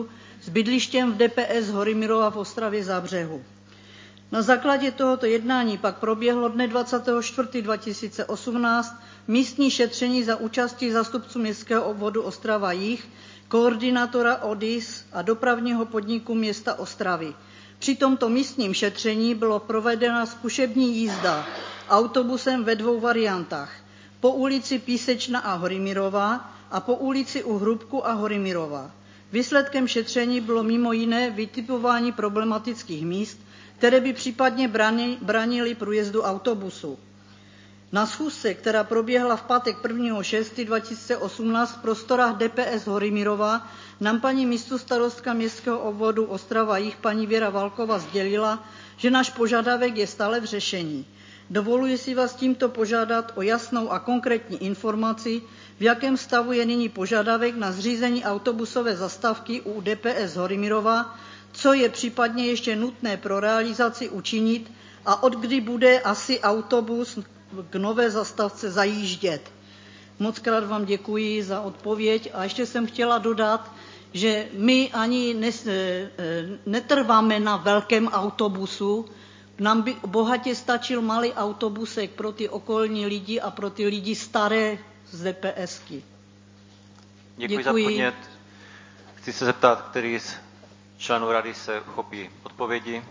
s bydlištěm v DPS Horymirova v Ostravě Zábřehu. Na základě tohoto jednání pak proběhlo dne 24.2018 místní šetření za účastí zástupců městského obvodu Ostrava Jih, koordinátora ODIS a dopravního podniku města Ostravy. Při tomto místním šetření bylo provedena zkušební jízda autobusem ve 2 variantách. Po ulici Písečna a Horymirova a po ulici U Hrubku a Horymirova. Výsledkem šetření bylo mimo jiné vytipování problematických míst, které by případně bránily průjezdu autobusu. Na schůzce, která proběhla v pátek 1.6.2018 v prostorách DPS Horymirova, nám paní místostarostka městského obvodu Ostrava Jih paní Věra Válková sdělila, že náš požadavek je stále v řešení. Dovoluji si vás tímto požádat o jasnou a konkrétní informaci, v jakém stavu je nyní požadavek na zřízení autobusové zastávky u DPS Horymirova, co je případně ještě nutné pro realizaci učinit a od kdy bude asi autobus k nové zastávce zajíždět. Moc krát vám děkuji za odpověď a ještě jsem chtěla dodat, že my ani netrváme na velkém autobusu, nám by bohatě stačil malý autobusek pro ty okolní lidi a pro ty lidi staré z DPSky. Děkuji za podnět. Chci se zeptat, který z členů rady se chopí odpovědi.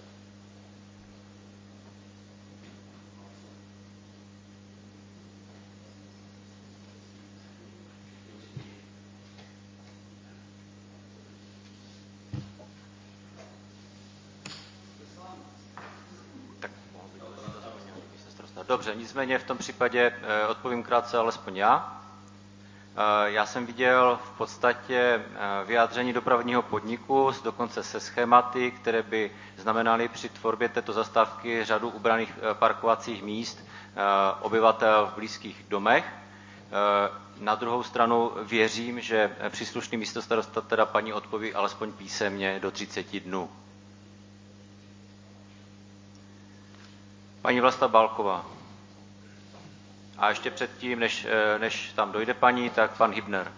Dobře, nicméně v tom případě odpovím krátce alespoň já. Já jsem viděl v podstatě vyjádření dopravního podniku, dokonce se schématy, které by znamenaly při tvorbě této zastávky řadu ubraných parkovacích míst obyvatel v blízkých domech. Na druhou stranu věřím, že příslušný místostarosta teda paní odpoví alespoň písemně do 30 dnů. Paní Vlasta Bálková. A ještě předtím, než tam dojde paní, tak pan Hybner.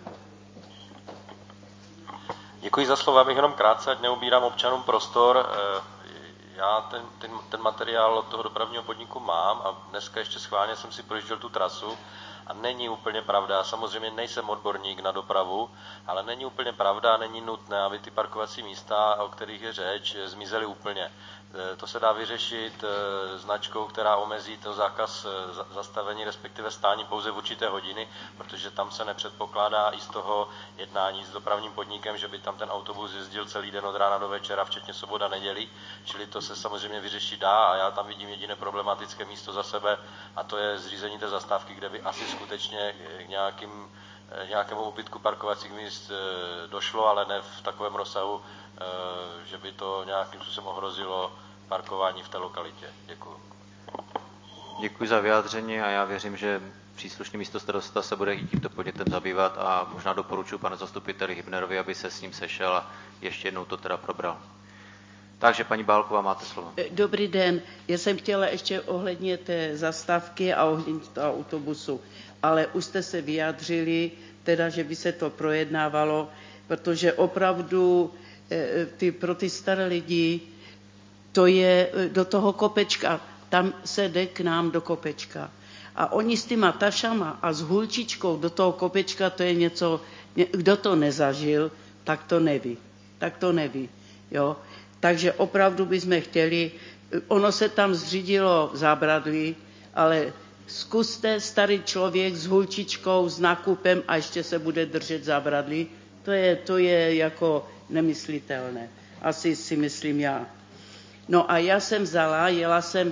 Děkuji za slovo, abych jenom krátce, ať neubírám občanům prostor. Já ten materiál od toho dopravního podniku mám a dneska ještě schválně jsem si projížděl tu trasu a není úplně pravda, samozřejmě nejsem odborník na dopravu, ale není úplně pravda, není nutné, aby ty parkovací místa, o kterých je řeč, zmizely úplně. To se dá vyřešit značkou, která omezí to zákaz zastavení, respektive stání pouze v určité hodiny, protože tam se nepředpokládá i z toho jednání s dopravním podnikem, že by tam ten autobus jezdil celý den od rána do večera, včetně sobota, neděli, čili to se samozřejmě vyřešit dá a já tam vidím jediné problematické místo za sebe a to je zřízení té zastávky, kde by asi skutečně k nějakému úbytku parkovacích míst došlo, ale ne v takovém rozsahu, že by to nějakým způsobem ohrozilo parkování v té lokalitě. Děkuji. Děkuji za vyjádření a já věřím, že příslušný místostarosta se bude i tímto podnětem zabývat a možná doporučuji panu zastupiteli Hybnerovi, aby se s ním sešel a ještě jednou to teda probral. Takže paní Bálková, máte slovo. Dobrý den. Já jsem chtěla ještě ohledně té zastávky a ohledně toho autobusu, ale už jste se vyjádřili, teda, že by se to projednávalo, protože opravdu pro ty staré lidi to je do toho kopečka, tam se jde k nám do kopečka. A oni s těma tašama a s hulčičkou do toho kopečka, to je něco, kdo to nezažil, tak to neví. Jo? Takže opravdu bychom chtěli, ono se tam zřídilo zábradlí, ale zkuste starý člověk s hulčičkou, s nákupem a ještě se bude držet zábradlí, to je jako nemyslitelné. Asi si myslím já. No a já jsem jela jsem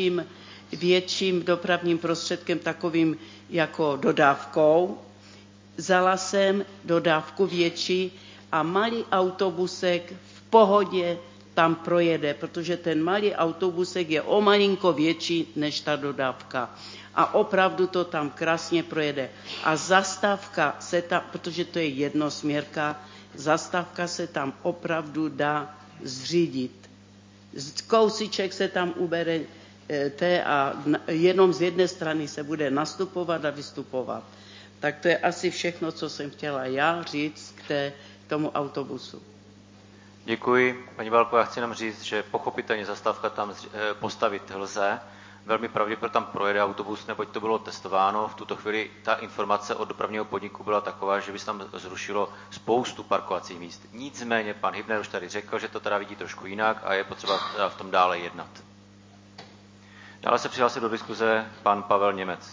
větším dopravním prostředkem, takovým jako dodávkou. Vzala jsem dodávku větší a malý autobusek v pohodě tam projede, protože ten malý autobusek je o malinko větší než ta dodávka. A opravdu to tam krásně projede. A zastávka se tam, protože to je jednosměrka, zastávka se tam opravdu dá zřídit. Kousíček se tam ubere a jenom z jedné strany se bude nastupovat a vystupovat. Tak to je asi všechno, co jsem chtěla já říct k tomu autobusu. Děkuji. Paní Válková, já chci nám říct, že pochopitelně zastávka tam postavit lze. Velmi pravděpodobně tam projede autobus, neboť to bylo testováno. V tuto chvíli ta informace od dopravního podniku byla taková, že by se tam zrušilo spoustu parkovacích míst. Nicméně pan Hybner už tady řekl, že to teda vidí trošku jinak a je potřeba v tom dále jednat. Dále se přihlásil do diskuze pan Pavel Němec.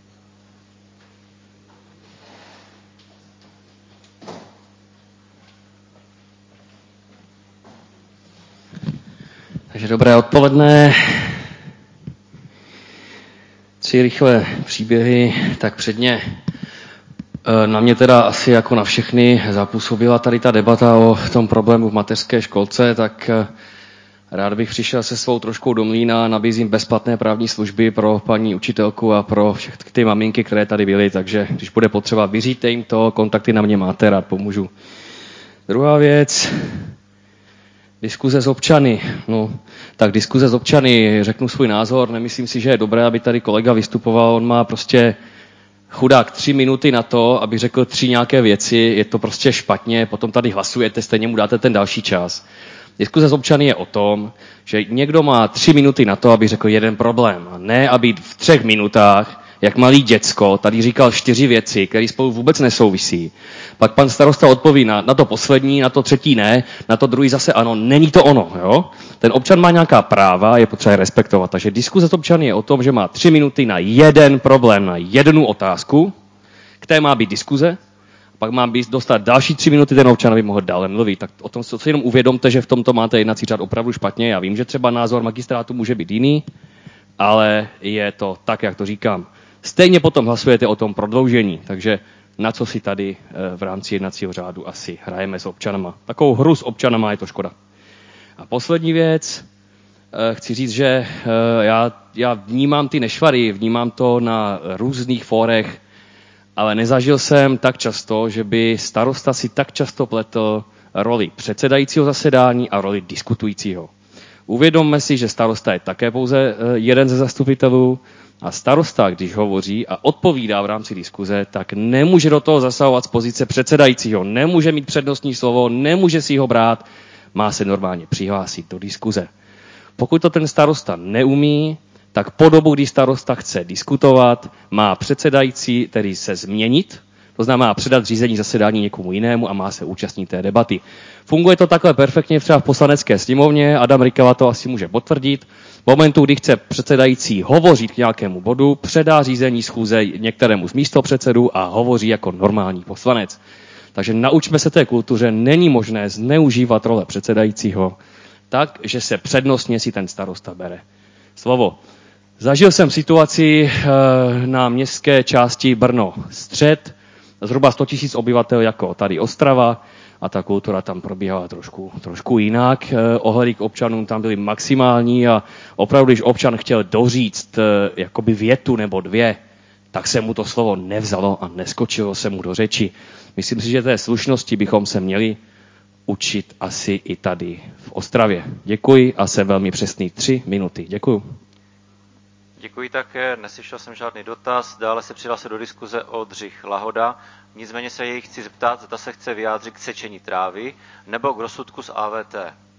Takže dobré odpoledne. 3 rychlé příběhy, tak předně na mě teda asi jako na všechny zapůsobila tady ta debata o tom problému v mateřské školce, tak rád bych přišel se svou troškou do mlýna, nabízím bezplatné právní služby pro paní učitelku a pro všechny ty maminky, které tady byly, takže když bude potřeba, vyříďte jim to, kontakty na mě máte, rád pomůžu. Druhá věc, diskuze s občany. No, tak diskuze s občany, řeknu svůj názor, nemyslím si, že je dobré, aby tady kolega vystupoval, on má prostě chudák 3 minuty na to, aby řekl 3 nějaké věci, je to prostě špatně, potom tady hlasujete, stejně mu dáte ten další čas. Diskuze s občany je o tom, že někdo má 3 minuty na to, aby řekl jeden problém, a ne aby v 3 minutách, jak malý děcko, tady říkal 4 věci, které spolu vůbec nesouvisí. Pak pan starosta odpoví na to poslední, na to třetí ne, na to druhý zase ano, není to ono. Jo? Ten občan má nějaká práva, je potřeba je respektovat. Takže diskuze s občany je o tom, že má 3 minuty na jeden problém, na jednu otázku, které má být diskuze, pak má dostat další 3 minuty, ten občan, aby mohl dále mluvit. Tak o tom si jenom uvědomte, že v tomto máte jednací řád opravdu špatně. Já vím, že třeba názor magistrátu může být jiný, ale je to tak, jak to říkám. Stejně potom hlasujete o tom prodloužení, takže na co si tady v rámci jednacího řádu asi hrajeme s občanama. Takovou hru s občanama je to škoda. A poslední věc, chci říct, že já vnímám ty nešvary, vnímám to na různých fórech, ale nezažil jsem tak často, že by starosta si tak často pletl roli předsedajícího zasedání a roli diskutujícího. Uvědomme si, že starosta je také pouze jeden ze zastupitelů a starosta, když hovoří a odpovídá v rámci diskuze, tak nemůže do toho zasahovat z pozice předsedajícího, nemůže mít přednostní slovo, nemůže si ho brát, má se normálně přihlásit do diskuze. Pokud to ten starosta neumí, tak po dobu, kdy starosta chce diskutovat, má předsedající tedy se změnit, to znamená předat řízení zasedání někomu jinému a má se účastnit té debaty. Funguje to takhle perfektně třeba v poslanecké sněmovně, Adam Rykala to asi může potvrdit. V momentu, kdy chce předsedající hovořit k nějakému bodu, předá řízení schůze některému z místopředsedů a hovoří jako normální poslanec. Takže naučme se té kultuře, není možné zneužívat role předsedajícího tak, že se přednostně si ten starosta bere slovo. Zažil jsem situaci na městské části Brno střed, zhruba 100 000 obyvatel jako tady Ostrava a ta kultura tam probíhala trošku jinak. Ohledy k občanům tam byly maximální a opravdu, když občan chtěl doříct jakoby větu nebo 2, tak se mu to slovo nevzalo a neskočilo se mu do řeči. Myslím si, že té slušnosti bychom se měli učit asi i tady v Ostravě. Děkuji a jsem velmi přesný. 3 minuty. Děkuji. Děkuji také, neslyšel jsem žádný dotaz, dále se přihlásil do diskuze Oldřich Lahoda, nicméně se jej chci zeptat, zda se chce vyjádřit k sečení trávy nebo k rozsudku z AVT.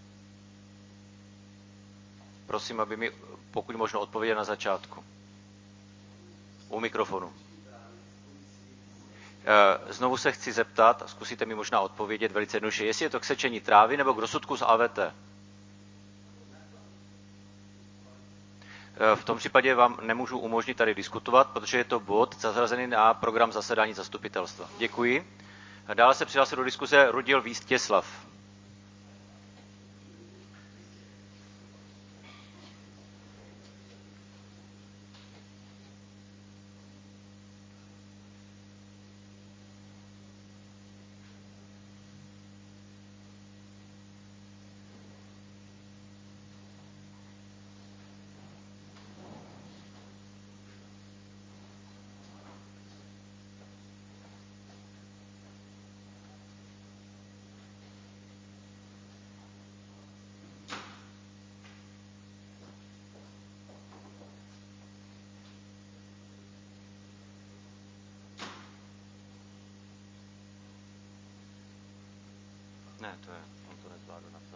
Prosím, aby mi pokud možno odpověděl na začátku. U mikrofonu. Znovu se chci zeptat, a zkusíte mi možná odpovědět velice jednoduše, jestli je to k sečení trávy nebo k rozsudku z AVT. V tom případě vám nemůžu umožnit tady diskutovat, protože je to bod zařazený na program zasedání zastupitelstva. Děkuji. Dále se přihlásil do diskuze Rudil Vítězslav. Ne, to je, on to nezvládl napsat.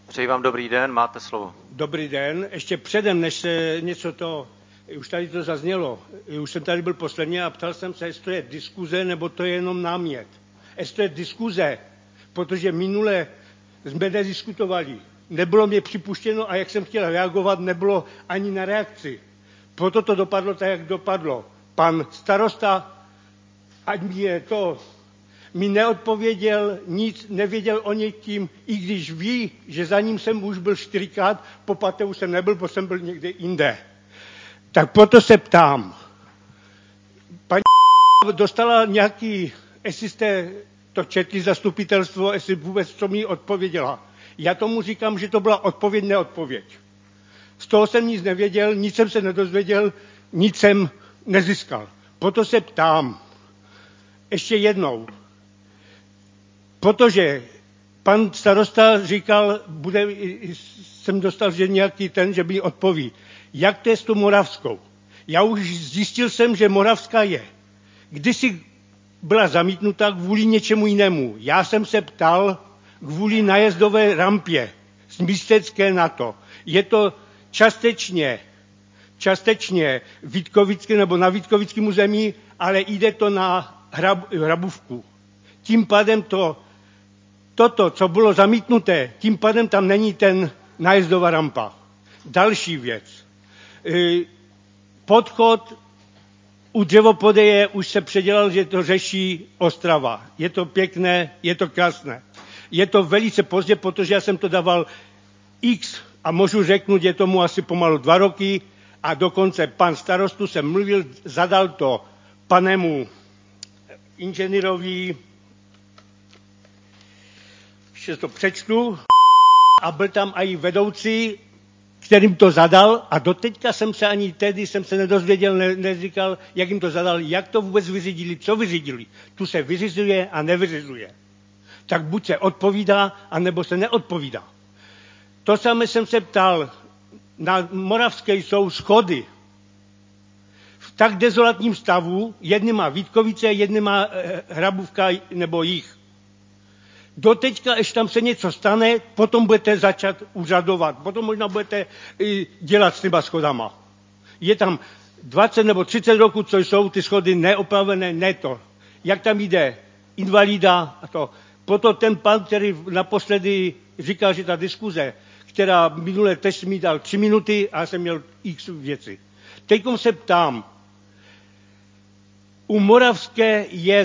Přeji vám dobrý den, máte slovo. Dobrý den. Ještě předem, než se něco to, už tady to zaznělo, už jsem tady byl posledně a ptal jsem se, jestli to je diskuze, nebo to je jenom námět. Jestli to je diskuze, protože minule jsme nediskutovali. Nebylo mě připuštěno a jak jsem chtěl reagovat, nebylo ani na reakci. Proto to dopadlo tak, jak dopadlo. Pan starosta, ať mi neodpověděl nic, nevěděl o někým, i když ví, že za ním jsem už byl 4krát, po 5. už jsem nebyl, protože jsem byl někde jinde. Tak proto se ptám. Paní dostala nějaký, jestli jste to četli zastupitelstvo, jestli vůbec co mi odpověděla. Já tomu říkám, že to byla odpověď, neodpověď. Z toho jsem nic nevěděl, nic jsem se nedozvěděl, nic jsem nezískal. Proto se ptám. Ještě jednou. Protože pan starosta říkal, jsem dostal, že nějaký že by odpoví. Jak to je s tou Moravskou? Já už zjistil jsem, že Moravská je. Kdysi byla zamítnuta kvůli něčemu jinému. Já jsem se ptal kvůli najezdové rampě z Místecké na to. Je to částečně Vítkovické nebo na Vítkovickém území, ale jde to na Hrabůvku. Tím pádem toto, co bylo zamítnuté, tím pádem tam není ten nájezdová rampa. Další věc. Podchod u dřevoprodeje už se předělal, že to řeší Ostrava. Je to pěkné, je to krásné. Je to velice pozdě, protože já jsem to dával x a můžu řeknout, je tomu asi pomalu 2 roky a dokonce pan starostu jsem mluvil, zadal to panemu inženýrovi, ještě to přečtu, a byl tam i vedoucí, kterým to zadal a doteďka jsem se ani tehdy jsem se nedozvěděl, neříkal, jak jim to zadal, jak to vůbec vyřídili, co vyřídili. Tu se vyřizuje a nevyřizuje. Tak buď se odpovídá, anebo se neodpovídá. To samé jsem se ptal, na Moravské jsou schody. V tak dezolátním stavu, jedny má Vítkovice, jedny má Hrabůvka nebo jich. Doteďka, až tam se něco stane, potom budete začat úřadovat, potom možná budete dělat s těma schodama. Je tam 20 nebo 30 roků, co jsou ty schody neopravené, ne to. Jak tam jde invalida a to. Proto ten pan, který naposledy říkal, že ta diskuze, která minule tež mi dal 3 minuty a já jsem měl x věci. Teďkom se ptám, u Moravské je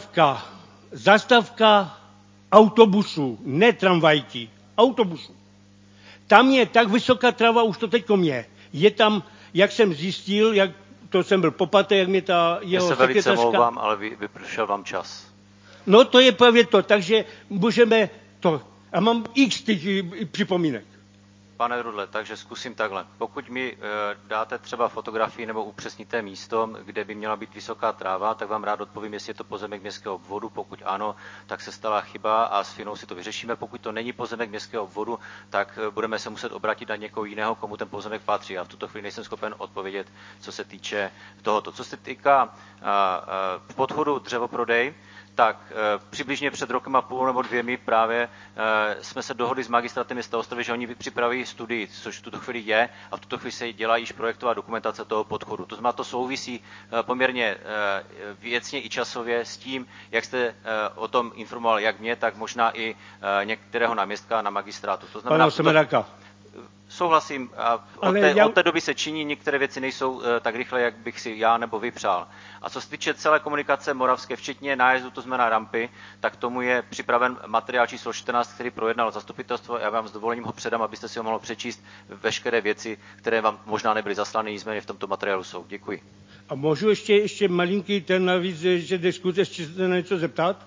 zastávka autobusů, ne tramvajky, autobusů. Tam je tak vysoká trava, už to teďkom je. Je tam, jak jsem zjistil, jak to jsem byl popaté, jak mě ta jeho sekretářka... Já se velice mluvám, ale vypršel vám čas. No to je právě to, takže můžeme to... A mám x těch připomínek. Pane Rudle, takže zkusím takhle. Pokud mi dáte třeba fotografii nebo upřesníte místo, kde by měla být vysoká tráva, tak vám rád odpovím, jestli je to pozemek městského obvodu. Pokud ano, tak se stala chyba a s Finou si to vyřešíme. Pokud to není pozemek městského obvodu, tak budeme se muset obrátit na někoho jiného, komu ten pozemek patří. Já v tuto chvíli nejsem schopen odpovědět, co se týče tohoto. Co se týká podchodu dřevoprodej, tak přibližně před 1,5 roku nebo 2 právě jsme se dohodli s magistratem města Ostravy, že oni připraví studii, což v tuto chvíli je, a v tuto chvíli se dělá již projektová dokumentace toho podchodu. To znamená, to souvisí poměrně věcně i časově s tím, jak jste o tom informoval jak mě, tak možná i některého náměstka na magistrátu. To znamená, souhlasím, od té doby se činí, některé věci nejsou tak rychle, jak bych si já nebo vy přál. A co se týče celé komunikace Moravské, včetně nájezdu, to znamená rampy, tak tomu je připraven materiál číslo 14, který projednal zastupitelstvo. Já vám s dovolením ho předám, abyste si ho mohli přečíst veškeré věci, které vám možná nebyly zaslány, nicméně v tomto materiálu jsou. Děkuji. A můžu ještě malinký ten navíc, že diskuze, ještě se na něco zeptat?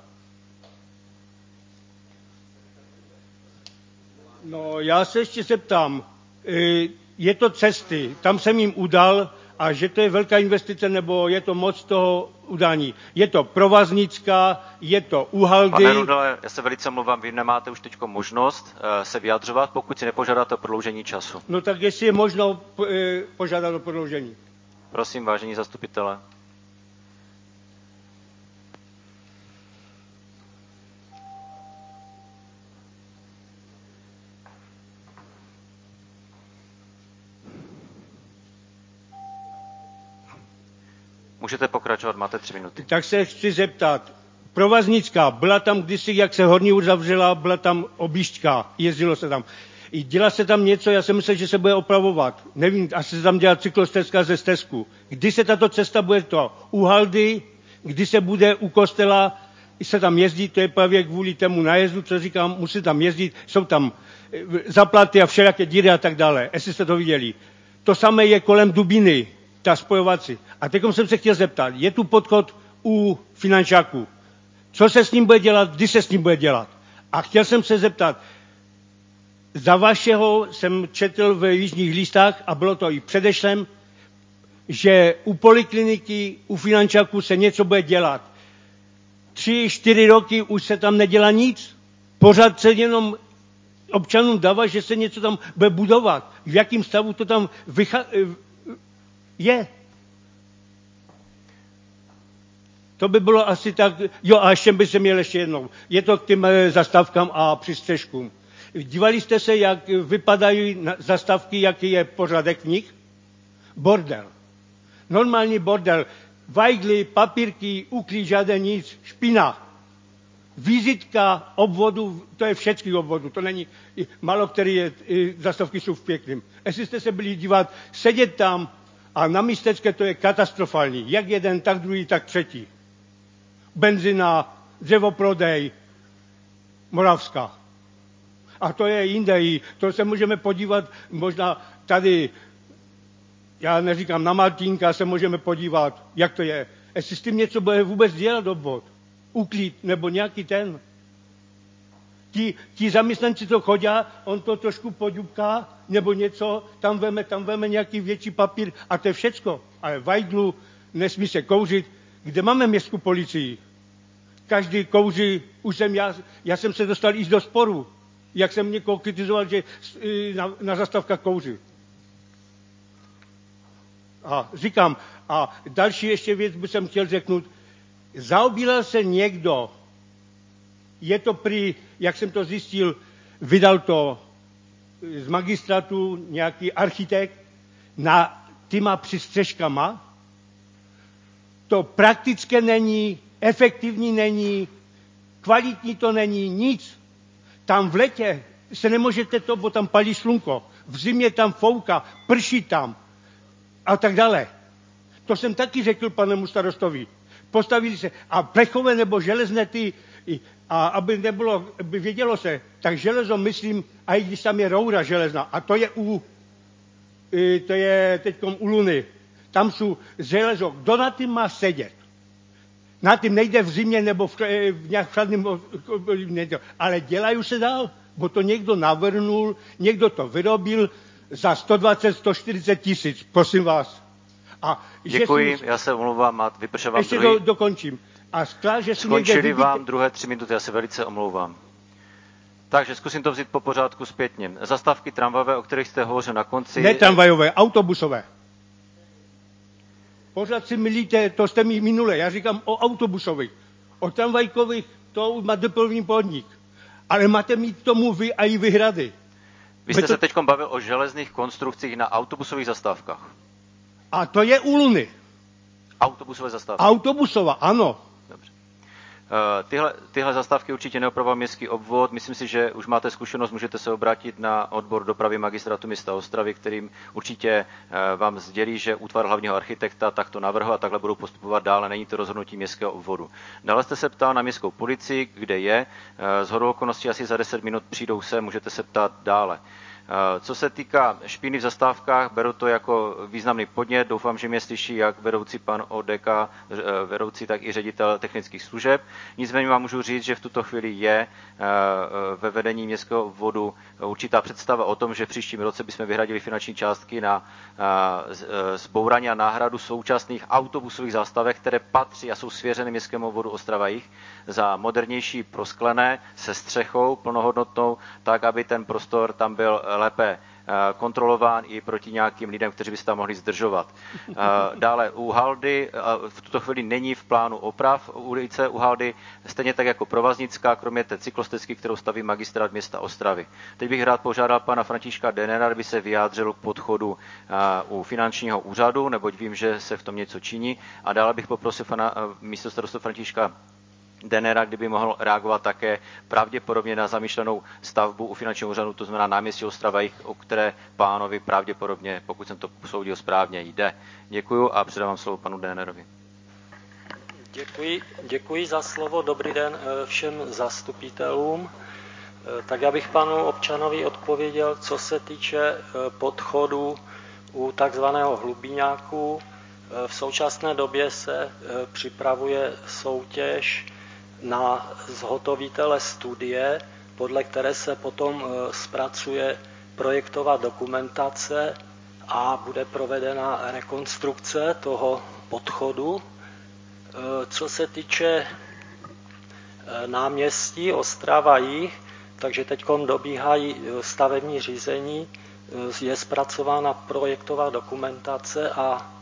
No, já se ještě zeptám, je to cesty, tam jsem jim udal, a že to je velká investice, nebo je to moc toho udání. Je to Provaznická, je to u Haldy. Pane Rudle, já se velice mluvám, vy nemáte už teď možnost se vyjadřovat, pokud si nepožádáte o prodloužení času. No tak jestli je možno požádat o prodloužení. Prosím, vážení zastupitelé. Můžete pokračovat, máte 3 minuty. Tak se chci zeptat, Provaznická, byla tam kdysi, jak se Horní uzavřela, byla tam objížďka, jezdilo se tam. I dělá se tam něco, já jsem myslel, že se bude opravovat. Nevím, asi se tam dělá cyklostezka ze stezku. Kdy se tato cesta bude to? U Haldy, kdy se bude u kostela, se tam jezdí, to je právě kvůli tému nájezdu, co říkám, musí tam jezdit, jsou tam zaplaty a všelijaké díry a tak dále, jestli jste to viděli. To samé je kolem Dubiny, ta spojovací. A teď jsem se chtěl zeptat, je tu podchod u finančáků. Co se s ním bude dělat, kdy se s ním bude dělat? A chtěl jsem se zeptat, za vašeho jsem četl v Jižních listách, a bylo to i předešlem, že u polikliniky, u finančáků se něco bude dělat. 3-4 roky už se tam nedělá nic. Pořád se jenom občanům dává, že se něco tam bude budovat. V jakém stavu to tam je? To by bylo asi tak. Jo, a ještě by se měl ještě jednou. Je to k těm zastávkám a přistřežkům. Dívali jste se, jak vypadají zastávky, jaký je pořádek v nich? Bordel. Normální bordel. Vajgly, papírky, uklí, žádný nic, špina. Vizitka obvodu, to je všechny obvodu, to není málo, který zastávky jsou v pěkným. Jestli jste se byli dívat, sedět tam a na místečke to je katastrofální. Jak jeden, tak druhý, tak třetí. Benzina, dřevoprodej, Moravská. A to je jinde, to se můžeme podívat, možná tady, já neříkám na Martínka, se můžeme podívat, jak to je. Jestli s tím něco bude vůbec dělat obvod, uklid nebo nějaký ten. Ti zaměstnanci to chodí, on to trošku podňuká, nebo něco, tam veme nějaký větší papír a to je všecko. Ale Vajglu nesmí se kouřit. Kde máme městskou policii? Každý kouří, já jsem se dostal i do sporu, jak jsem někoho kritizoval, že na zastávkách kouří. A říkám, a další ještě věc bych jsem chtěl řeknout, zaobíral se někdo, je to prý, jak jsem to zjistil, vydal to z magistrátu nějaký architekt na těma přistřežkama. To praktické není, efektivní není, kvalitní to není, nic. Tam v letě se nemůžete to, bo tam palí slunko. V zimě tam fouká, prší tam a tak dále. To jsem taky řekl panemu starostovi. Postavili se a plechové nebo železné a aby nebylo, aby vědělo se, tak železo myslím, a i když tam je roura železná, a to je teďkom u Luny, tam jsou železo, kdo na tím má sedět? Na tím nejde v zimě nebo v nějak chladném, ale dělají se dál, bo to někdo navrhnul, někdo to vyrobil za 120-140 tisíc, prosím vás. Děkuji, já se omlouvám, vypršel vám ještě druhý. Ještě dokončím. A že skončili vám druhé 3 minuty, já se velice omlouvám. Takže zkusím to vzít po pořádku zpětně. Zastávky tramvajové, o kterých jste hovořil na konci. Ne tramvajové, autobusové. Pořád si milíte, to jste mi minule, já říkám o autobusových. O tramvajkových, to má doplňový podnik. Ale máte mít tomu vy a i vyhrady. Vy jste se teď bavil o železných konstrukcích na autobusových zastávkách. A to je u Luny. Autobusové zastávky. Autobusová, ano. Dobře. Tyhle zastávky určitě neopravoval městský obvod. Myslím si, že už máte zkušenost, můžete se obrátit na odbor dopravy magistrátu města Ostravy, kterým určitě vám sdělí, že útvar hlavního architekta takto navrhl a takhle budou postupovat dále. Není to rozhodnutí městského obvodu. Dále jste se ptal na městskou policii, kde je. Shodou okolností asi za 10 minut přijdou sem, můžete se ptát dále. Co se týká špíny v zastávkách, beru to jako významný podnět. Doufám, že mě slyší jak vedoucí pan ODK, vedoucí, tak i ředitel technických služeb. Nicméně vám můžu říct, že v tuto chvíli je ve vedení městského obvodu určitá představa o tom, že v příštím roce bychom vyhradili finanční částky na zbourání a náhradu současných autobusových zastávek, které patří a jsou svěřeny městskému obvodu Ostrava-Jih za modernější prosklené se střechou plnohodnotnou, tak aby ten prostor tam byl lépe kontrolován i proti nějakým lidem, kteří by se tam mohli zdržovat. Dále u Haldy v tuto chvíli není v plánu oprav ulice u Haldy, stejně tak jako Provaznická, kromě té cyklostezky, kterou staví magistrát města Ostravy. Teď bych rád požádal pana Františka Denera, aby se vyjádřil k podchodu u finančního úřadu, neboť vím, že se v tom něco činí. A dále bych poprosil pana místostarostu Františka Denera, kdyby mohl reagovat také pravděpodobně na zamýšlenou stavbu u finančního úřadu, to znamená náměstí Ostrava, o které pánovi pravděpodobně, pokud jsem to posoudil správně, jde. Děkuju a předávám slovo panu Denerovi. Děkuji za slovo. Dobrý den všem zastupitelům. Tak já bych panu občanovi odpověděl, co se týče podchodu u takzvaného hlubíňáku. V současné době se připravuje soutěž na zhotovitele studie, podle které se potom zpracuje projektová dokumentace a bude provedena rekonstrukce toho podchodu. Co se týče náměstí Ostrava Jih, takže teď dobíhají stavební řízení, je zpracována projektová dokumentace a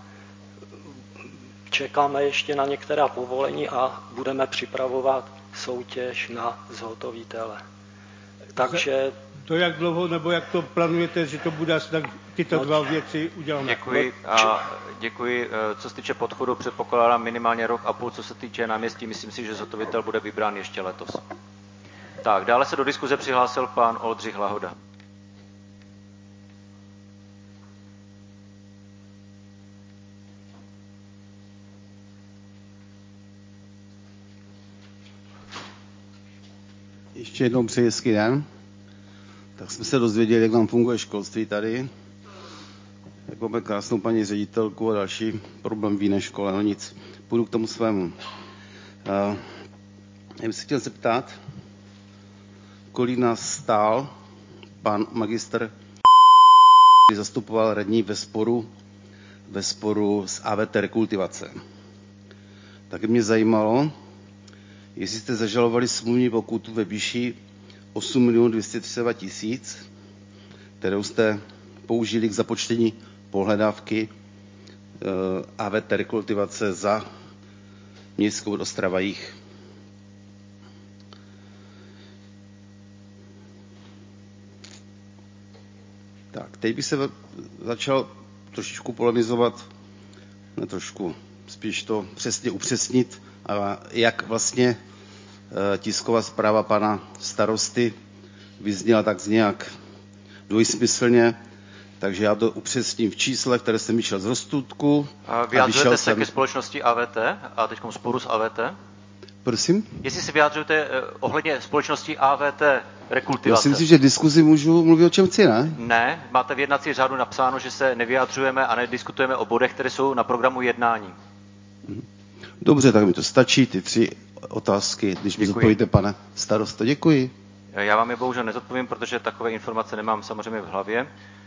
čekáme ještě na některá povolení a budeme připravovat soutěž na zhotovitele. Takže... To jak dlouho, nebo jak to plánujete, že to bude asi tak tyto dva věci uděláme? Děkuji. Co se týče podchodu, předpokládám minimálně rok a půl. Co se týče náměstí, myslím si, že zhotovitel bude vybrán ještě letos. Tak, dále se do diskuze přihlásil pán Oldřich Lahoda. Ještě jednou přeji hezký den. Tak jsme se dozvěděli, jak nám funguje školství tady. Jak máme krásnou paní ředitelku a další problém v jiné škole. No nic, půjdu k tomu svému. Já bych se chtěl zeptat, kolik nás stál pan magistr, který zastupoval radní ve sporu s AVT rekultivace. Tak mě zajímalo, jestli jste zažalovali smluvní pokutu ve výši 8 232 000, kterou jste použili k započtení pohledávky AVT rekultivace za městskou Ostrava Jih. Tak, teď bych se začal trošičku polemizovat, ne trošku, spíš to přesně upřesnit, a jak vlastně tisková zpráva pana starosty vyzněla tak nějak dvojsmyslně, takže já to upřesním v čísle, které jsem vyšel z rozsudku. Vyjádřujete se ke společnosti AVT a teď sporu s AVT? Prosím? Jestli se vyjádřujete ohledně společnosti AVT rekultivace. Já si myslím, že v diskuzi můžu mluvit o čem chci, ne? Ne, máte v jednací řádu napsáno, že se nevyjádřujeme a nediskutujeme o bodech, které jsou na programu jednání. Dobře, tak mi to stačí, ty 3 otázky, když mi zodpovíte, pane starosto. Děkuji. Já vám je bohužel nezodpovím, protože takové informace nemám samozřejmě v hlavě.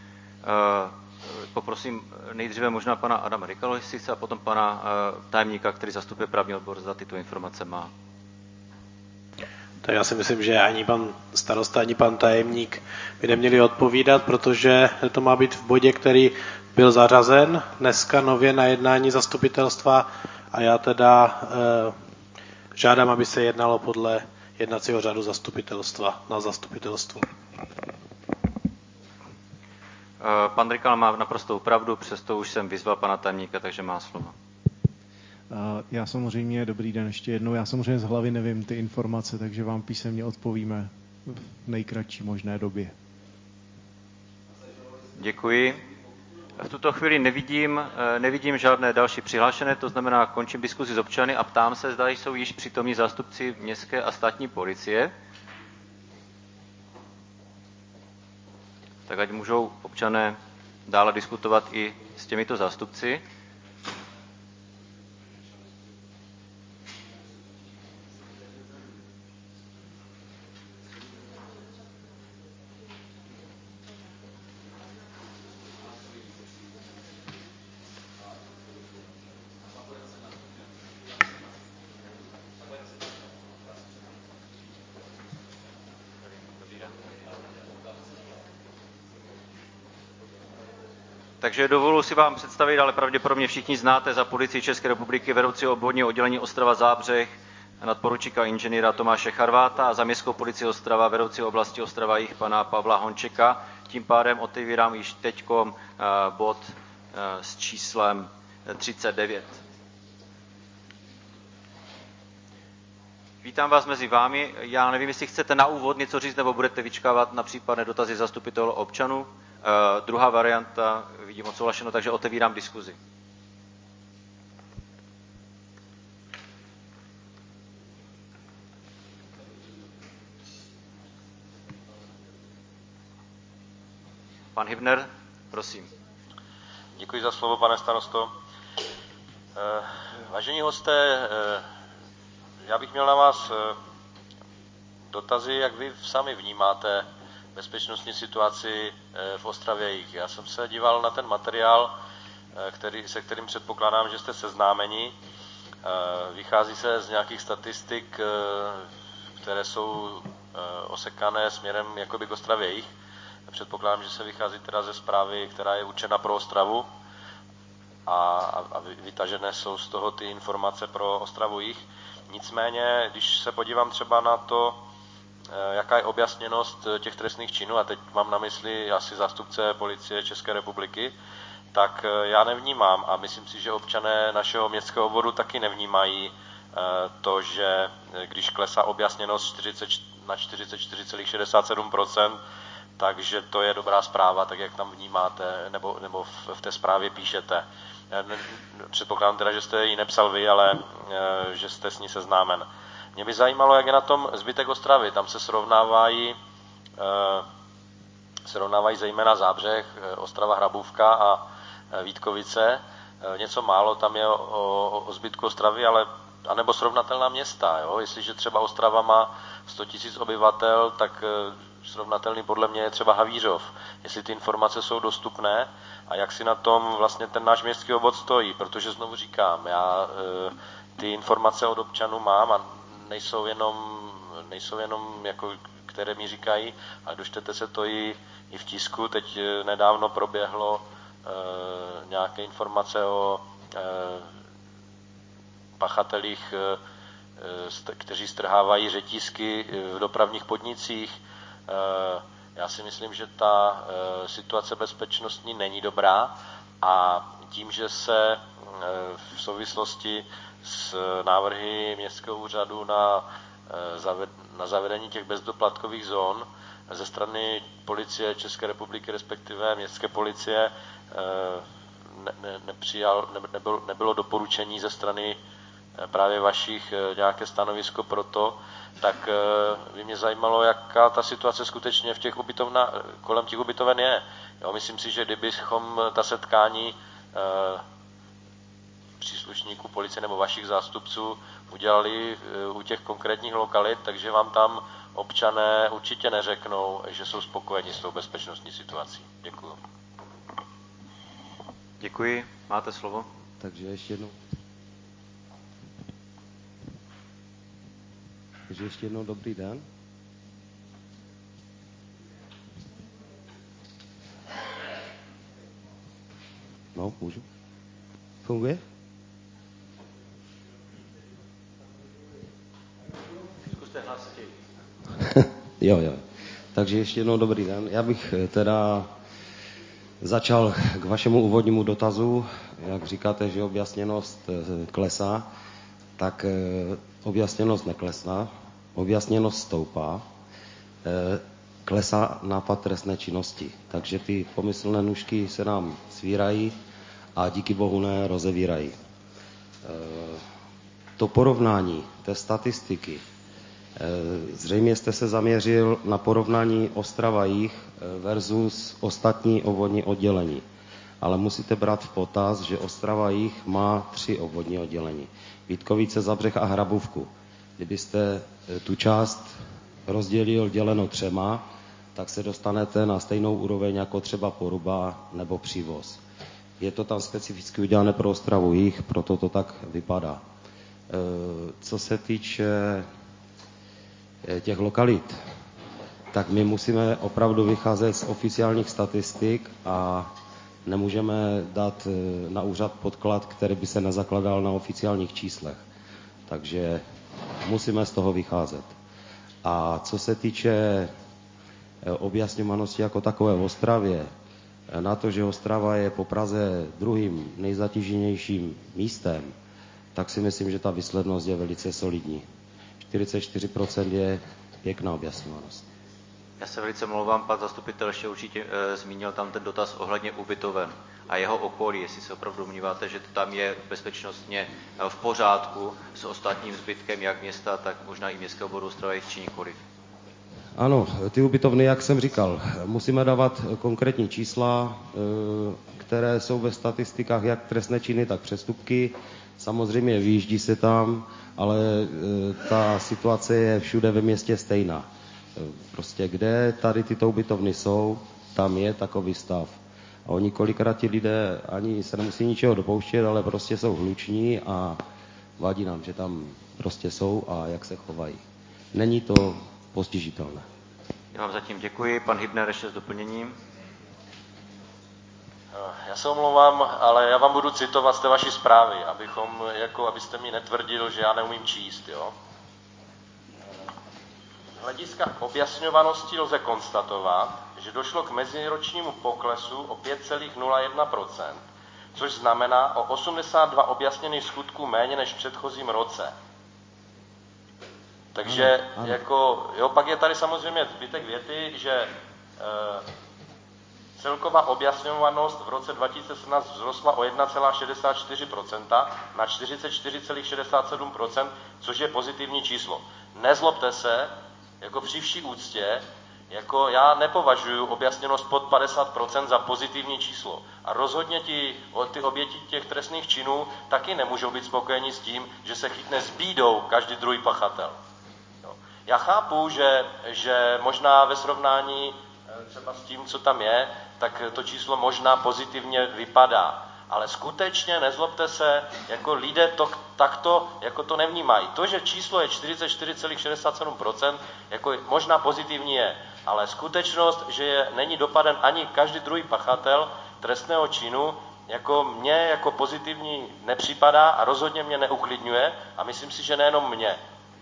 Poprosím nejdříve možná pana Adama Rykalo, jestli chce, a potom pana tajemníka, který zastupuje právní odbor, za tyto informace má. Tak já si myslím, že ani pan starosta, ani pan tajemník by neměli odpovídat, protože to má být v bodě, který byl zařazen dneska nově na jednání zastupitelstva a já teda žádám, aby se jednalo podle jednacího řádu zastupitelstva na zastupitelstvu. Pan Rykal má naprostou pravdu, přesto už jsem vyzval pana tajemníka, takže má slovo. Já samozřejmě, dobrý den ještě jednou, já samozřejmě z hlavy nevím ty informace, takže vám písemně odpovíme v nejkratší možné době. Děkuji. V tuto chvíli nevidím žádné další přihlášené, to znamená, končím diskuzi s občany a ptám se, zda jsou již přítomní zástupci městské a státní policie. Tak ať můžou občané dále diskutovat i s těmito zástupci. Takže dovoluji si vám představit, ale pravděpodobně všichni znáte za Policii České republiky vedoucího obvodního oddělení Ostrava Zábřeh nadporučíka inženýra Tomáše Charváta a za Městskou policii Ostrava vedoucího oblasti Ostrava Jih pana Pavla Hončeka. Tím pádem otevírám již teďkom bod s číslem 39. Vítám vás mezi vámi. Já nevím, jestli chcete na úvod něco říct, nebo budete vyčkávat na případné dotazy zastupitelů občanů. Druhá varianta vidím odsouhlašeno, takže otevírám diskuzi. Pan Hybner, prosím. Děkuji za slovo, pane starosto. Vážení hosté, já bych měl na vás dotazy, jak vy sami vnímáte bezpečnostní situaci v Ostravě Jih. Já jsem se díval na ten materiál, se kterým předpokládám, že jste seznámeni. Vychází se z nějakých statistik, které jsou osekané směrem jakoby k Ostravě Jih. Předpokládám, že se vychází teda ze zprávy, která je určena pro Ostravu a vytažené jsou z toho ty informace pro Ostravu Jih. Nicméně, když se podívám třeba na to, jaká je objasněnost těch trestných činů, a teď mám na mysli asi zástupce Policie České republiky, tak já nevnímám a myslím si, že občané našeho městského obvodu taky nevnímají to, že když klesá objasněnost na 44,67%, takže to je dobrá zpráva, tak jak tam vnímáte, nebo v té zprávě píšete. Předpokládám teda, že jste ji nepsal vy, ale že jste s ní seznámen. Mě by zajímalo, jak je na tom zbytek Ostravy. Tam se srovnávají zejména Zábřeh, Ostrava Hrabůvka a Vítkovice. Něco málo tam je o zbytku Ostravy, anebo srovnatelná města. Jo? Jestliže třeba Ostrava má 100 000 obyvatel, tak srovnatelný podle mě je třeba Havířov. Jestli ty informace jsou dostupné a jak si na tom vlastně ten náš městský obvod stojí, protože znovu říkám, já ty informace od občanů mám a nejsou jenom jako, které mi říkají, a dočtete se to i v tisku. Teď nedávno proběhlo nějaké informace o pachatelích, kteří strhávají řetízky v dopravních podnicích. Já si myslím, že ta situace bezpečnostní není dobrá a tím, že se v souvislosti s návrhy městského úřadu na zavedení těch bezdoplatkových zón ze strany Policie České republiky, respektive městské policie, nebylo doporučení ze strany právě vašich nějaké stanovisko pro to, tak by mě zajímalo, jaká ta situace skutečně kolem těch ubytoven je. Jo, myslím si, že kdybychom ta setkání příslušníků policie nebo vašich zástupců udělali u těch konkrétních lokalit, takže vám tam občané určitě neřeknou, že jsou spokojeni s tou bezpečnostní situací. Děkuju. Děkuji. Máte slovo. Takže ještě jednou dobrý den. No, můžu. Funguje? Zkuste hlasitěji. Jo. Takže ještě jednou dobrý den. Já bych teda začal k vašemu úvodnímu dotazu. Jak říkáte, že objasněnost klesá, tak objasněnost neklesá, objasněnost stoupá, klesá nápad trestné činnosti. Takže ty pomyslné nůžky se nám svírají a díky bohu ne rozevírají. To porovnání té statistiky, zřejmě jste se zaměřil na porovnání Ostrava Jih versus ostatní obvodní oddělení. Ale musíte brát v potaz, že Ostrava Jih má 3 obvodní oddělení. Vítkovice, Zábřeh a Hrabůvku. Kdybyste tu část rozdělil děleno 3, tak se dostanete na stejnou úroveň jako třeba Poruba nebo Přívoz. Je to tam specificky udělané pro Ostravu Jih, proto to tak vypadá. Co se týče těch lokalit, tak my musíme opravdu vycházet z oficiálních statistik a nemůžeme dát na úřad podklad, který by se nezakládal na oficiálních číslech. Takže musíme z toho vycházet. A co se týče objasňovanosti jako takové v Ostravě, na to, že Ostrava je po Praze druhým nejzatíženějším místem, tak si myslím, že ta výslednost je velice solidní. 44% je pěkná objasňovanost. Já se velice mluvám, pan zastupitel ještě určitě zmínil tam ten dotaz ohledně ubytoven a jeho okolí, jestli se opravdu domníváte, že to tam je bezpečnostně v pořádku s ostatním zbytkem jak města, tak možná i městského obvodu Ostravy, či nikoliv. Ano, ty ubytovny, jak jsem říkal, musíme dávat konkrétní čísla, které jsou ve statistikách jak trestné činy, tak přestupky. Samozřejmě vyjíždí se tam, ale ta situace je všude ve městě stejná. Prostě kde tady tyto ubytovny jsou, tam je takový stav. A oni kolikrát ti lidé ani se nemusí ničeho dopouštět, ale prostě jsou hluční a vadí nám, že tam prostě jsou a jak se chovají. Není to postižitelné. Já vám zatím děkuji. Pan Hybner ještě s doplněním. Já se omlouvám, ale já vám budu citovat z té vaší zprávy, abyste mi netvrdil, že já neumím číst. Jo? Z hlediska objasňovanosti lze konstatovat, že došlo k meziročnímu poklesu o 5,01%, což znamená o 82 objasněných skutků méně než v předchozím roce. Takže pak je tady samozřejmě zbytek věty, že celková objasňovanost v roce 2017 vzrostla o 1,64% na 44,67%, což je pozitivní číslo. Nezlobte se, jako při vší úctě, jako já nepovažuji objasněnost pod 50% za pozitivní číslo. A rozhodně ty oběti těch trestných činů taky nemůžou být spokojeni s tím, že se chytne s bídou každý druhý pachatel. Já chápu, že možná ve srovnání třeba s tím, co tam je, tak to číslo možná pozitivně vypadá. Ale skutečně, nezlobte se, jako lidé takto jako to nevnímají. To, že číslo je 44,67%, jako možná pozitivní je, ale skutečnost, že není dopaden ani každý druhý pachatel trestného činu, jako mně jako pozitivní nepřipadá a rozhodně mě neuklidňuje a myslím si, že nejenom mě.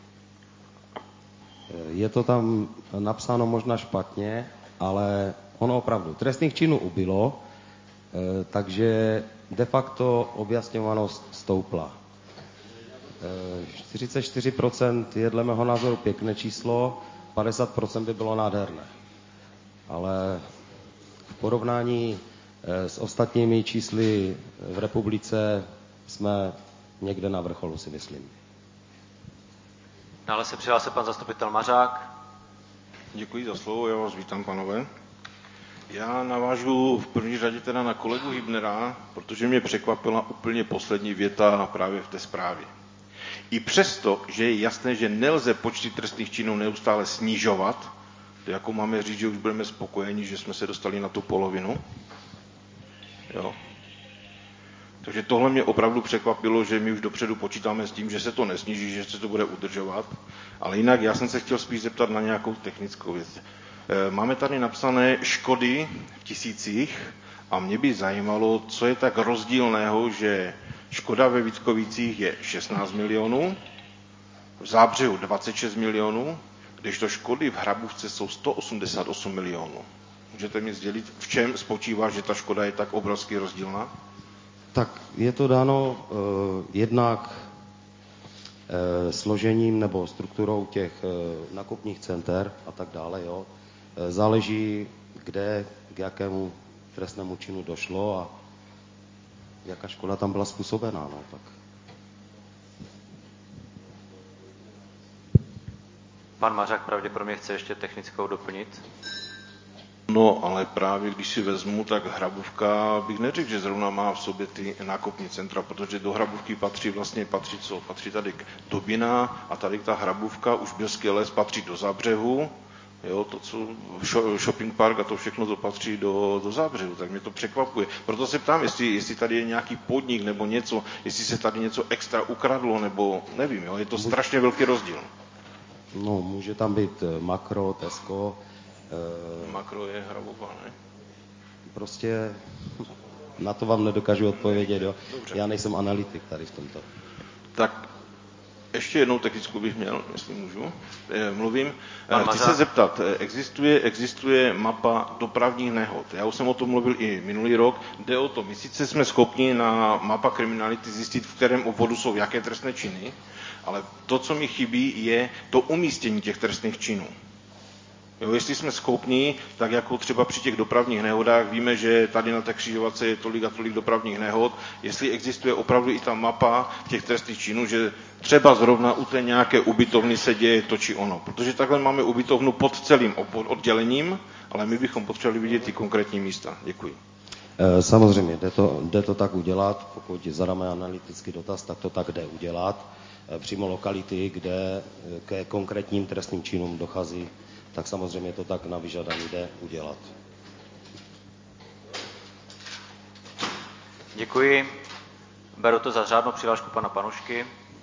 Je to tam napsáno možná špatně, ale ono opravdu trestných činů ubylo, takže de facto objasňovanost stoupla. 44% je dle mého názoru pěkné číslo, 50% by bylo nádherné. Ale v porovnání s ostatními čísly v republice jsme někde na vrcholu, si myslím. Dále se přihlásil pan zastupitel Mařák. Děkuji za slovo, já vás vítám, panové. Já navážu v první řadě teda na kolegu Hybnera, protože mě překvapila úplně poslední věta právě v té zprávě. I přesto, že je jasné, že nelze počty trestných činů neustále snižovat, to jako máme říct, že už budeme spokojeni, že jsme se dostali na tu polovinu. Jo. Takže tohle mě opravdu překvapilo, že my už dopředu počítáme s tím, že se to nesníží, že se to bude udržovat. Ale jinak já jsem se chtěl spíš zeptat na nějakou technickou věc. Máme tady napsané škody v tisících a mě by zajímalo, co je tak rozdílného, že škoda ve Vítkovicích je 16 milionů, v Zábřehu 26 milionů, kdežto škody v Hrabůvce jsou 188 milionů. Můžete mi sdělit, v čem spočívá, že ta škoda je tak obrovsky rozdílná? Tak je to dáno jednak složením nebo strukturou těch nákupních center a tak dále. Jo. Záleží, kde, k jakému trestnému činu došlo a jaká škoda tam byla způsobená. No, tak. Pan Mařák pravděpodobně chce ještě technickou doplnit. No, ale právě když si vezmu, tak Hrabůvka bych neřekl, že zrovna má v sobě ty nákupní centra, protože do Hrabůvky patří co? Patří tady Dobina a tady ta Hrabůvka, už Bělský les patří do Zábřehu, jo, to co shopping park a to všechno to patří do Zábřehu, tak mě to překvapuje. Proto se ptám, jestli tady je nějaký podnik nebo něco, jestli se tady něco extra ukradlo, nebo nevím, jo, je to strašně velký rozdíl. No, může tam být Makro, Tesco. Makro je Hrabůvka, ne? Prostě na to vám nedokážu odpovědět. Jo. Já nejsem analytik tady v tomto. Tak ještě jednou technickou bych měl, jestli můžu. Mluvím. Chci se zeptat, existuje mapa dopravních nehod. Já už jsem o tom mluvil i minulý rok. Jde o to, my sice jsme schopni na mapa kriminality zjistit, v kterém obvodu jsou jaké trestné činy, ale to, co mi chybí, je to umístění těch trestných činů. Jo, jestli jsme schopni, tak jako třeba při těch dopravních nehodách, víme, že tady na té křižovatce je tolik a tolik dopravních nehod, jestli existuje opravdu i ta mapa těch trestných činů, že třeba zrovna u té nějaké ubytovny se děje to či ono. Protože takhle máme ubytovnu pod celým oddělením, ale my bychom potřebovali vidět ty konkrétní místa. Děkuji. Samozřejmě, jde to tak udělat, pokud zadáme analytický dotaz, tak to tak jde udělat. Přímo lokality, kde ke konkrétním trestným činům dochází, tak samozřejmě to tak na vyžádání jde udělat. Děkuji. Beru to za řádnou přihlášku pana Panušky.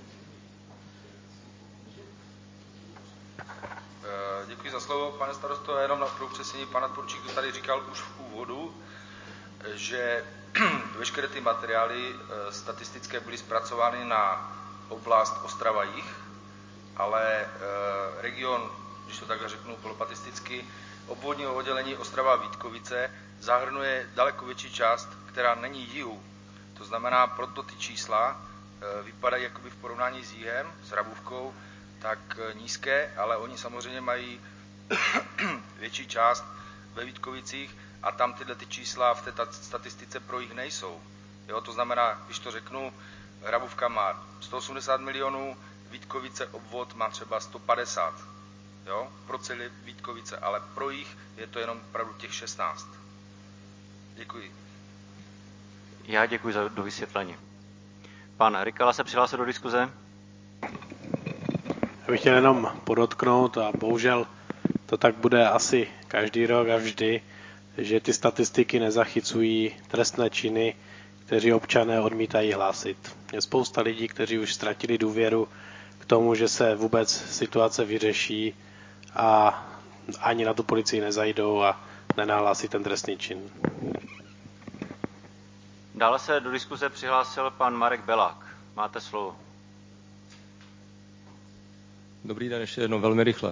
Děkuji za slovo, pane starosto. Jenom na upřesnění, pana Turčík to tady říkal už v úvodu, že veškeré ty materiály statistické byly zpracovány na oblast Ostrava-Jih, ale region, když to takhle řeknu polopatisticky, obvodního oddělení Ostrava-Vítkovice zahrnuje daleko větší část, která není jihu. To znamená, proto ty čísla vypadají jakoby v porovnání s jihem, s Rabůvkou, tak nízké, ale oni samozřejmě mají větší část ve Vítkovicích a tam tyhle ty čísla v té statistice pro jich nejsou. Jo, to znamená, když to řeknu, Rabůvka má 180 milionů, Vítkovice obvod má třeba 150, jo, pro celé Vítkovice, ale pro jich je to jenom opravdu těch 16. Děkuji. Já děkuji za dovysvětlení. Pan Rykala se přihlásil do diskuze. Já bych chtěl jenom podotknout, a bohužel to tak bude asi každý rok a vždy, že ty statistiky nezachycují trestné činy, kteří občané odmítají hlásit. Je spousta lidí, kteří už ztratili důvěru k tomu, že se vůbec situace vyřeší a ani na tu policii nezajdou a nenahlásí ten trestný čin. Dále se do diskuze přihlásil pan Marek Belák. Máte slovo. Dobrý den, ještě jednou velmi rychle.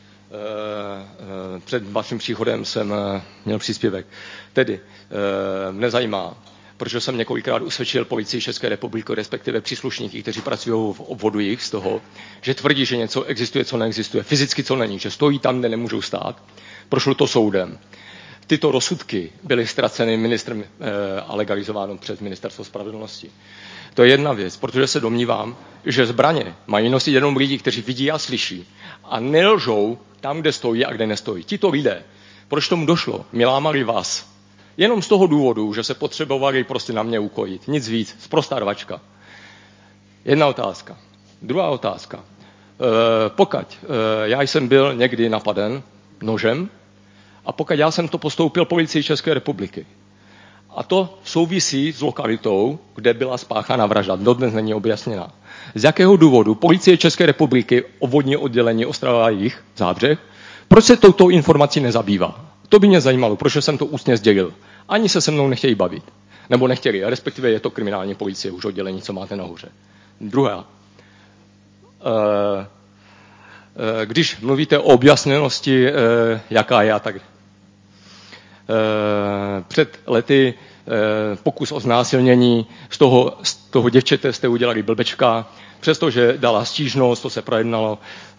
Před vaším příchodem jsem měl příspěvek. Tedy mne zajímá, protože jsem několikrát usvědčil policii České republiky, respektive příslušníky, kteří pracují v obvodu jich z toho, že tvrdí, že něco existuje, co neexistuje, fyzicky co není, že stojí tam, kde nemůžou stát. Prošlo to soudem. Tyto rozsudky byly ztraceny ministrem a legalizováno přes ministerstvo spravedlnosti. To je jedna věc, protože se domnívám, že zbraně mají nosit jenom lidi, kteří vidí a slyší a nelžou tam, kde stojí a kde nestojí. Tito lidé, proč tomu došlo, mi lámali vás. Jenom z toho důvodu, že se potřebovali prostě na mě ukojit. Nic víc, sprostá rvačka. Jedna otázka. Druhá otázka. Pokud já jsem byl někdy napaden nožem a pokud já jsem to postoupil policii České republiky, a to souvisí s lokalitou, kde byla spáchána vražda. Dodnes není objasněná. Z jakého důvodu policie České republiky, obvodní oddělení Ostrava-Jih, Zábřeh, proč se touto informací nezabývá? To by mě zajímalo, proč jsem to ústně sdělil. Ani se mnou nechtějí bavit. Nebo nechtěli, respektive je to kriminální policie, už oddělení, co máte nahoře. Druhá. Když mluvíte o objasněnosti, jaká je a tak. Před lety pokus o znásilnění, z toho děvčete jste udělali blbečka, přestože dala stížnost, to se projednalo,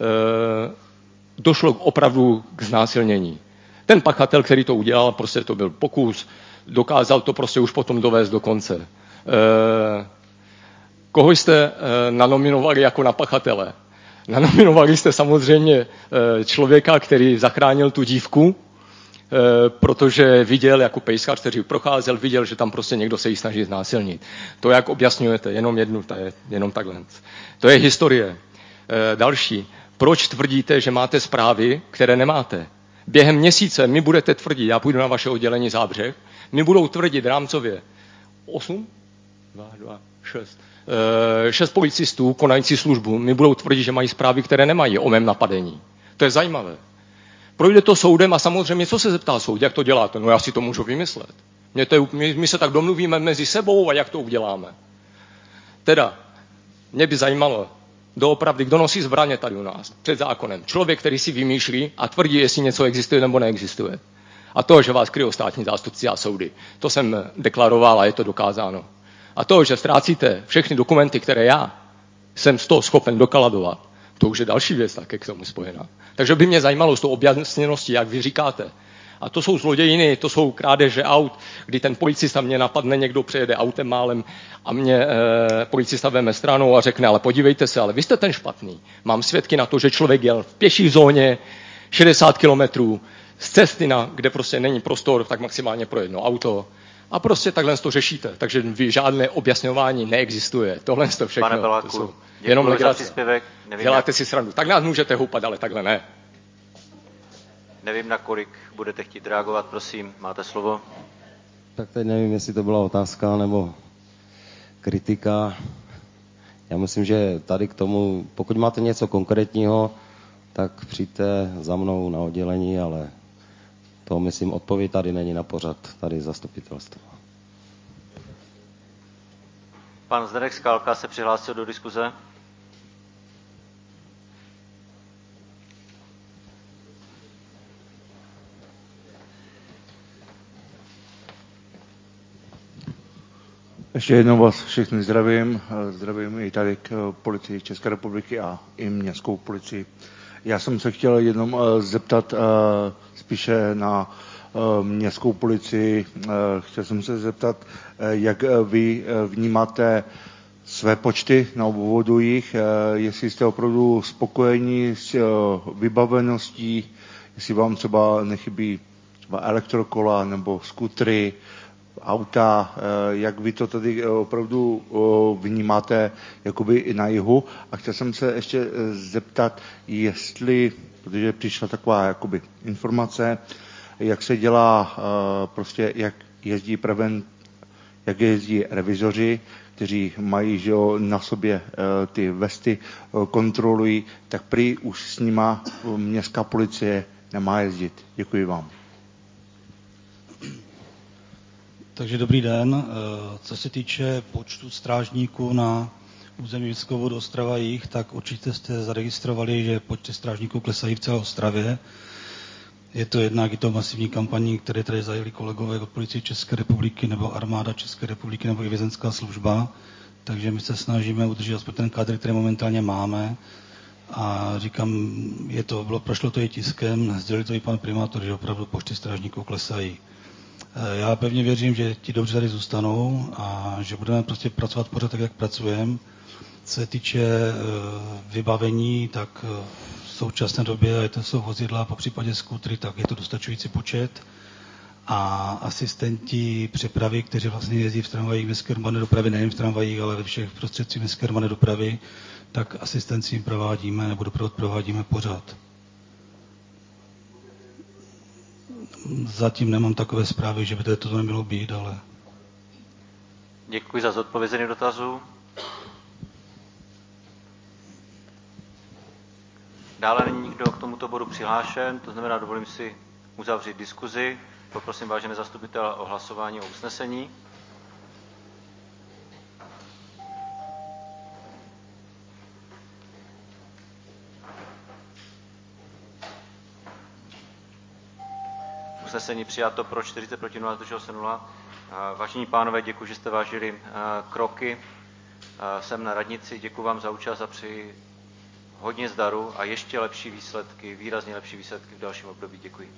došlo opravdu k znásilnění. Ten pachatel, který to udělal, prostě to byl pokus, dokázal to prostě už potom dovést do konce. Koho jste nanominovali jako na pachatele? Nanominovali jste samozřejmě člověka, který zachránil tu dívku, protože viděl jako pejskař, který procházel, viděl, že tam prostě někdo se jí snaží znásilnit. To, jak objasňujete, jenom jednu, to je jenom takhle. To je historie. Další. Proč tvrdíte, že máte zprávy, které nemáte? Během měsíce mi budete tvrdit, já půjdu na vaše oddělení Zábřeh, mi budou tvrdit rámcově 6 policistů konající službu, mi budou tvrdit, že mají zprávy, které nemají o mém napadení. To je zajímavé. Projde to soudem a samozřejmě, co se zeptá soud, jak to děláte? No já si to můžu vymyslet. My se tak domluvíme mezi sebou a jak to uděláme. Teda, mě by zajímalo, doopravdy, kdo nosí zbraně tady u nás před zákonem. Člověk, který si vymýšlí a tvrdí, jestli něco existuje nebo neexistuje. A to, že vás kryjou státní zástupci a soudy, to jsem deklaroval a je to dokázáno. A to, že ztrácíte všechny dokumenty, které já jsem z toho schopen dokladovat, to už je další věc také k tomu spojená. Takže by mě zajímalo s tou objasněností, jak vy říkáte. A to jsou zlodějiny, to jsou krádeže aut, kdy ten policista mě napadne, někdo přejede autem málem a mě policista veme stranou a řekne, ale podívejte se, ale vy jste ten špatný. Mám svědky na to, že člověk jel v pěší zóně 60 kilometrů z cesty, kde prostě není prostor, tak maximálně pro jedno auto. A prostě takhle to řešíte. Takže vy žádné objasňování neexistuje. Tohle to všechno. Pane Beláku, to jsou jenom legrace. Děláte si srandu. Tak nás můžete houpat, ale takhle ne. Nevím, na kolik budete chtít reagovat, prosím, máte slovo. Tak teď nevím, jestli to byla otázka nebo kritika. Já myslím, že tady k tomu, pokud máte něco konkrétního, tak přijďte za mnou na oddělení, ale to, myslím, odpověď tady není na pořad, tady zastupitelstvo. Pan Zdeněk Skálka se přihlásil do diskuze. Ještě jednou vás všechny zdravím. Zdravím i tady k policii České republiky a i městskou policii. Já jsem se chtěl jenom zeptat spíše na městskou policii. Chtěl jsem se zeptat, jak vy vnímáte své počty na obvodu jich, jestli jste opravdu spokojení s vybaveností, jestli vám třeba nechybí třeba elektrokola nebo skutry, auta, jak vy to tady opravdu vnímáte jakoby i na jihu. A chtěl jsem se ještě zeptat, jestli, protože přišla taková jakoby informace, jak se dělá prostě, jak jezdí revizoři, kteří mají že jo, na sobě ty vesty, kontrolují, tak prý už s nima městská policie nemá jezdit. Děkuji vám. Takže dobrý den. Co se týče počtu strážníků na území městského obvodu Ostrava Jih, tak určitě jste zaregistrovali, že počty strážníků klesají v celé Ostravě. Je to jednak i to masivní kampaní, které tady zajeli kolegové od Policie České republiky nebo Armáda České republiky nebo i vězenská služba. Takže my se snažíme udržet aspoň ten kádr, který momentálně máme. A říkám, prošlo to i tiskem, sdělil to i pan primátor, že opravdu počty strážníků klesají. Já pevně věřím, že ti dobře tady zůstanou a že budeme prostě pracovat pořád tak, jak pracujeme. Co se týče vybavení, tak v současné době to jsou vozidla, po případě skútry, tak je to dostačující počet. A asistenti přepravy, kteří vlastně jezdí v tramvajích městské hromadné dopravy, nejen v tramvajích, ale ve všech prostředcích městské hromadné dopravy, tak asistenci jim provádíme nebo doprovod provádíme pořád. Zatím nemám takové zprávy, že by to nemělo být, ale... Děkuji za zodpovězení dotazu. Dále není nikdo k tomuto bodu přihlášen, to znamená, dovolím si uzavřít diskuzi. Poprosím vážené zastupitele o hlasování o usnesení. Usnesení přijato pro 40 proti 0, zdrželo se 0. Vážení pánové, děkuji, že jste vážili kroky sem na radnici. Děkuji vám za účast a přeji hodně zdaru a ještě lepší výsledky, výrazně lepší výsledky v dalším období. Děkuji.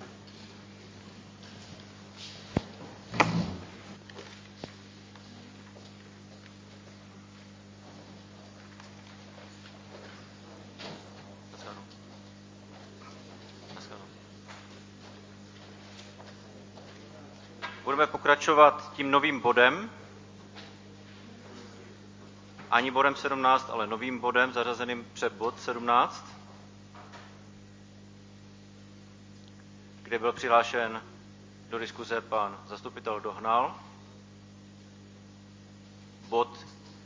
Budeme pokračovat tím novým bodem. Ani bodem 17, ale novým bodem zařazeným před bod 17, kde byl přihlášen do diskuze pan zastupitel Dohnal. Bod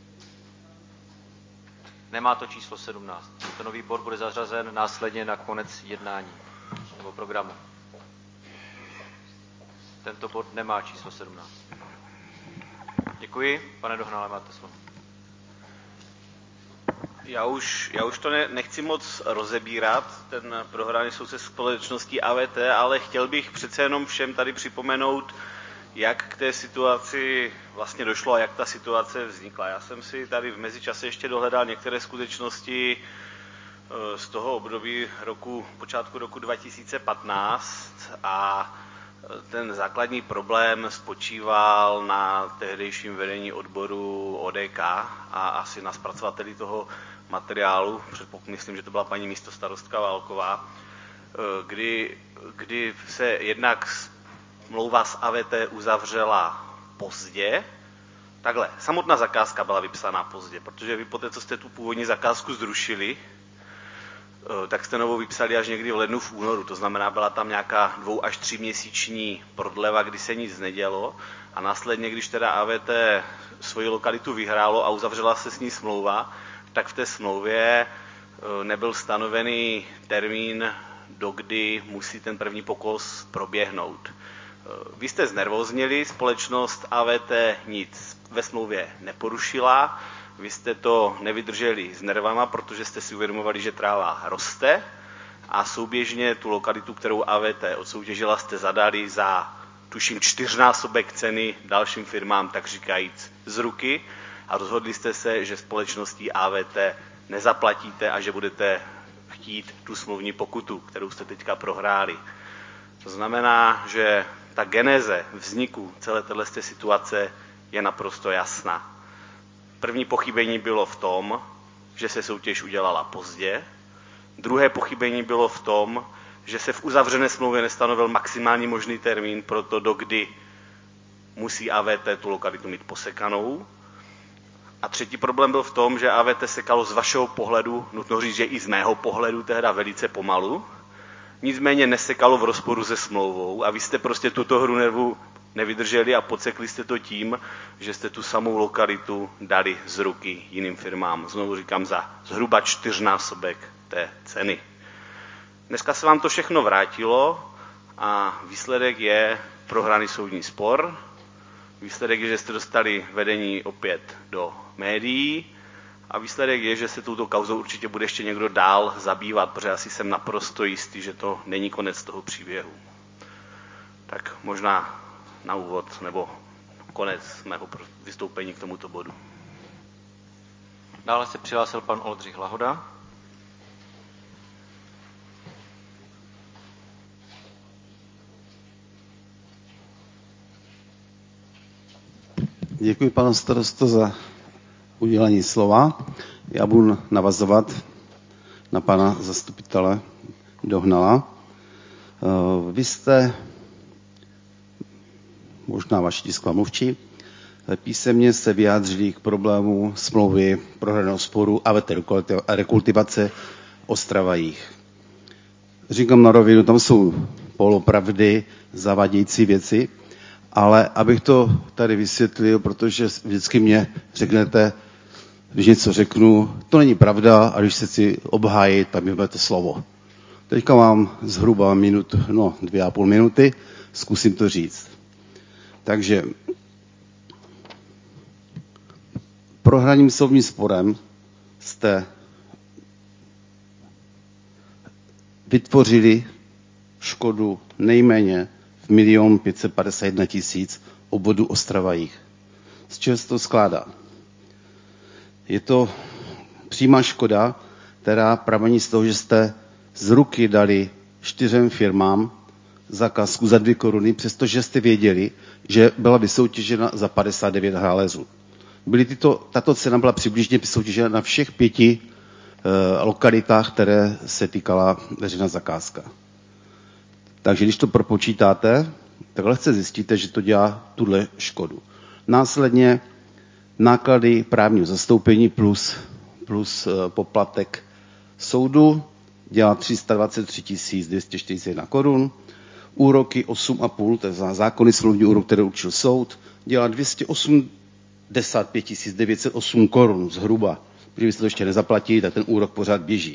nemá to číslo 17. Tento nový bod bude zařazen následně na konec jednání nebo programu. Tento bod nemá číslo 17. Děkuji. Pane Dohnale, máte slovo. Já už to nechci moc rozebírat, ten prohraný soud se společností AVT, ale chtěl bych přece jenom všem tady připomenout, jak k té situaci vlastně došlo a jak ta situace vznikla. Já jsem si tady v mezičase ještě dohledal některé skutečnosti z toho období počátku roku 2015 a ten základní problém spočíval na tehdejším vedení odboru ODK a asi na zpracovateli toho materiálu, myslím, že to byla paní místostarostka Válková, kdy se jednak smlouva s AVT uzavřela pozdě. Takhle, samotná zakázka byla vypsaná pozdě, protože vy poté, co jste tu původní zakázku zrušili, tak jste novou vypsali až někdy v lednu, v únoru. To znamená, byla tam nějaká 2 až 3 měsíční prodleva, kdy se nic nedělo a následně, když teda AVT svoji lokalitu vyhrálo a uzavřela se s ní smlouva, tak v té smlouvě nebyl stanovený termín, dokdy musí ten první pokus proběhnout. Vy jste znervoznili, společnost AVT nic ve smlouvě neporušila, vy jste to nevydrželi s nervama, protože jste si uvědomovali, že tráva roste a souběžně tu lokalitu, kterou AVT odsoutěžila, jste zadali za, tuším, 4násobek ceny dalším firmám, tak říkajíc, z ruky a rozhodli jste se, že společností AVT nezaplatíte a že budete chtít tu smluvní pokutu, kterou jste teďka prohráli. To znamená, že ta geneze vzniku celé této situace je naprosto jasná. První pochybení bylo v tom, že se soutěž udělala pozdě. Druhé pochybení bylo v tom, že se v uzavřené smlouvě nestanovil maximální možný termín pro to, dokdy musí AVT tu lokalitu mít posekanou. A třetí problém byl v tom, že AVT sekalo z vašeho pohledu, nutno říct, že i z mého pohledu tehda velice pomalu, nicméně nesekalo v rozporu se smlouvou a vy jste prostě tuto hru nervu nevydrželi a podsekli jste to tím, že jste tu samou lokalitu dali z ruky jiným firmám. Znovu říkám, za zhruba 4násobek té ceny. Dneska se vám to všechno vrátilo a výsledek je prohraný soudní spor. Výsledek je, že jste dostali vedení opět do médií a výsledek je, že se touto kauzou určitě bude ještě někdo dál zabývat, protože asi jsem naprosto jistý, že to není konec toho příběhu. Tak možná na úvod nebo konec mého vystoupení k tomuto bodu. Dále se přihlásil pan Oldřich Lahoda. Děkuji, pane starosto, za udělení slova. Já budu navazovat na pana zastupitele Dohnala. Vy jste, možná vaši tisková mluvčí, písemně se vyjádřili k problému smlouvy prohraného sporu AVT rekultivace Ostrava-Jih. Říkám na rovinu, tam jsou polopravdy, zavadějící věci, ale abych to tady vysvětlil, protože vždycky mě řeknete, když něco řeknu, to není pravda a když se chci obhájit, tak mi budete slovo. Teďka mám zhruba 2,5 minuty, zkusím to říct. Takže prohraným soudním sporem jste vytvořili škodu nejméně v 1 551 000 obvodu Ostrava-Jih. Z čeho se to skládá? Je to přímá škoda, která pramení z toho, že jste z ruky dali 4 firmám zakázku za 2 koruny, přestože jste věděli, že byla vysoutěžena za 59 haléřů. Tato cena byla přibližně vysoutěžena na všech 5 lokalitách, které se týkala veřejná zakázka. Takže když to propočítáte, tak lehce zjistíte, že to dělá tuhle škodu. Následně náklady právního zastoupení plus poplatek soudu dělá 323 241 korun. Úroky 8,5, to je zákonný smluvní úrok, který určil soud, dělá 285 908 korun zhruba. Když to ještě nezaplatí, tak ten úrok pořád běží.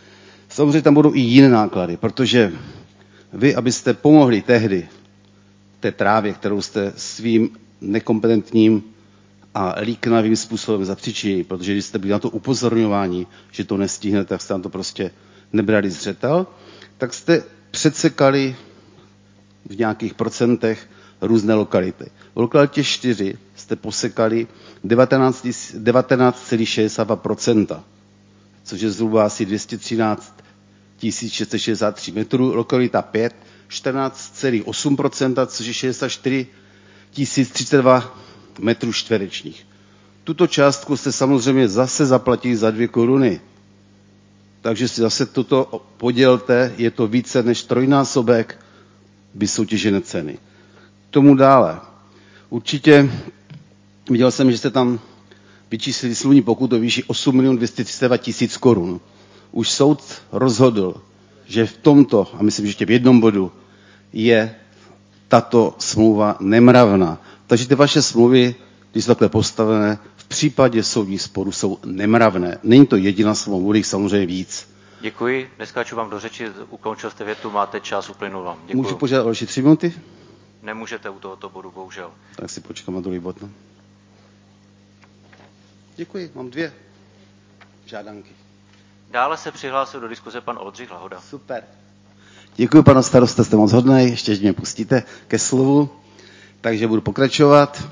Samozřejmě tam budou i jiné náklady, protože vy, abyste pomohli tehdy té trávě, kterou jste svým nekompetentním a líknavým způsobem zapříčinili, protože když jste byli na to upozorňování, že to nestihnete, tak jste na to prostě nebrali zřetel, tak jste předsekali v nějakých procentech různé lokality. V lokalitě 4 jste posekali 19,62%, což je zhruba asi 213 663 metrů. Lokalita 5 14,8%, což je 64 032 metrů čtverečních. Tuto částku jste samozřejmě zase zaplatili za 2 koruny. Takže si zase toto podělte, je to více než 3násobek vysoutěžené ceny. Tomu dále. Určitě viděl jsem, že jste tam vyčíslili smluvní pokutu do výši 8 232 000 korun. Už soud rozhodl, že v tomto, a myslím, že ještě v jednom bodu, je tato smlouva nemravná. Takže ty vaše smlouvy, když jsou takhle postavené, v případě soudních sporů jsou nemravné. Není to jediná smlouva, bude jich samozřejmě víc. Děkuji, neskáču vám do řeči, ukončil jste větu, máte čas, uplynul vám. Děkuji. Můžu požádat další 3 minuty? Nemůžete u tohoto bodu, bohužel. Tak si počkám na druhý bod. No. Děkuji, mám 2 žádanky. Dále se přihlásil do diskuze pan Oldřich Lahoda. Super. Děkuji, pane starosto, jste moc hodnej, ještě mě pustíte ke slovu, takže budu pokračovat.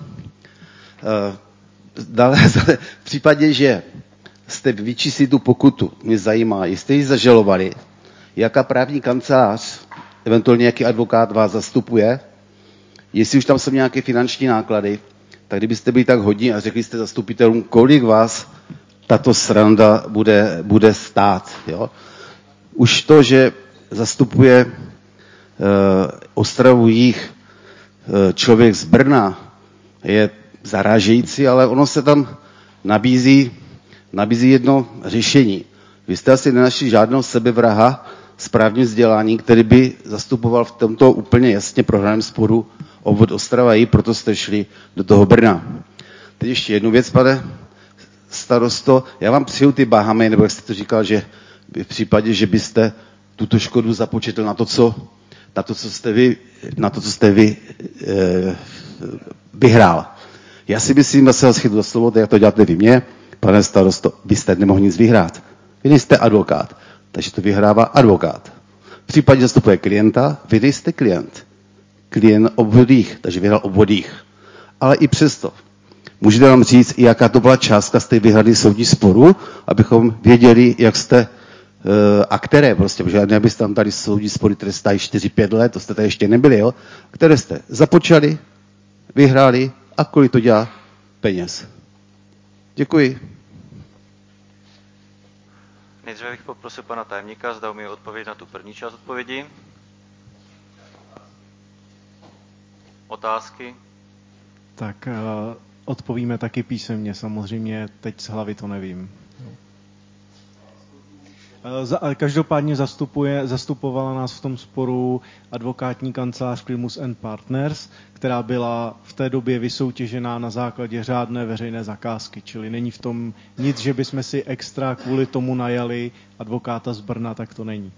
Dále, v případě, že jste vyčíslili tu pokutu, mě zajímá, jestli ji zažalovali, jaká právní kancelář, eventuálně nějaký advokát vás zastupuje, jestli už tam jsou nějaké finanční náklady, tak kdybyste byli tak hodní a řekli jste zastupitelům, kolik vás tato sranda bude stát. Jo? Už to, že zastupuje Ostravu Jih člověk z Brna, je zarážející, ale ono se tam nabízí jedno řešení. Vy jste asi nenašli žádného sebevraha s právním vzdělání, který by zastupoval v tomto úplně jasně prohraném sporu obvod Ostrava Jih, proto jste šli do toho Brna. Teď ještě jednu věc, pane starosto, já vám přeju ty Bahamy, nebo jak jste to říkal, že v případě, že byste tuto škodu započetl na to, co jste vy vyhrál. Já si myslím, že se vás chytnu za slovo, jak to děláte vy mě, pane starosto, vy jste nemohl nic vyhrát. Vy nejste advokát, takže to vyhrává advokát. V případě zastupuje klienta, vy nejste klient. Klient obvodích, takže vyhrál obvodích. Ale i přesto. Můžete nám říct, jaká to byla částka, jste vyhrali soudní sporu, abychom věděli, jak jste a které prostě, protože nebyste tam tady soudní spory, které stájí 4-5 let, to jste tady ještě nebyli, jo? Které jste započali, vyhráli a kolik to dělá peněz. Děkuji. Nejdříve bych poprosil pana tajemníka, zda umí odpovědět na tu první část odpovědi. Otázky? Tak odpovíme taky písemně, samozřejmě teď z hlavy to nevím. Každopádně zastupovala nás v tom sporu advokátní kancelář Primus & Partners, která byla v té době vysoutěžená na základě řádné veřejné zakázky, čili není v tom nic, že bychom si extra kvůli tomu najali advokáta z Brna, tak to není.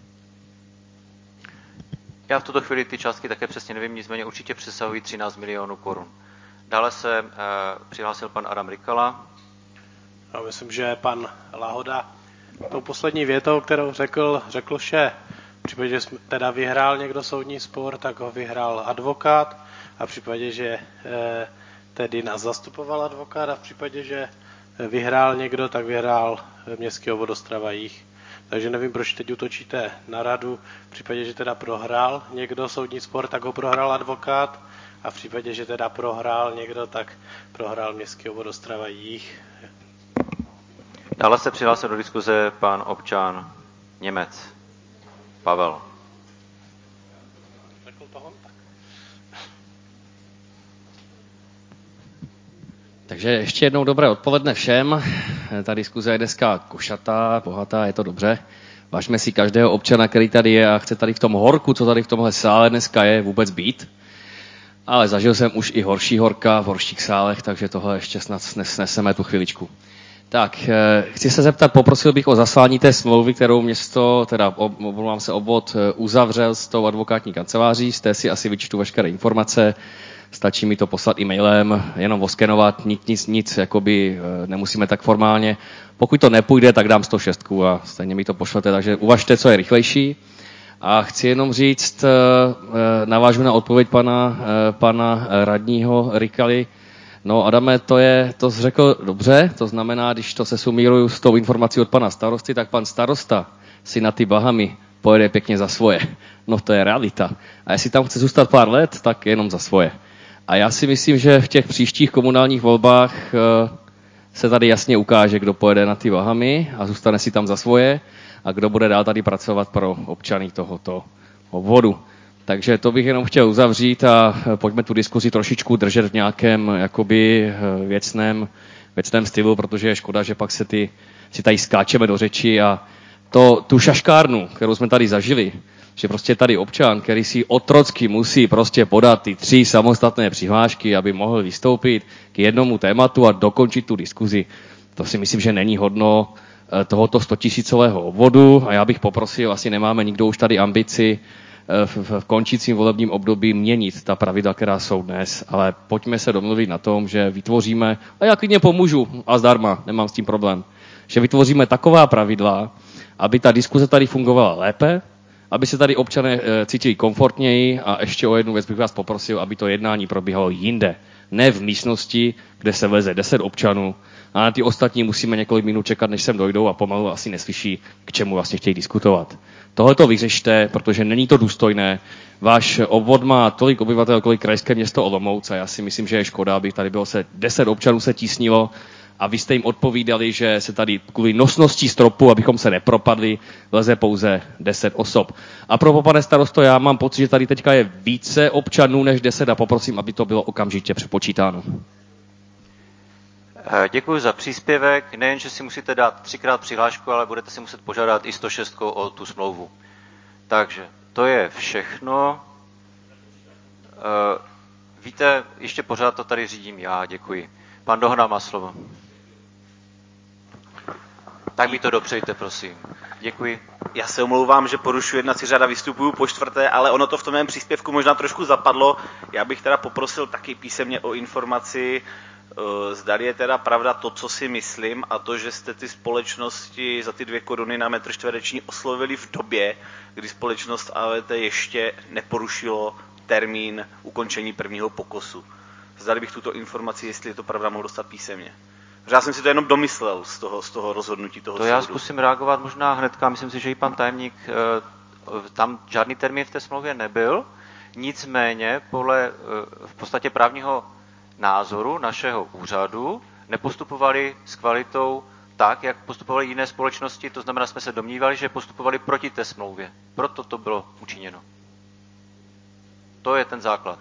Já v tuto chvíli ty částky také přesně nevím, nicméně určitě přesahují 13 milionů korun. Dále se přihlásil pan Adam Rykala. Já myslím, že pan Lahoda tou poslední větou, kterou řekl vše. V případě, že teda vyhrál někdo soudní spor, tak ho vyhrál advokát. A v případě, že tedy nás zastupoval advokát, a v případě, že vyhrál někdo, tak vyhrál Městský obvod Ostrava Jih. Takže nevím, proč teď útočíte na radu. V případě, že teda prohrál někdo soudní spor, tak ho prohrál advokát. A v případě, že teda prohrál někdo, tak prohrál Městský obvod Ostrava Jih. Dále se přihlásil do diskuze pan občan Němec. Pavel. Takže ještě jednou dobré odpoledne všem. Ta diskuze je dneska košatá, bohatá, je to dobře. Vážme si každého občana, který tady je a chce tady v tom horku, co tady v tomhle sále dneska je, vůbec být. Ale zažil jsem už i horší horka v horších sálech, takže tohle ještě snad sneseme tu chviličku. Tak, chci se zeptat, poprosil bych o zaslání té smlouvy, kterou město, obvod uzavřel s tou advokátní kanceláří, z té si asi vyčtu veškeré informace, stačí mi to poslat e-mailem, jenom oskenovat, nic, jakoby nemusíme tak formálně. Pokud to nepůjde, tak dám 106 a stejně mi to pošlete, takže uvažte, co je rychlejší. A chci jenom říct, navážu na odpověď pana radního Rykaly. No, Adame, to jsi řekl dobře, to znamená, když to se sumíruju s tou informací od pana starosty, tak pan starosta si na ty Bahamy pojede pěkně za svoje. No, to je realita. A jestli tam chce zůstat pár let, tak jenom za svoje. A já si myslím, že v těch příštích komunálních volbách se tady jasně ukáže, kdo pojede na ty Bahamy a zůstane si tam za svoje a kdo bude dál tady pracovat pro občany tohoto obvodu. Takže to bych jenom chtěl uzavřít a pojďme tu diskuzi trošičku držet v nějakém jakoby věcném stylu, protože je škoda, že pak si tady skáčeme do řeči a tu šaškárnu, kterou jsme tady zažili, že prostě tady občan, který si otrocky musí prostě podat ty 3 samostatné přihlášky, aby mohl vystoupit k jednomu tématu a dokončit tu diskuzi, to si myslím, že není hodno tohoto 100 000 obvodu a já bych poprosil, asi nemáme nikdo už tady ambici v končícím volebním období měnit ta pravidla, která jsou dnes, ale pojďme se domluvit na tom, že vytvoříme, a já klidně pomůžu, a zdarma, nemám s tím problém, že vytvoříme taková pravidla, aby ta diskuze tady fungovala lépe, aby se tady občané cítili komfortněji a ještě o jednu věc bych vás poprosil, aby to jednání probíhalo jinde. Ne v místnosti, kde se vleze 10 občanů a na ty ostatní musíme několik minut čekat, než sem dojdou a pomalu asi neslyší, k čemu vlastně chtějí diskutovat. Tohle to vyřešte, protože není to důstojné. Váš obvod má tolik obyvatel, kolik krajské město Olomouc a já si myslím, že je škoda, aby tady bylo 10 občanů se tísnilo a vy jste jim odpovídali, že se tady kvůli nosnosti stropu, abychom se nepropadli, leze pouze 10 osob. A pro pane starosto, já mám pocit, že tady teďka je více občanů než 10 a poprosím, aby to bylo okamžitě přepočítáno. Děkuji za příspěvek. Nejen, že si musíte dát 3krát přihlášku, ale budete si muset požádat i 106 o tu smlouvu. Takže to je všechno. Víte, ještě pořád to tady řídím já, děkuji. Pan Dohna má slovo. Tak mi to dopřejte, prosím. Děkuji. Já se omlouvám, že porušuji jednací řád a vystupuju po 4., ale ono to v tom mém příspěvku možná trošku zapadlo. Já bych teda poprosil taky písemně o informaci, zdali je teda pravda to, co si myslím, a to, že jste ty společnosti za ty 2 koruny na metr čtvereční oslovili v době, kdy společnost AVT ještě neporušilo termín ukončení prvního pokusu. Zdali bych tuto informaci, jestli je to pravda, mohl dostat písemně. Já jsem si to jenom domyslel z toho rozhodnutí toho soudu. Já zkusím reagovat možná hnedka. Myslím si, že i pan tajemník, tam žádný termín v té smlouvě nebyl. Nicméně podle v podstatě právního názoru našeho úřadu nepostupovali s kvalitou tak, jak postupovaly jiné společnosti. To znamená, jsme se domnívali, že postupovali proti té smlouvě. Proto to bylo učiněno. To je ten základ.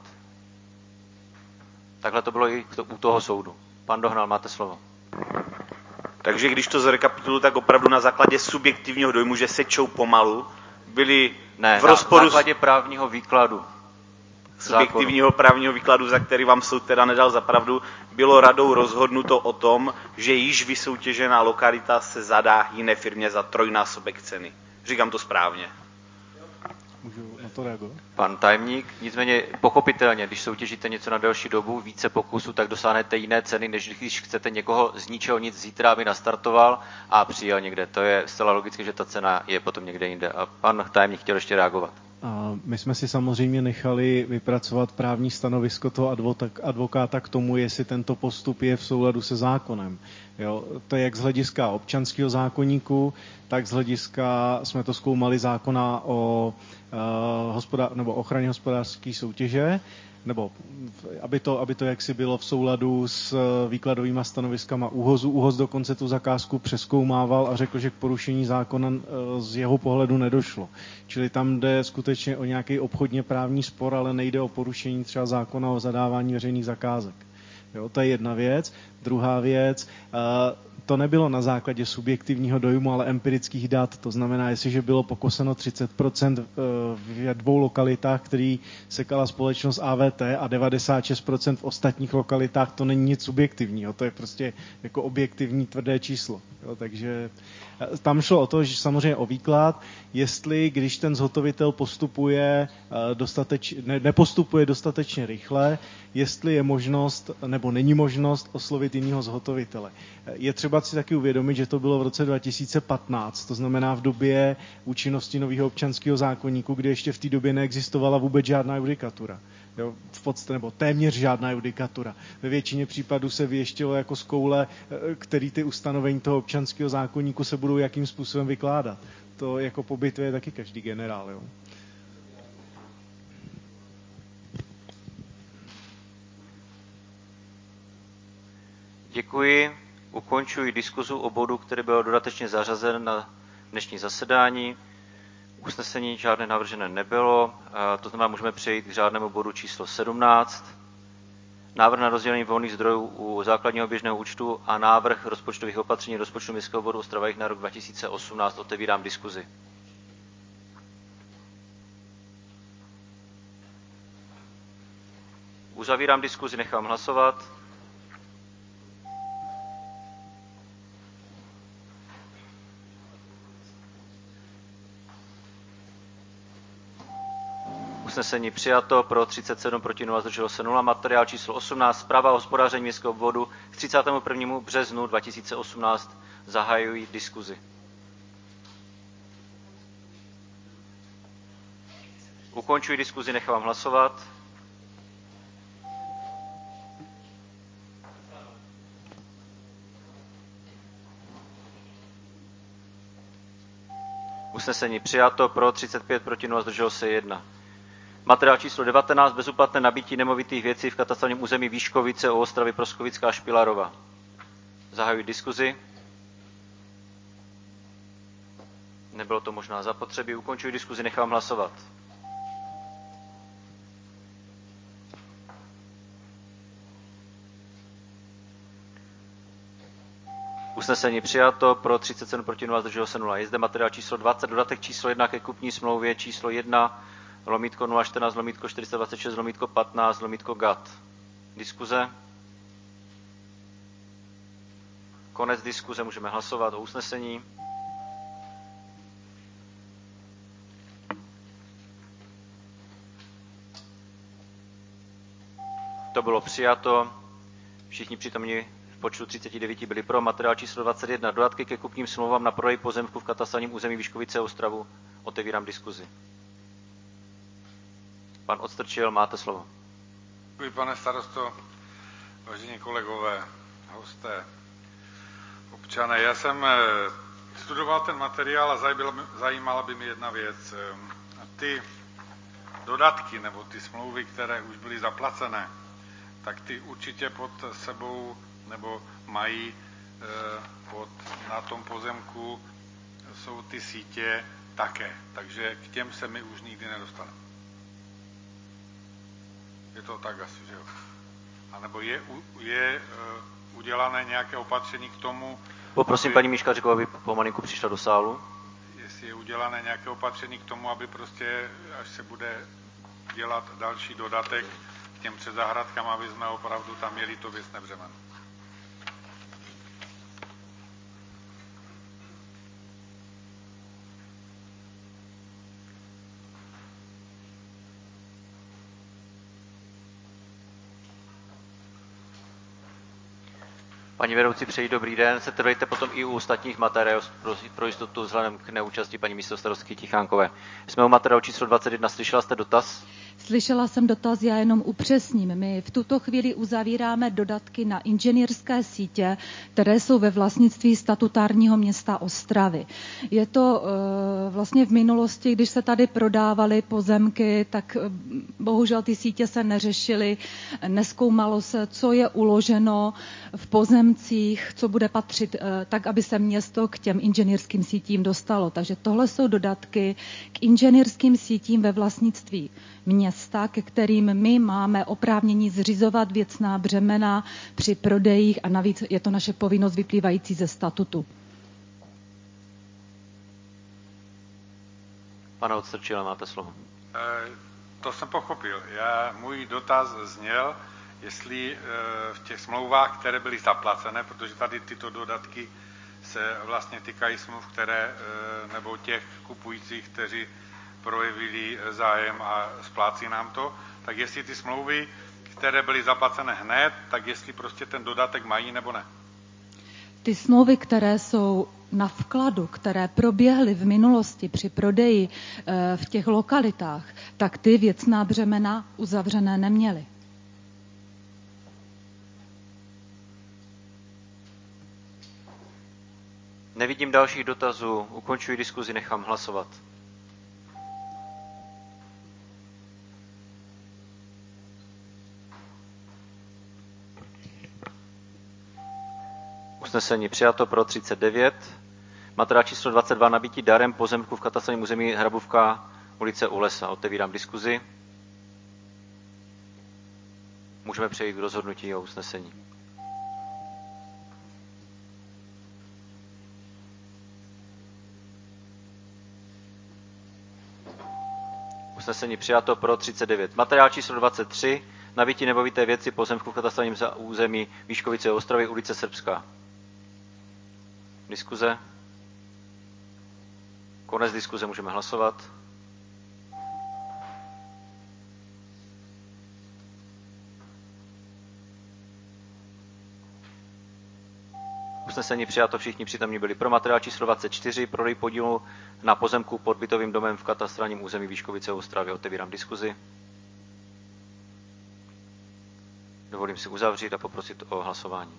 Takhle to bylo i u toho soudu. Pan Dohnal, máte slovo. Takže když to zrekapituluji, tak opravdu na základě subjektivního dojmu, že sečou pomalu, byli v rozporu na základě právního výkladu. Subjektivního právního výkladu, za který vám soud teda nedal za pravdu, bylo radou rozhodnuto o tom, že již vysoutěžená lokalita se zadá jiné firmě za 3násobek ceny. Říkám to správně. Můžu na to reagovat? Pan tajemník, nicméně pochopitelně, když soutěžíte něco na delší dobu, více pokusů, tak dosáhnete jiné ceny, než když chcete někoho z ničeho nic zítra, aby nastartoval a přijel někde. To je zcela logické, že ta cena je potom někde jinde. A pan tajemník chtěl ještě reagovat. A my jsme si samozřejmě nechali vypracovat právní stanovisko toho advokáta k tomu, jestli tento postup je v souladu se zákonem. Jo, to je jak z hlediska občanského zákoníku, tak z hlediska, jsme to zkoumali, zákona o ochraně hospodářské soutěže, nebo aby to jaksi bylo v souladu s výkladovými stanoviskama ÚHOZu. ÚHOZ dokonce tu zakázku přezkoumával a řekl, že k porušení zákona z jeho pohledu nedošlo. Čili tam jde skutečně o nějaký obchodně právní spor, ale nejde o porušení třeba zákona o zadávání veřejných zakázek. Jo, to je jedna věc. Druhá věc, to nebylo na základě subjektivního dojmu, ale empirických dat. To znamená, jestliže bylo pokoseno 30% v 2 lokalitách, který sekala společnost AVT a 96% v ostatních lokalitách, to není nic subjektivního, to je prostě jako objektivní tvrdé číslo. Jo, takže tam šlo o to, že samozřejmě o výklad, jestli když ten zhotovitel nepostupuje dostatečně rychle, jestli je možnost nebo není možnost oslovit jiného zhotovitele. Je třeba si taky uvědomit, že to bylo v roce 2015, to znamená v době účinnosti nového občanského zákoníku, kdy ještě v té době neexistovala vůbec žádná judikatura. Jo, v podstatě, nebo téměř žádná judikatura. Ve většině případů se věštilo jako z koule, který ty ustanovení toho občanského zákoníku se budou jakým způsobem vykládat. To jako po bitvě je taky každý generál. Jo. Děkuji. Ukončuji diskuzu o bodu, který byl dodatečně zařazen na dnešní zasedání. Usnesení žádné navržené nebylo, to znamená, můžeme přejít k řádnému bodu číslo 17. Návrh na rozdělení volných zdrojů u základního běžného účtu a návrh rozpočtových opatření rozpočtu Městského obvodu Ostrava na rok 2018. Otevírám diskuzi. Uzavírám diskuzi, nechám hlasovat. Usnesení přijato, pro 37, proti 0, zdrželo se 0. Materiál číslo 18, zpráva o hospodaření Městského obvodu k 31. březnu 2018. Zahajuji diskuzi. Ukončuji diskuzi, nechám hlasovat. Usnesení přijato, pro 35, proti 0, zdrželo se 1. Materiál číslo 19, bezúplatné nabýtí nemovitých věcí v katastrálním území Výškovice u Ostravy Proskovická a Špilarova. Zahajuji diskuzi. Nebylo to možná zapotřebí. Ukončuji diskuzi, nechám hlasovat. Usnesení přijato, pro 37, proti 0, zdrželo se 0. Je zde materiál číslo 20, dodatek číslo 1 ke kupní smlouvě číslo 1, lomítko 014, lomítko 426, lomítko 15, lomítko GAT. Diskuze. Konec diskuze, můžeme hlasovat o usnesení. To bylo přijato. Všichni přítomní v počtu 39 byli pro. Materiál číslo 21. Dodatky ke kupním smlouvám na prodej pozemku v katastrálním území Výškovice a Ostravu. Otevírám diskuzi. Pan Odstrčil, máte slovo. Děkuji, pane starosto, vážení kolegové, hosté, občané. Já jsem studoval ten materiál a zajímala by mě jedna věc. Ty dodatky nebo ty smlouvy, které už byly zaplacené, tak ty určitě pod sebou nebo mají na tom pozemku jsou ty sítě také. Takže k těm se my už nikdy nedostaneme. Je to tak asi, že jo? A nebo je udělané nějaké opatření k tomu... Poprosím paní Miškaříkovou, aby pomalinku přišla do sálu. Jestli je udělané nějaké opatření k tomu, aby prostě, až se bude dělat další dodatek k těm předzahrádkám, aby jsme opravdu tam měli to věcné břemeno. Paní vedoucí, přeji dobrý den. Setrvejte potom i u ostatních materiálů pro jistotu vzhledem k neúčasti paní místostarostky Tichánkové. Jsme u materiálu číslo 21. Slyšela jste dotaz? Slyšela jsem dotaz, já jenom upřesním. My v tuto chvíli uzavíráme dodatky na inženýrské sítě, které jsou ve vlastnictví statutárního města Ostravy. Je to vlastně v minulosti, když se tady prodávaly pozemky, tak bohužel ty sítě se neřešily, nezkoumalo se, co je uloženo v pozemcích, co bude patřit tak, aby se město k těm inženýrským sítím dostalo. Takže tohle jsou dodatky k inženýrským sítím ve vlastnictví města, ke kterým my máme oprávnění zřizovat věcná břemena při prodejích a navíc je to naše povinnost vyplývající ze statutu. Pane Odstrčile, máte slovo. To jsem pochopil. Můj dotaz zněl, jestli v těch smlouvách, které byly zaplacené, protože tady tyto dodatky se vlastně týkají smluv, které, nebo těch kupujících, kteří projevili zájem a splácí nám to, tak jestli ty smlouvy, které byly zaplacené hned, tak jestli prostě ten dodatek mají nebo ne. Ty smlouvy, které jsou na vkladu, které proběhly v minulosti při prodeji v těch lokalitách, tak ty věcná břemena uzavřené neměly. Nevidím dalších dotazů, ukončuji diskuzi, nechám hlasovat. Usnesení přijato pro 39. Materiál číslo 22, nabýtí darem pozemku v katastrálním území Hrabůvka, ulice U Lesa. Otevírám diskuzi. Můžeme přejít k rozhodnutí o usnesení. Usnesení přijato pro 39. Materiál číslo 23, nabýtí nemovité věci pozemku v katastrálním území Výškovice Ostravy, ulice Srbská. Diskuze. Konec diskuze, můžeme hlasovat. Usnesení přijato, všichni přítomní byli pro. Materiál číslo 24, prodej podílu na pozemku pod bytovým domem v katastrálním území Výškovice Ostravy. Otevírám diskuzi. Dovolím si uzavřít a poprosit o hlasování.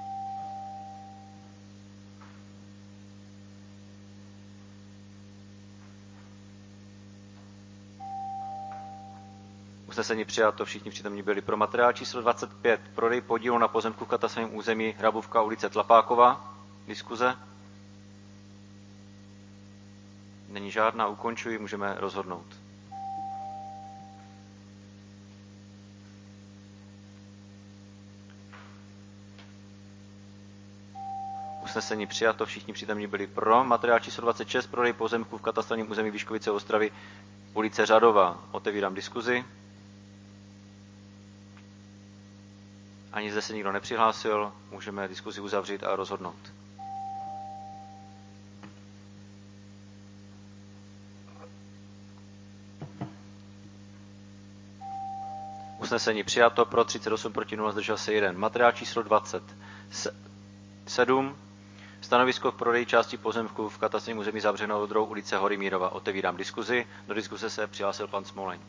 Usnesení přijato, všichni přítomní byli pro. Materiál číslo 25, prodej podílu na pozemku v katastrálním území Hrabůvka, ulice Tlapákova. Diskuze. Není žádná, ukončuji, můžeme rozhodnout. Usnesení přijato, všichni přítomní byli pro. Materiál číslo 26, prodej pozemku v katastrálním území Výškovice Ostravy, ulice Řadová. Otevírám diskuzi. Ani zde se nikdo nepřihlásil, můžeme diskuzi uzavřít a rozhodnout. Usnesení přijato, pro 38, proti 0, zdržel se 1. Materiál číslo 27. Stanovisko k prodeji části pozemku v katastrálním území Zavřenou Odrou, ulice Hory Mírova. Otevírám diskuzi. Do diskuze se přihlásil pan Smoleň.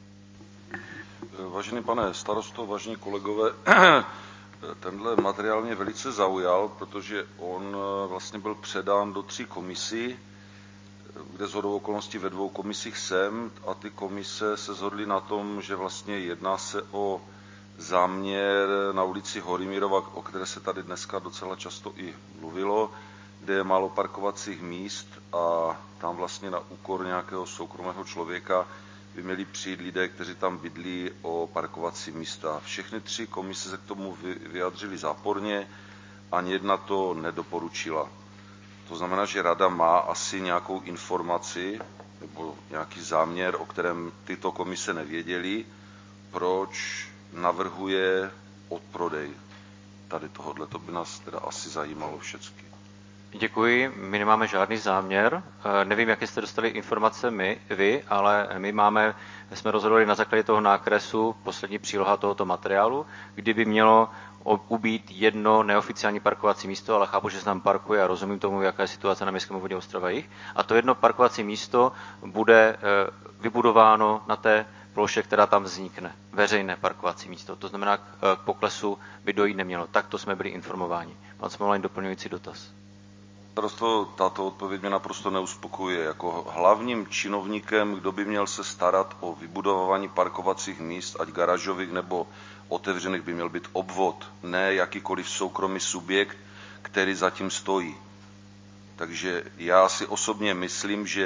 Vážený pane starosto, vážení kolegové, tenhle materiál mě velice zaujal, protože on vlastně byl předán do 3 komisí, kde shodou okolností ve 2 komisích jsem, a ty komise se shodly na tom, že vlastně jedná se o záměr na ulici Hory Mírova, o které se tady dneska docela často i mluvilo, kde je málo parkovacích míst a tam vlastně na úkor nějakého soukromého člověka by měli přijít lidé, kteří tam bydlí, o parkovací místa. Všechny 3 komise se k tomu vyjadřily záporně, ani jedna to nedoporučila. To znamená, že rada má asi nějakou informaci nebo nějaký záměr, o kterém tyto komise nevěděly, proč navrhuje odprodej tady tohodle. To by nás teda asi zajímalo všechny. Děkuji, my nemáme žádný záměr. Nevím, jaké jste dostali informace vy, ale my jsme rozhodli na základě toho nákresu, poslední příloha tohoto materiálu, kdyby mělo ubít jedno neoficiální parkovací místo, ale chápu, že se tam parkuje a rozumím tomu, jaká je situace na Městském obvodě Ostrava Jih. A to jedno parkovací místo bude vybudováno na té ploše, která tam vznikne. Veřejné parkovací místo. To znamená, k poklesu by dojít nemělo. Takto jsme byli informováni. Pan Smoleň, doplňující dotaz. Tato odpověď mě naprosto neuspokojuje. Jako hlavním činovníkem, kdo by měl se starat o vybudování parkovacích míst, ať garážových nebo otevřených, by měl být obvod, ne jakýkoliv soukromý subjekt, který zatím stojí. Takže já si osobně myslím, že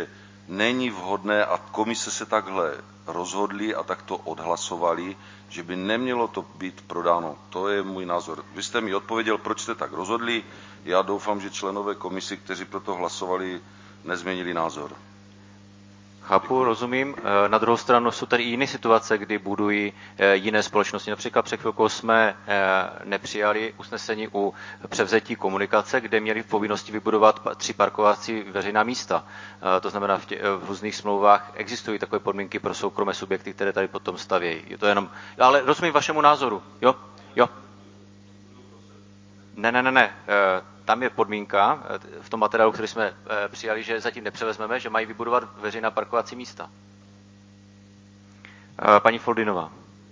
není vhodné, a komise se takhle rozhodli a tak to odhlasovali, že by nemělo to být prodáno. To je můj názor. Vy jste mi odpověděl, proč jste tak rozhodli. Já doufám, že členové komisy, kteří pro to hlasovali, nezměnili názor. Chápu, rozumím. Na druhou stranu jsou tady i jiné situace, kdy budují jiné společnosti. Například před chvilkou jsme nepřijali usnesení u převzetí komunikace, kde měli v povinnosti vybudovat 3 parkovací veřejná místa. To znamená, v různých smlouvách existují takové podmínky pro soukromé subjekty, které tady potom stavějí. Je to jenom... Ale rozumím vašemu názoru. Jo. Ne. Tam je podmínka v tom materiálu, který jsme přijali, že zatím nepřevezmeme, že mají vybudovat veřejná parkovací místa. Paní Foldinová.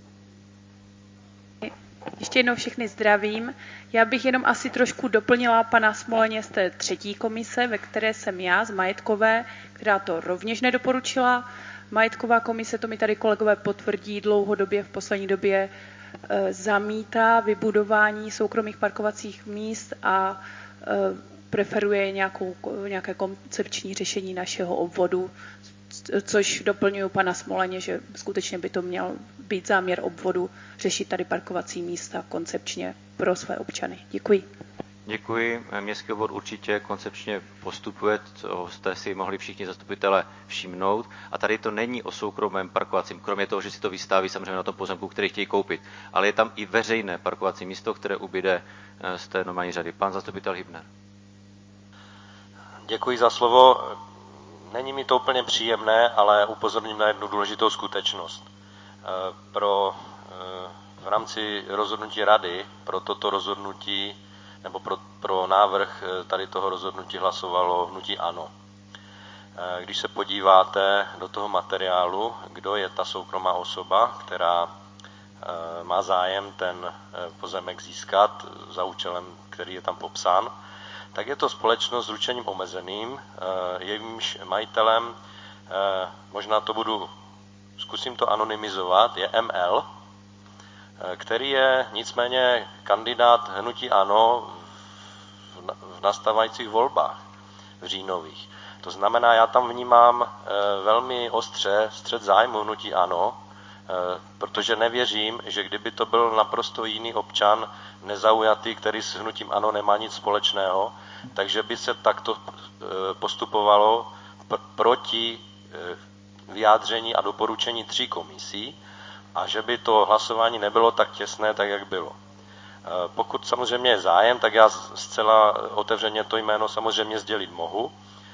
Ještě jednou všechny zdravím. Já bych jenom asi trošku doplnila pana Smoleně z té 3. komise, ve které jsem já, z majetkové, která to rovněž nedoporučila. Majetková komise, to mi tady kolegové potvrdí, dlouhodobě v poslední době zamítá vybudování soukromých parkovacích míst a preferuje nějaké koncepční řešení našeho obvodu, což doplňuji pana Smoleně, že skutečně by to měl být záměr obvodu řešit tady parkovací místa koncepčně pro své občany. Děkuji. Děkuji. Městský obvod určitě koncepčně postupuje, co jste si mohli všichni zastupitelé všimnout. A tady to není o soukromém parkovacím, kromě toho, že si to vystaví samozřejmě na tom pozemku, který chtějí koupit. Ale je tam i veřejné parkovací místo, které ubyde z té normální řady. Pan zastupitel Hybner. Děkuji za slovo. Není mi to úplně příjemné, ale upozorním na jednu důležitou skutečnost. V rámci rozhodnutí rady pro toto rozhodnutí nebo pro návrh tady toho rozhodnutí hlasovalo hnutí ANO. Když se podíváte do toho materiálu, kdo je ta soukromá osoba, která má zájem ten pozemek získat za účelem, který je tam popsán, tak je to společnost s ručením omezeným, jejímž majitelem, možná zkusím to anonymizovat, je ML, který je nicméně kandidát hnutí ANO v nastávajících volbách v říjnových. To znamená, já tam vnímám velmi ostře střet zájmu hnutí ANO, protože nevěřím, že kdyby to byl naprosto jiný občan, nezaujatý, který s hnutím ANO nemá nic společného, takže by se takto postupovalo proti vyjádření a doporučení 3 komisí a že by to hlasování nebylo tak těsné, tak jak bylo. Pokud samozřejmě je zájem, tak já zcela otevřeně to jméno samozřejmě sdělit mohu,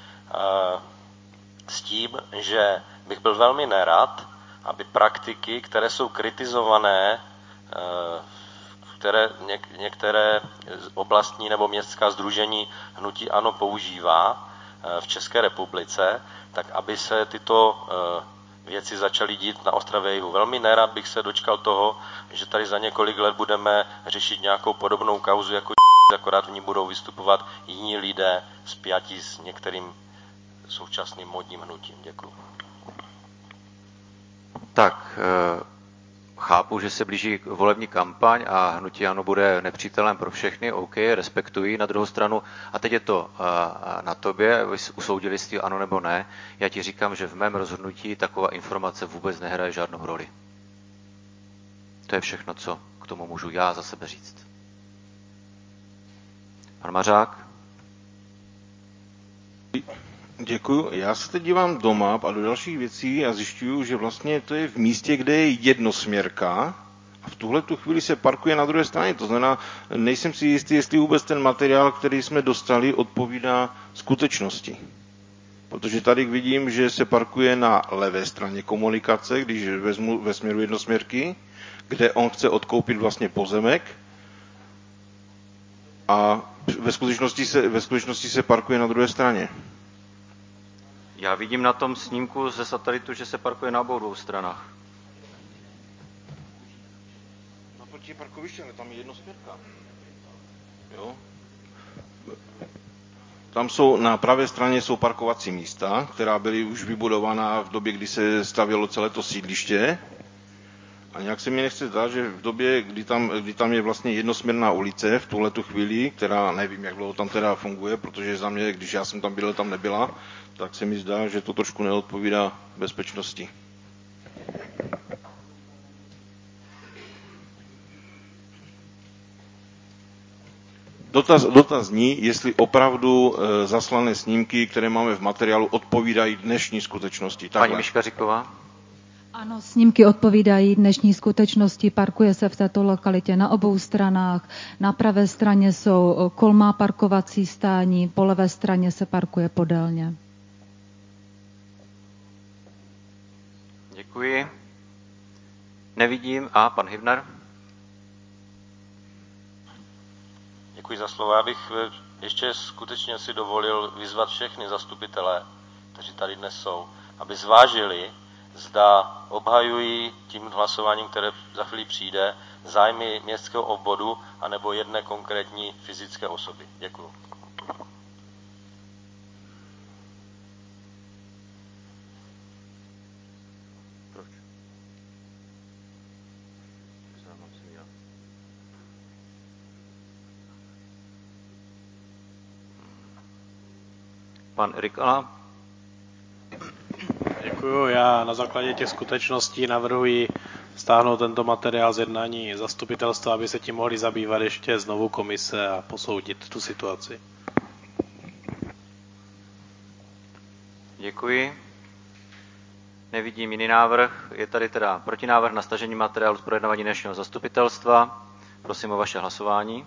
s tím, že bych byl velmi nerad, aby praktiky, které jsou kritizované, které některé oblastní nebo městská sdružení hnutí ANO používá v České republice, tak aby se tyto věci začaly dít na Ostravě jihu. Velmi nerad bych se dočkal toho, že tady za několik let budeme řešit nějakou podobnou kauzu, jako akorát v ní budou vystupovat jiní lidé spjatí s některým současným modním hnutím. Děkuji. Tak, chápu, že se blíží volební kampaň a hnutí ANO bude nepřítelem pro všechny, OK, respektují na druhou stranu. A teď je to na tobě, usoudili jsi ano nebo ne. Já ti říkám, že v mém rozhodnutí taková informace vůbec nehraje žádnou roli. To je všechno, co k tomu můžu já za sebe říct. Pan Mařák? Děkuju. Já se teď dívám do map a do dalších věcí a zjišťuju, že vlastně to je v místě, kde je jednosměrka a v tuhle tu chvíli se parkuje na druhé straně. To znamená, nejsem si jistý, jestli vůbec ten materiál, který jsme dostali, odpovídá skutečnosti. Protože tady vidím, že se parkuje na levé straně komunikace, když vezmu ve směru jednosměrky, kde on chce odkoupit vlastně pozemek a ve skutečnosti se parkuje na druhé straně. Já vidím na tom snímku ze satelitu, že se parkuje na obou dvou stranách. Naproti parkoviště, ale tam je jednosměrka. Jo? Tam jsou, na pravé straně jsou parkovací místa, která byly už vybudována v době, kdy se stavělo celé to sídliště. A nějak se mi nechce zdát, že v době, kdy tam je vlastně jednosměrná ulice v tuhletu chvíli, která nevím, jak dlouho tam teda funguje, protože za mě, když já jsem tam byl, tam nebyla, tak se mi zdá, že to trošku neodpovídá bezpečnosti. Dotaz zní, jestli opravdu zaslané snímky, které máme v materiálu, odpovídají dnešní skutečnosti. Takhle. Paní Miškaříková. Ano, snímky odpovídají dnešní skutečnosti. Parkuje se v této lokalitě na obou stranách. Na pravé straně jsou kolmá parkovací stání, po levé straně se parkuje podélně. Děkuji. Nevidím. A pan Hybner? Děkuji za slovo. Já bych ještě skutečně si dovolil vyzvat všechny zastupitele, kteří tady dnes jsou, aby zvážili, zda obhajují tím hlasováním, které za chvíli přijde, zájmy městského obvodu anebo jedné konkrétní fyzické osoby. Děkuji. Pan Rykala. Děkuju. Já na základě těch skutečností navrhuji stáhnout tento materiál z jednání zastupitelstva, aby se tím mohli zabývat ještě znovu komise a posoudit tu situaci. Děkuji. Nevidím jiný návrh. Je tady teda protinávrh na stažení materiálu z projednávání dnešního zastupitelstva. Prosím o vaše hlasování.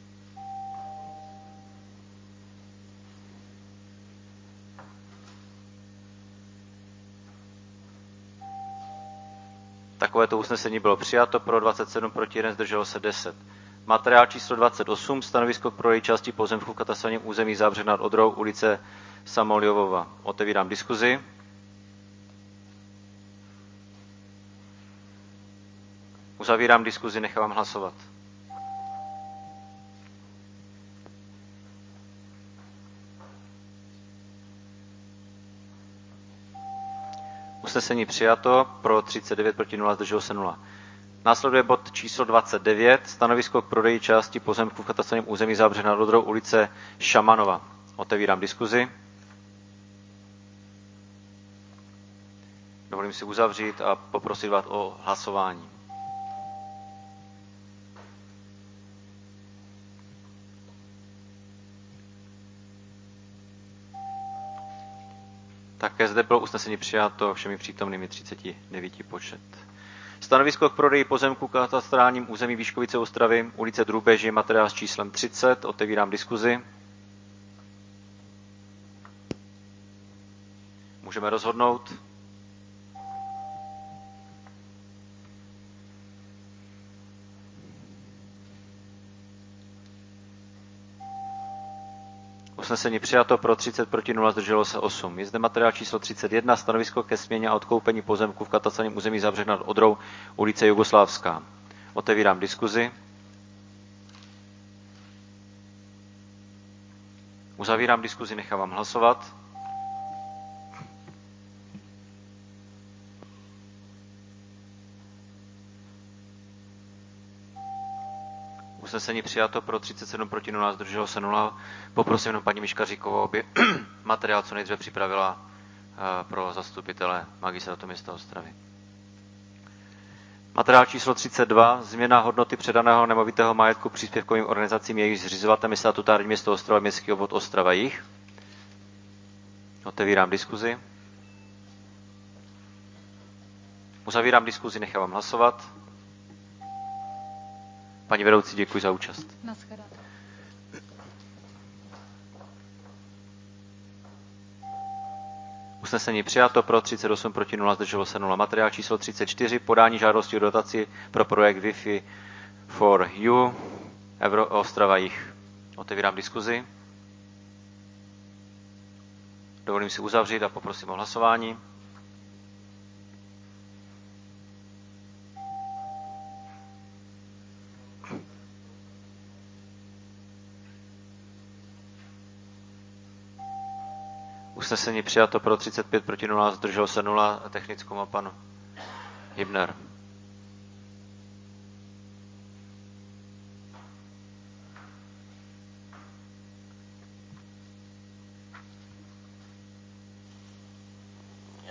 Takovéto usnesení bylo přijato, pro 27, proti 1, zdrželo se 10. Materiál číslo 28, stanovisko k prodeji části pozemku v katastrálním území Zábřeh nad Odrou, ulice Samoljovova. Otevírám diskuzi. Uzavírám diskuzi, nechám hlasovat. Usnesení přijato, pro 39, proti 0, zdrželo se 0. Následuje bod číslo 29, stanovisko k prodeji části pozemku v katastrálním území Zábřeh nad Odrou, ulice Šamanova. Otevírám diskuzi. Dovolím si uzavřít a poprosit vás o hlasování. Také zde bylo usnesení přijato všemi přítomnými 39 počet. Stanovisko k prodeji pozemku k katastrálním území Výškovice Ostravy, ulice Drůbeži, materiál s číslem 30. Otevírám diskuzi. Můžeme rozhodnout. Usnesení přijato, pro 30, proti 0, zdrželo se 8. Je zde materiál číslo 31, stanovisko ke směně a odkoupení pozemku v katastrálním území Zábřeh nad Odrou, ulice Jugoslávská. Otevírám diskuzi. Uzavírám diskuzi, nechávám hlasovat. Usnesení přijato, pro 37, proti 0, zdrželo se 0. Poprosím jenom paní Miškaříkovou, aby materiál co nejdříve připravila pro zastupitele Magistrátu města Ostravy. Materiál číslo 32, změna hodnoty předaného nemovitého majetku příspěvkovým organizacím, jejich zřizovatelem je statutární město Ostrava, městský obvod Ostrava Jih. Otevírám diskuzi. Uzavírám diskuzi, nechávám hlasovat. Paní vedoucí, děkuji za účast. Naschledanou. Usnesení přijato, pro 38, proti 0, zdrželo se 0. Materiál číslo 34, podání žádosti o dotaci pro projekt Wi-Fi for You, Ostrava Jih. Otevírám diskuzi. Dovolím si uzavřít a poprosím o hlasování. Usnesení přijato, pro 35, proti 0, zdrželo se 0. Technickou má pan Hybner.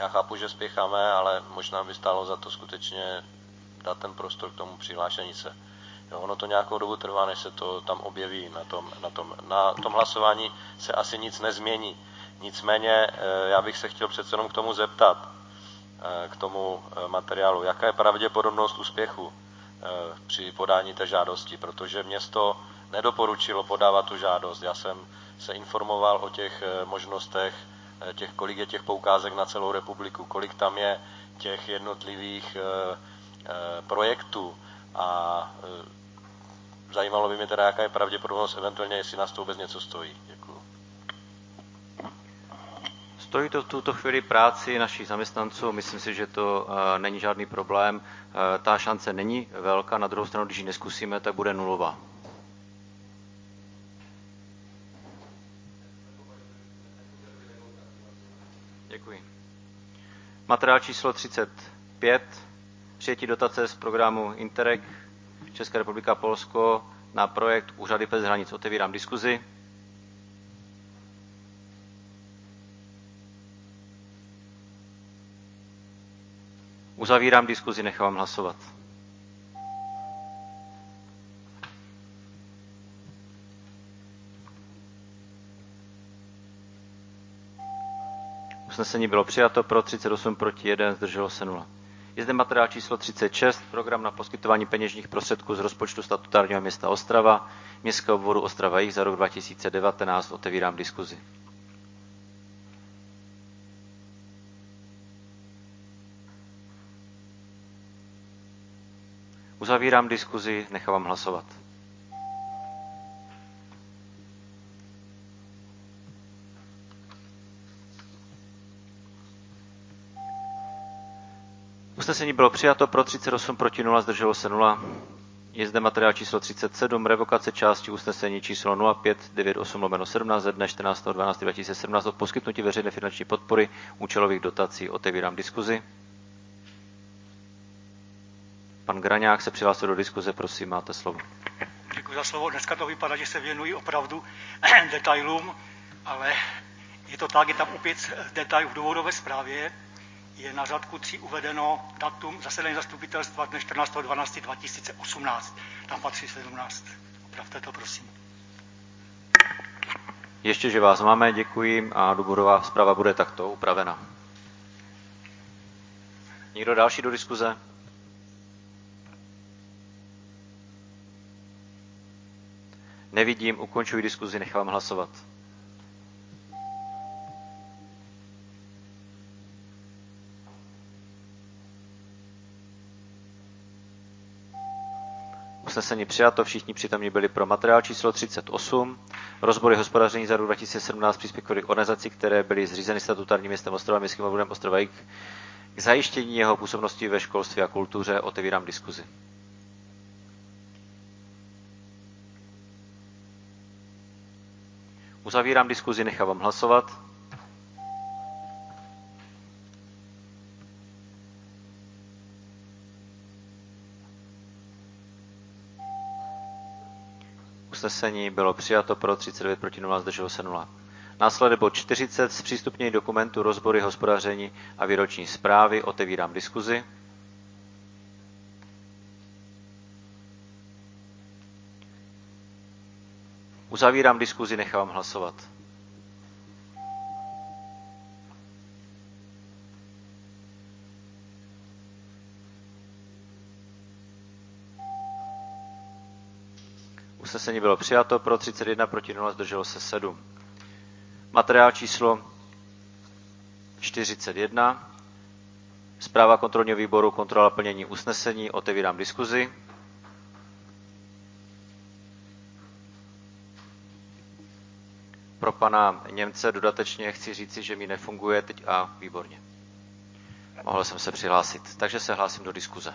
Já chápu, že spěcháme, ale možná by stálo za to skutečně dát ten prostor k tomu přihlášení se. Jo, ono to nějakou dobu trvá, než se to tam objeví na tom hlasování se asi nic nezmění. Nicméně já bych se chtěl přece jenom k tomu zeptat, k tomu materiálu, jaká je pravděpodobnost úspěchu při podání té žádosti, protože město nedoporučilo podávat tu žádost. Já jsem se informoval o těch možnostech, kolik je těch poukázek na celou republiku, kolik tam je těch jednotlivých projektů a zajímalo by mě teda, jaká je pravděpodobnost, eventuálně jestli nás to vůbec něco stojí. Děkuju. Stojí to v tuto chvíli práci našich zaměstnanců, myslím si, že to není žádný problém. Ta šance není velká, na druhou stranu, když ji neskusíme, tak bude nulová. Děkuji. Materiál číslo 35. Přijetí dotace z programu Interreg Česká republika Polsko na projekt Úřady bez hranic. Otevírám diskuzi. Uzavírám diskuzi, nechám hlasovat. Usnesení bylo přijato, pro 38, proti 1, zdrželo se 0. Je zde materiál číslo 36, program na poskytování peněžních prostředků z rozpočtu statutárního města Ostrava, Městského obvodu Ostrava Jih za rok 2019. Otevírám diskuzi. Uzavírám diskuzi, nechávám hlasovat. Usnesení bylo přijato, pro 38, proti 0, zdrželo se 0. Je zde materiál číslo 37, revokace části usnesení číslo 0598/17 ze dne 14.12.2017 o poskytnutí veřejné finanční podpory účelových dotací. Otevírám diskuzi. Pan Graňák se přihlásil do diskuze, prosím, máte slovo. Děkuji za slovo. Dneska to vypadá, že se věnují opravdu detailům, ale je to tak, je tam opět detail v důvodové zprávě. Je na řádku 3 uvedeno datum zasedání zastupitelstva dne 14.12.2018. Tam patří 17. Opravte to, prosím. Ještě, že vás máme, děkuji a důvodová zpráva bude takto upravena. Někdo další do diskuze? Nevidím, ukončuji diskuzi, nechám hlasovat. Usnesení přijato, všichni přítomní byli pro. Materiál číslo 38, rozbory hospodaření za rok 2017 příspěvkových organizací, které byly zřízeny statutárním městem Ostrava, Městským obvodem Ostrava Jih k zajištění jeho působnosti ve školství a kultuře. Otevírám diskuzi. Uzavírám diskuzi, nechávám hlasovat. Usnesení bylo přijato, pro 39, proti 0, zdrželo se 0. Následuje bod 40, zpřístupnění dokumentu, rozbory hospodaření a výroční zprávy. Otevírám diskuzi. Uzavírám diskuzi, nechám hlasovat. Usnesení bylo přijato, pro 31, proti 0, zdrželo se 7. Materiál číslo 41. Zpráva kontrolního výboru, kontrola plnění usnesení. Otevírám diskuzi. Pro pana Němce dodatečně chci říci, že mi nefunguje teď a výborně. Mohl jsem se přihlásit, takže se hlásím do diskuze.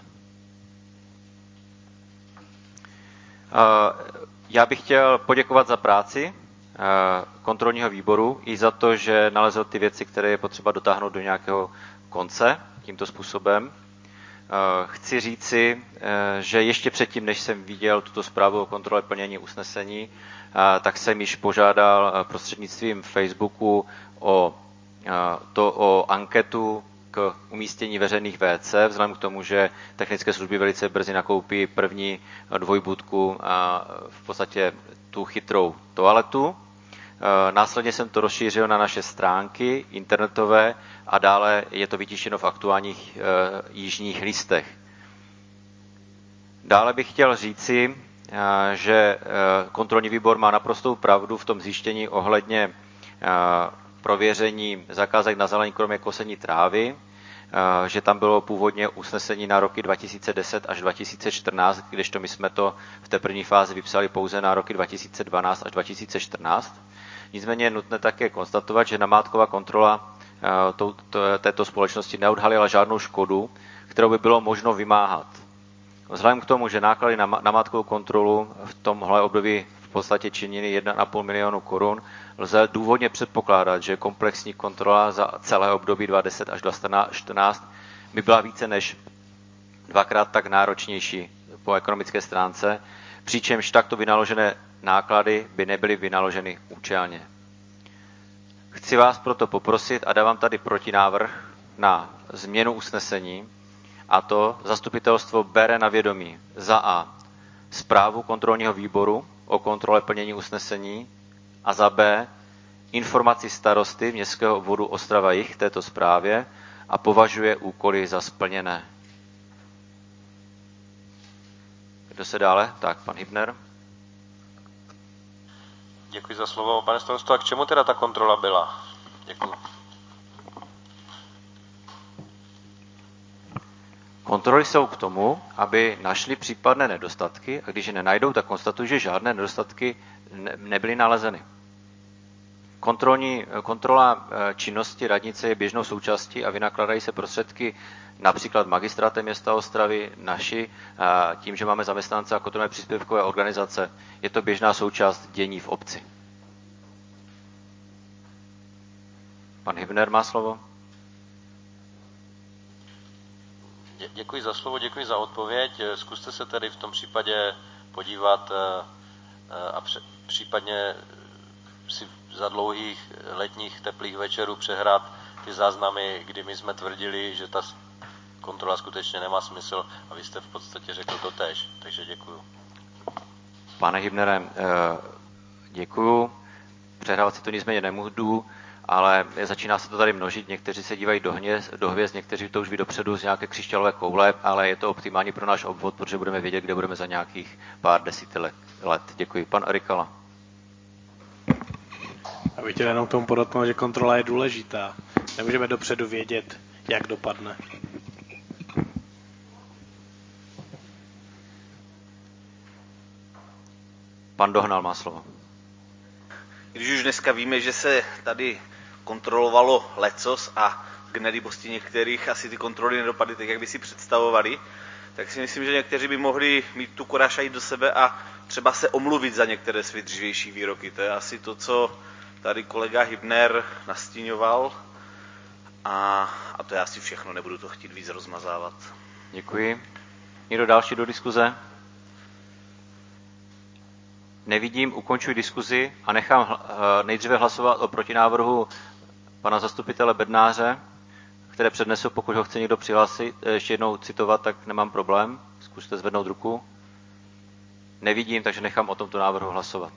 Já bych chtěl poděkovat za práci kontrolního výboru i za to, že nalezl ty věci, které je potřeba dotáhnout do nějakého konce tímto způsobem. Chci říci, že ještě předtím, než jsem viděl tuto zprávu o kontrole plnění usnesení, tak jsem již požádal prostřednictvím Facebooku o anketu k umístění veřejných WC, vzhledem k tomu, že technické služby velice brzy nakoupí první dvojbudku a v podstatě tu chytrou toaletu. Následně jsem to rozšířil na naše stránky internetové a dále je to vytištěno v aktuálních jižních listech. Dále bych chtěl říci, že kontrolní výbor má naprostou pravdu v tom zjištění ohledně prověření zakázek na zeleň kromě kosení trávy, že tam bylo původně usnesení na roky 2010 až 2014, kdežto my jsme to v té první fázi vypsali pouze na roky 2012 až 2014. Nicméně je nutné také konstatovat, že namátková kontrola této společnosti neodhalila žádnou škodu, kterou by bylo možno vymáhat. Vzhledem k tomu, že náklady na namátkovou kontrolu v tomhle období v podstatě činily 1,5 milionu korun, lze důvodně předpokládat, že komplexní kontrola za celé období 2010 až 2014 by byla více než dvakrát tak náročnější po ekonomické stránce, přičemž takto vynaložené náklady by nebyly vynaloženy účelně. Chci vás proto poprosit a dávám tady protinávrh na změnu usnesení, a to zastupitelstvo bere na vědomí za A zprávu kontrolního výboru o kontrole plnění usnesení a za B informaci starosty městského obvodu Ostrava-Jih k této zprávě a považuje úkoly za splněné. Kdo se dále? Tak, pan Hybner. Děkuji za slovo. Pane starosto, a k čemu teda ta kontrola byla? Děkuji. Kontroly jsou k tomu, aby našli případné nedostatky a když je nenajdou, tak konstatují, že žádné nedostatky nebyly nalezeny. Kontrola činnosti radnice je běžnou součástí a vynakladají se prostředky například magistrátem města Ostravy, naši, tím, že máme zaměstnance a kontrolné příspěvkové organizace. Je to běžná součást dění v obci. Pan Hybner má slovo. Děkuji za slovo, děkuji za odpověď. Zkuste se tedy v tom případě podívat a případně si za dlouhých letních teplých večerů přehrát ty záznamy, kdy my jsme tvrdili, že ta kontrola skutečně nemá smysl a vy jste v podstatě řekl to též. Takže děkuju. Pane Hybnere, děkuju. Přehrávat si to nicméně nemůžu, ale začíná se to tady množit. Někteří se dívají do hvězd, někteří to už ví dopředu z nějaké křišťálové koule, ale je to optimální pro náš obvod, protože budeme vědět, kde budeme za nějakých pár desítek let. Děkuji. Pan Rikala. Já bych chtěl jenom k tomu podotknout, že kontrola je důležitá. Nemůžeme dopředu vědět, jak dopadne. Pan Dohnal má slovo. Když už dneska víme, že se tady kontrolovalo lecos a k nelibosti některých asi ty kontroly nedopadly tak, jak by si představovali, tak si myslím, že někteří by mohli mít tu koráž jít do sebe a třeba se omluvit za některé své dřívější výroky. To je asi to, co tady kolega Hybner nastíňoval a to je asi všechno, nebudu to chtít víc rozmazávat. Děkuji. Někdo další do diskuze? Nevidím, ukončuji diskuzi a nechám nejdříve hlasovat o protinávrhu pana zastupitele Bednáře, které přednesu, pokud ho chce někdo přihlásit, ještě jednou citovat, tak nemám problém. Zkuste zvednout ruku. Nevidím, takže nechám o tomto návrhu hlasovat.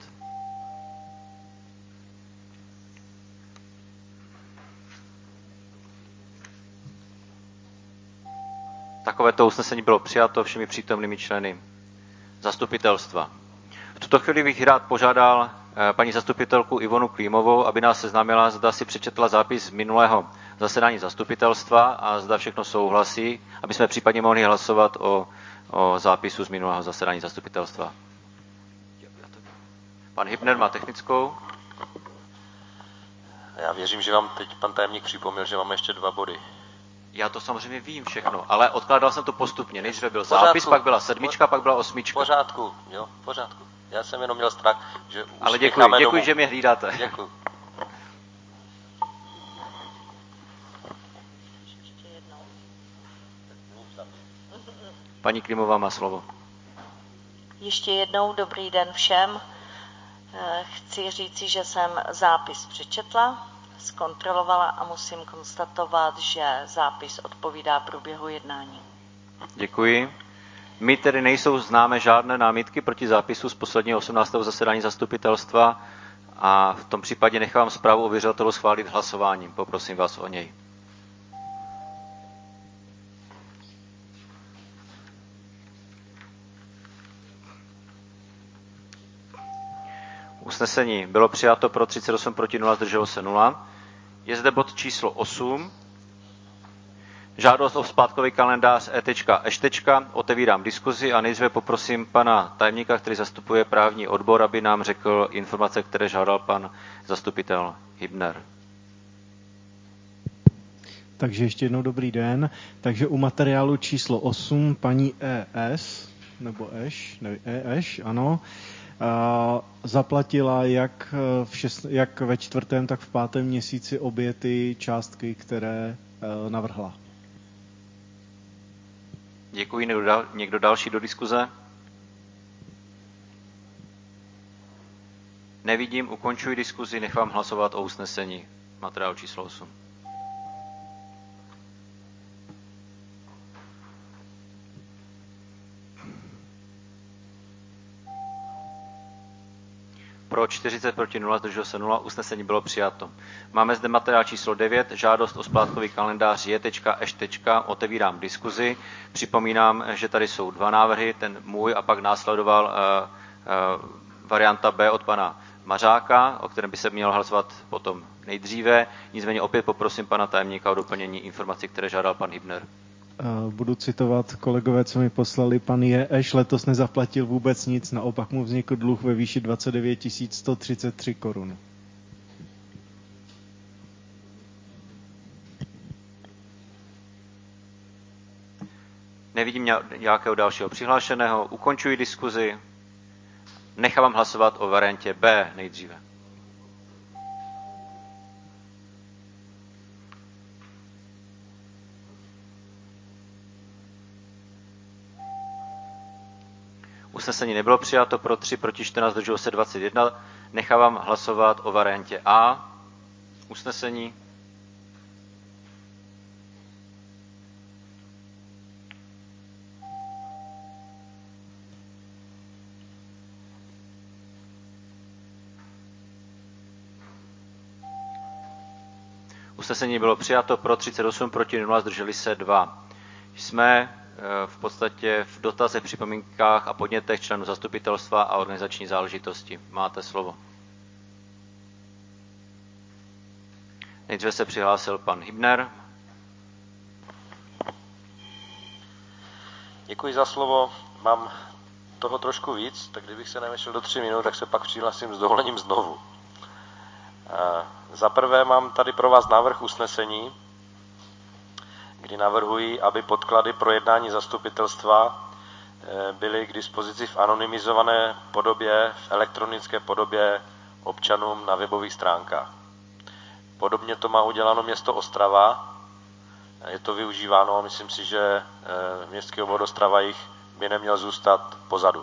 Takovéto usnesení bylo přijato všemi přítomnými členy zastupitelstva. V tuto chvíli bych rád požádal paní zastupitelku Ivonu Klímovou, aby nás seznámila, zda si přečetla zápis z minulého zasedání zastupitelstva a zda všechno souhlasí, aby jsme případně mohli hlasovat o zápisu z minulého zasedání zastupitelstva. Pan Hybner má technickou. Já věřím, že vám teď pan tajemník připomněl, že máme ještě 2 body. Já to samozřejmě vím všechno, ale odkládal jsem to postupně. Nejdříve byl zápis, pak byla 7, pak byla 8. V pořádku, jo, v pořádku. Já jsem jenom měl strach, že ale děkuji, že mě hlídáte. Děkuji. Paní Klimová má slovo. Ještě jednou dobrý den všem. Chci říci, že jsem zápis přečetla z zkontrolovala a musím konstatovat, že zápis odpovídá průběhu jednání. Děkuji. My tedy nejsou známe žádné námitky proti zápisu z posledního 18. zasedání zastupitelstva a v tom případě nechám zprávu ověřovatelů schválit hlasováním. Poprosím vás o něj. Usnesení bylo přijato pro 38 proti 0, zdrželo se 0. Je zde bod číslo 8. Žádost o splátkový kalendář E.Eš. Otevírám diskuzi a nejdříve poprosím pana tajemníka, který zastupuje právní odbor, aby nám řekl informace, které žádal pan zastupitel Hybner. Takže ještě jednou dobrý den. Takže u materiálu číslo 8 paní E.S. nebo Eš, ano, zaplatila jak ve 4., tak v 5. měsíci obě ty částky, které navrhla. Děkuji. Někdo další do diskuze? Nevidím, ukončuji diskuzi, nechám hlasovat o usnesení. Materiál číslo 8. Pro 40 proti 0, zdrželo se 0, usnesení bylo přijato. Máme zde materiál číslo 9, žádost o splátkový kalendář J.Eš. Otevírám diskuzi. Připomínám, že tady jsou dva návrhy, ten můj a pak následoval varianta B od pana Mařáka, o kterém by se mělo hlasovat potom nejdříve. Nicméně opět poprosím pana tajemníka o doplnění informací, které žádal pan Hybner. Budu citovat kolegové, co mi poslali. Pan J.Eš letos nezaplatil vůbec nic, naopak mu vznikl dluh ve výši 29 133 korun. Nevidím nějakého dalšího přihlášeného. Ukončuji diskuzi. Nechám hlasovat o variantě B nejdříve. Usnesení nebylo přijato, pro 3 proti 14, zdrželo se 21. Nechávám hlasovat o variantě A usnesení. Usnesení bylo přijato, pro 38 proti 0, zdrželi se 2. Jsme v podstatě v dotazech, připomínkách a podnětech členů zastupitelstva a organizační záležitosti. Máte slovo. Nejdříve se přihlásil pan Hybner. Děkuji za slovo. Mám toho trošku víc, tak kdybych se nevešel do 3 minut, tak se pak přihlásím s dovolením znovu. Za prvé mám tady pro vás návrh usnesení, kdy navrhuji, aby podklady pro jednání zastupitelstva byly k dispozici v anonymizované podobě, v elektronické podobě občanům na webových stránkách. Podobně to má uděláno město Ostrava. Je to využíváno a myslím si, že městský obvod Ostrava jich by neměl zůstat pozadu.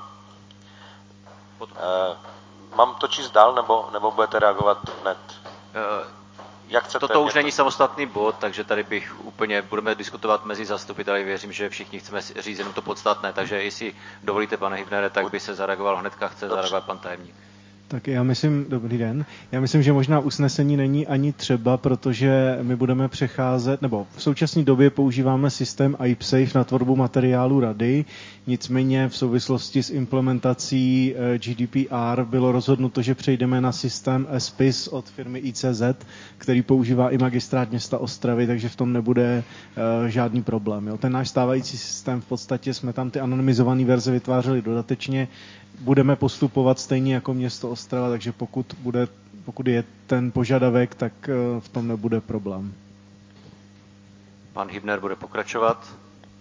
Mám to číst dál, nebo budete reagovat hned? Jak chcete? Toto už není samostatný bod, takže tady budeme diskutovat mezi zastupiteli. Věřím, že všichni chceme říct jenom to podstatné, takže jestli dovolíte, pane Hybnere, tak by se zareagoval hnedka, chce zareagovat pan tajemník. Tak dobrý den. Já myslím, že možná usnesení není ani třeba, protože my budeme přecházet, nebo v současné době používáme systém iPsafe na tvorbu materiálu rady, nicméně v souvislosti s implementací GDPR bylo rozhodnuto, že přejdeme na systém SPIS od firmy ICZ, který používá i magistrát města Ostravy, takže v tom nebude žádný problém. Jo. Ten náš stávající systém, v podstatě jsme tam ty anonymizované verze vytvářeli dodatečně, budeme postupovat stejně jako město Ostrava, takže pokud je ten požadavek, tak v tom nebude problém. Pan Hybner bude pokračovat.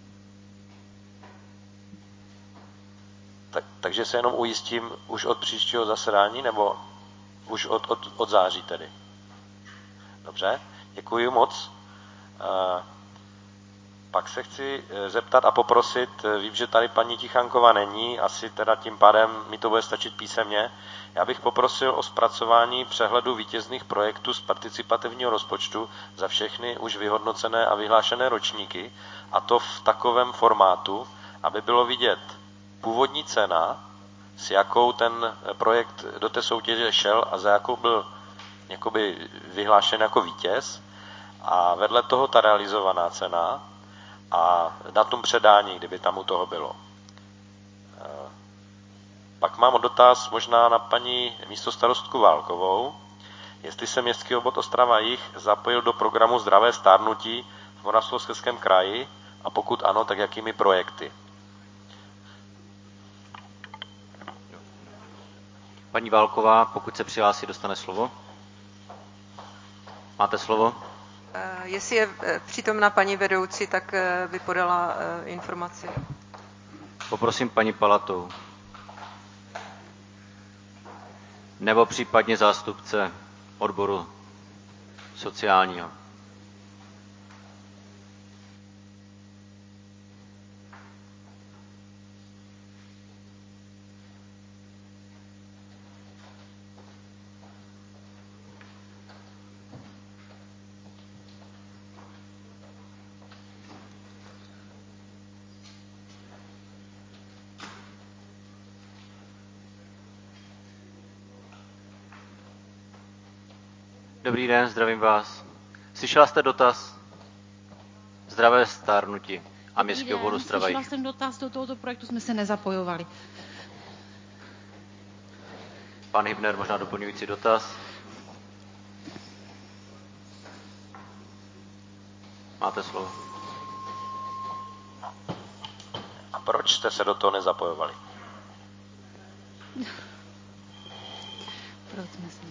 Takže se jenom ujistím už od příštího zasedání, nebo už od září tedy? Dobře, děkuji moc. Pak se chci zeptat a poprosit, vím, že tady paní Tichanková není, asi teda tím pádem mi to bude stačit písemně. Já bych poprosil o zpracování přehledu vítězných projektů z participativního rozpočtu za všechny už vyhodnocené a vyhlášené ročníky, a to v takovém formátu, aby bylo vidět původní cena, s jakou ten projekt do té soutěže šel a za jakou byl jakoby vyhlášen jako vítěz, a vedle toho ta realizovaná cena a datum předání, kdyby tam u toho bylo. Pak mám dotaz možná na paní místostarostku Válkovou, jestli se městský obvod Ostrava-Jih zapojil do programu Zdravé stárnutí v Moravskoslezském kraji, a pokud ano, tak jakými projekty. Paní Válková, pokud se přihlásí, dostane slovo. Máte slovo? Jestli je přítomna paní vedoucí, tak by podala informaci. Poprosím paní Palatou. Nebo případně zástupce odboru sociálního. Dobrý den, zdravím vás. Slyšela jste dotaz? Zdravé stárnutí a městský obvod Ostrava-Jih. Slyšela jsem dotaz, do tohoto projektu jsme se nezapojovali. Pan Hybner, možná doplňující dotaz. Máte slovo. A proč jste se do toho nezapojovali? Proč jsme se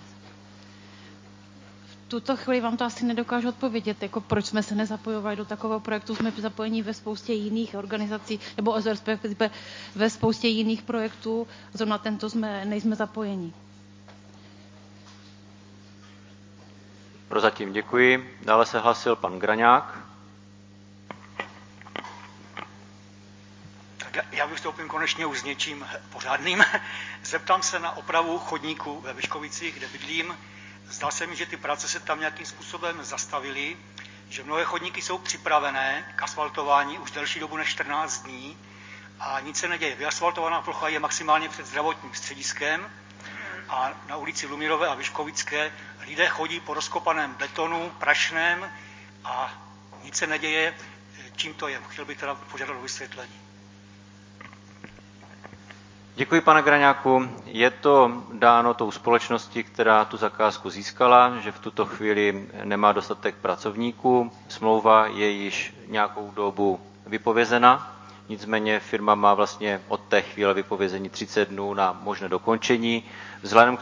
V tuto chvíli vám to asi nedokážu odpovědět, jako proč jsme se nezapojovali do takového projektu. Jsme zapojení ve spoustě jiných organizací, nebo respektive ve spoustě jiných projektů. Zrovna tento nejsme zapojeni. Prozatím děkuji. Dále se hlasil pan Graňák. Tak já vystoupím konečně už s něčím pořádným. Zeptám se na opravu chodníku ve Vyškovicích, kde bydlím. Zdá se mi, že ty práce se tam nějakým způsobem zastavily, že mnohé chodníky jsou připravené k asfaltování už delší dobu než 14 dní a nic se neděje. Vyasfaltovaná plocha je maximálně před zdravotním střediskem a na ulici Lumírové a Vyškovické lidé chodí po rozkopaném betonu, prašném a nic se neděje. Čím to je? Chtěl bych teda požádat o vysvětlení. Děkuji, pane Graňáku. Je to dáno tou společností, která tu zakázku získala, že v tuto chvíli nemá dostatek pracovníků. Smlouva je již nějakou dobu vypovězena, nicméně firma má vlastně od té chvíle vypovězení 30 dnů na možné dokončení. Vzhledem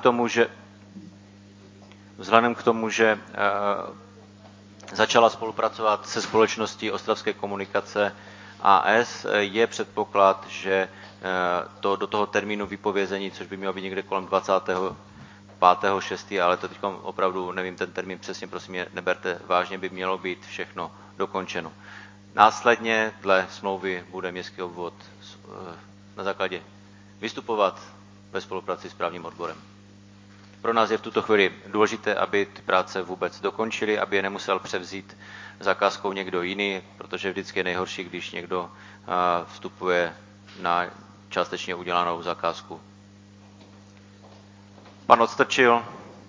k tomu, že začala spolupracovat se společností Ostravské komunikace AS, je předpoklad, že to do toho termínu vypovězení, což by mělo být někde kolem 25.6., ale to teď opravdu nevím ten termín přesně, prosím mě neberte vážně, by mělo být všechno dokončeno. Následně dle smlouvy bude městský obvod na základě vystupovat ve spolupráci s právním odborem. Pro nás je v tuto chvíli důležité, aby ty práce vůbec dokončily, aby je nemusel převzít zakázkou někdo jiný, protože vždycky je nejhorší, když někdo vstupuje na částečně udělanou zakázku. Pan Odstrčil.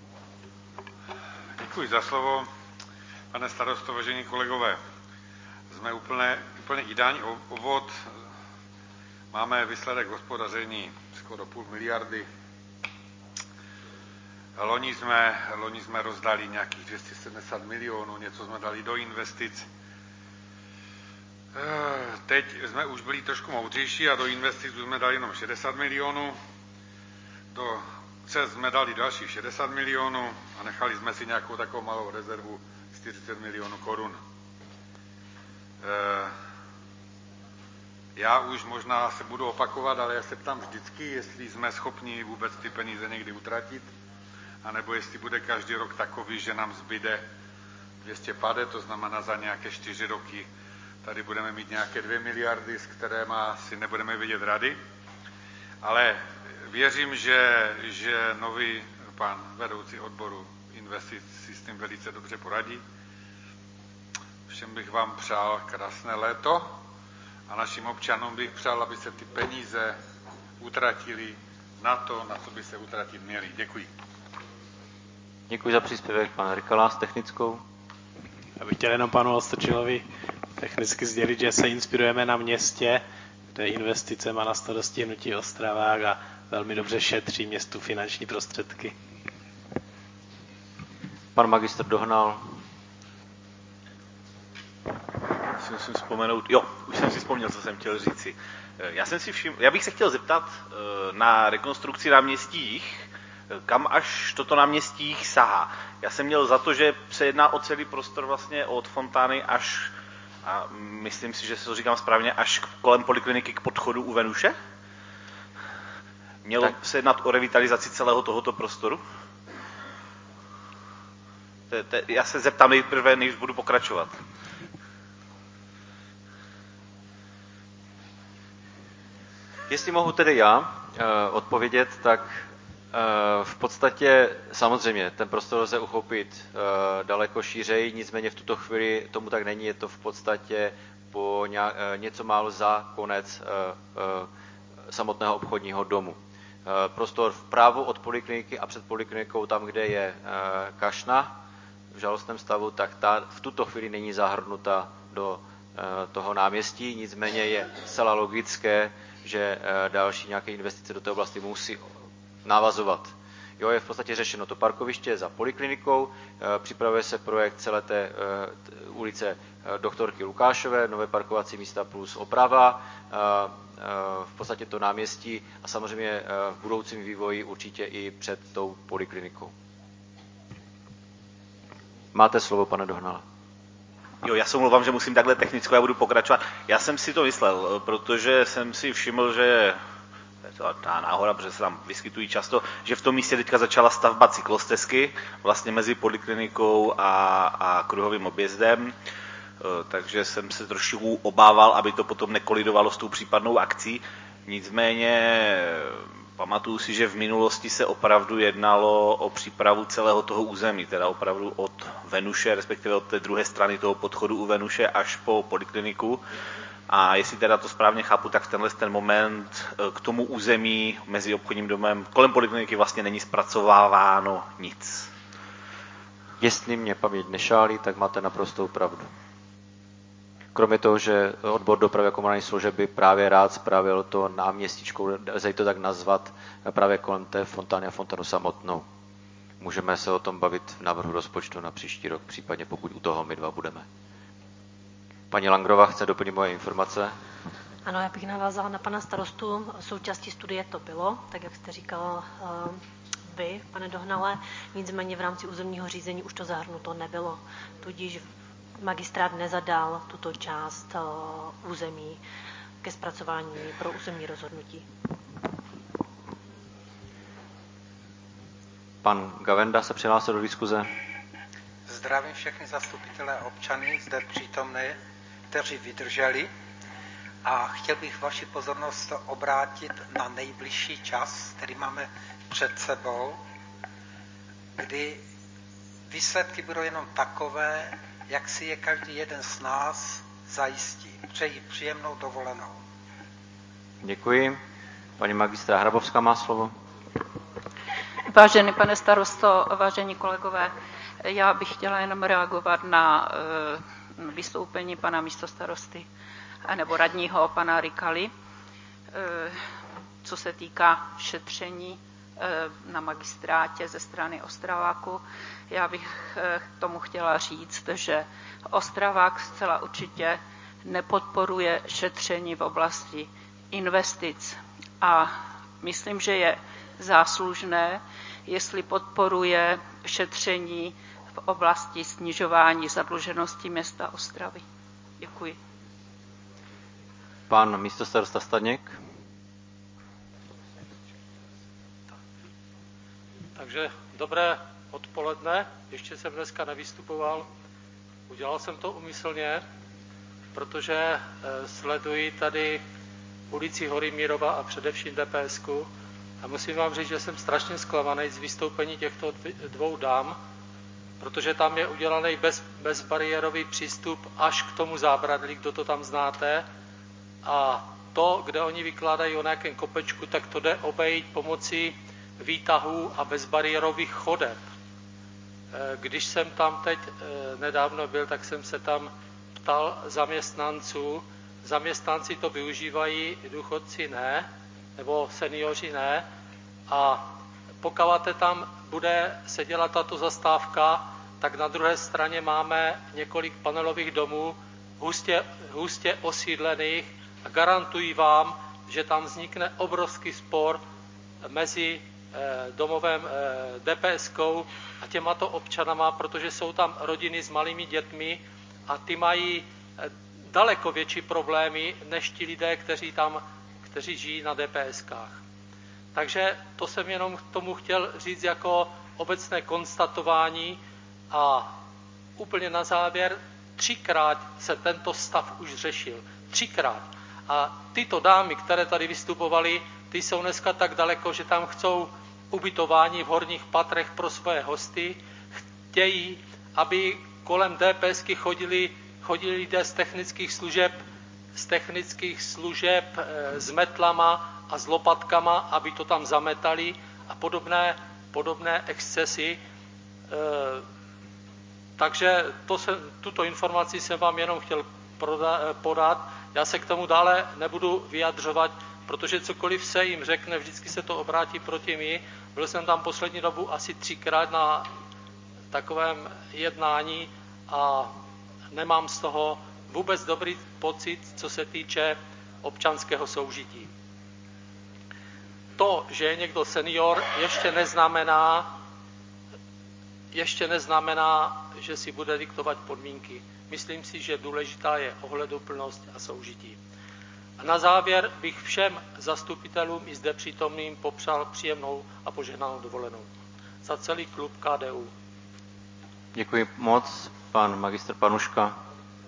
Děkuji za slovo. Pane starosto, vážení kolegové, jsme úplně ideální obvod. Máme výsledek hospodaření skoro 0,5 miliardy. Loni jsme rozdali nějakých 270 milionů, něco jsme dali do investic. Teď jsme už byli trošku moudřejší a do investic jsme dali jenom 60 milionů. Do cest jsme dali dalších 60 milionů a nechali jsme si nějakou takovou malou rezervu 40 milionů korun. Já už možná se budu opakovat, ale já se ptám vždycky, jestli jsme schopni vůbec ty peníze někdy utratit, anebo jestli bude každý rok takový, že nám zbyde 250, to znamená za nějaké 4 roky tady budeme mít nějaké 2 miliardy, s kterými si nebudeme vidět rady, ale věřím, že nový pan vedoucí odboru investic si s tím velice dobře poradí. Všem bych vám přál krásné léto a našim občanům bych přál, aby se ty peníze utratili na to, na co by se utratit měli. Děkuji. Děkuji za příspěvek, pan Rykala, s technickou. Já bych chtěl jenom panu Ostrčilovi technicky sdělit, že se inspirujeme na městě, kde investice má na starosti hnutí Ostravák a velmi dobře šetří městu finanční prostředky. Pan magistr Dohnal. Si musím vzpomenout, jo, už jsem si vzpomněl, co jsem chtěl říci. Já bych se chtěl zeptat na rekonstrukci náměstí Jih, kam až toto náměstí Jih sahá. Já jsem měl za to, že se jedná o celý prostor vlastně od fontány až, a myslím si, že se to říkám správně, až kolem polikliniky k podchodu u Venuše? Mělo se jednat o revitalizaci celého tohoto prostoru? Já se zeptám nejprve, než budu pokračovat. Jestli mohu tedy já odpovědět, tak v podstatě samozřejmě ten prostor lze uchopit daleko šířej, nicméně v tuto chvíli tomu tak není, je to v podstatě po něco málo za konec samotného obchodního domu. Prostor vpravo od polikliniky a před poliklinikou, tam, kde je kašna v žalostném stavu, tak ta v tuto chvíli není zahrnuta do toho náměstí, nicméně je zcela logické, že další nějaké investice do té oblasti musí navazovat. Jo, je v podstatě řešeno to parkoviště za poliklinikou, připravuje se projekt celé té ulice doktorky Lukášové, nové parkovací místa plus oprava, v podstatě to náměstí a samozřejmě v budoucím vývoji určitě i před tou poliklinikou. Máte slovo, pane Dohnale. Jo, já se omlouvám, že musím takhle technicko, já budu pokračovat. Já jsem si to myslel, protože jsem si všiml, že to ta náhoda, protože se tam vyskytují často, že v tom místě teďka začala stavba cyklostezky, vlastně mezi poliklinikou a kruhovým objezdem, takže jsem se trošku obával, aby to potom nekolidovalo s tou případnou akcí. Nicméně pamatuju si, že v minulosti se opravdu jednalo o přípravu celého toho území, teda opravdu od Venuše, respektive od té druhé strany toho podchodu u Venuše až po polikliniku. A jestli teda to správně chápu, tak v tenhle ten moment k tomu území mezi obchodním domem kolem polikliniky vlastně není zpracováváno nic. Jestli mě paměť nešálí, tak máte naprostou pravdu. Kromě toho, že odbor dopravy a komunální služeb by právě rád spravil to náměstíčko, lze to tak nazvat, právě kolem té fontány a fontanu samotnou. Můžeme se o tom bavit v návrhu rozpočtu na příští rok, případně pokud u toho my dva budeme. Paní Langrová chce doplnit moje informace. Ano, já bych navázala na pana starostu. Součástí studie to bylo, tak jak jste říkal vy, pane Dohnale, nicméně v rámci územního řízení už to zahrnuto nebylo. Tudíž magistrát nezadal tuto část území ke zpracování pro územní rozhodnutí. Pan Gavenda se přihlásil do diskuze. Zdravím všechny zastupitelé občany zde přítomné, kteří vydrželi, a chtěl bych vaši pozornost obrátit na nejbližší čas, který máme před sebou, kdy výsledky budou jenom takové, jak si je každý jeden z nás zajistí. Přeji příjemnou dovolenou. Děkuji. Paní magistra Hrabovská má slovo. Vážený pane starosto, vážení kolegové, já bych chtěla jenom reagovat na vystoupení pana místostarosty nebo radního pana Rykaly, co se týká šetření na magistrátě ze strany Ostraváku. Já bych k tomu chtěla říct, že Ostravák zcela určitě nepodporuje šetření v oblasti investic a myslím, že je záslužné, jestli podporuje šetření v oblasti snižování zadluženosti města Ostravy. Děkuji. Pan místostarosta Staněk. Takže dobré odpoledne, ještě jsem dneska nevystupoval, udělal jsem to úmyslně. protože sleduji tady ulici Horymírova a především DPSku a musím vám říct, že jsem strašně zklamaný z vystoupení těchto dvou dám, protože tam je udělaný bezbariérový přístup až k tomu zábradlí, kdo to tam znáte, a to, kde oni vykládají o nějakém kopečku, tak to jde obejít pomocí výtahů a bezbariérových chodeb. Když jsem tam teď nedávno byl, tak jsem se tam ptal zaměstnanců. Zaměstnanci to využívají, důchodci ne, nebo seniori ne. A pokud tam bude se dělat tato zastávka, tak na druhé straně máme několik panelových domů, hustě osídlených, a garantuji vám, že tam vznikne obrovský spor mezi domovem DPSkou a těmato občanama, protože jsou tam rodiny s malými dětmi a ty mají daleko větší problémy než ti lidé, kteří žijí na DPSkách. Takže to jsem jenom k tomu chtěl říct jako obecné konstatování a úplně na závěr, 3krát se tento stav už řešil. 3krát. A tyto dámy, které tady vystupovaly, ty jsou dneska tak daleko, že tam chcou ubytování v horních patrech pro svoje hosty. Chtějí, aby kolem DPSky chodili lidé z technických služeb s metlama a s lopatkama, aby to tam zametali a podobné excesy. Takže tuto informaci jsem vám jenom chtěl podat. Já se k tomu dále nebudu vyjadřovat, protože cokoliv se jim řekne, vždycky se to obrátí proti mně. Byl jsem tam poslední dobu asi 3krát na takovém jednání a nemám z toho vůbec dobrý pocit, co se týče občanského soužití. To, že je někdo senior, ještě neznamená, že si bude diktovat podmínky. Myslím si, že důležitá je ohleduplnost a soužití. A na závěr bych všem zastupitelům i zde přítomným popřál příjemnou a požehnanou dovolenou. Za celý klub KDU. Děkuji moc. Pan magistr Panuška.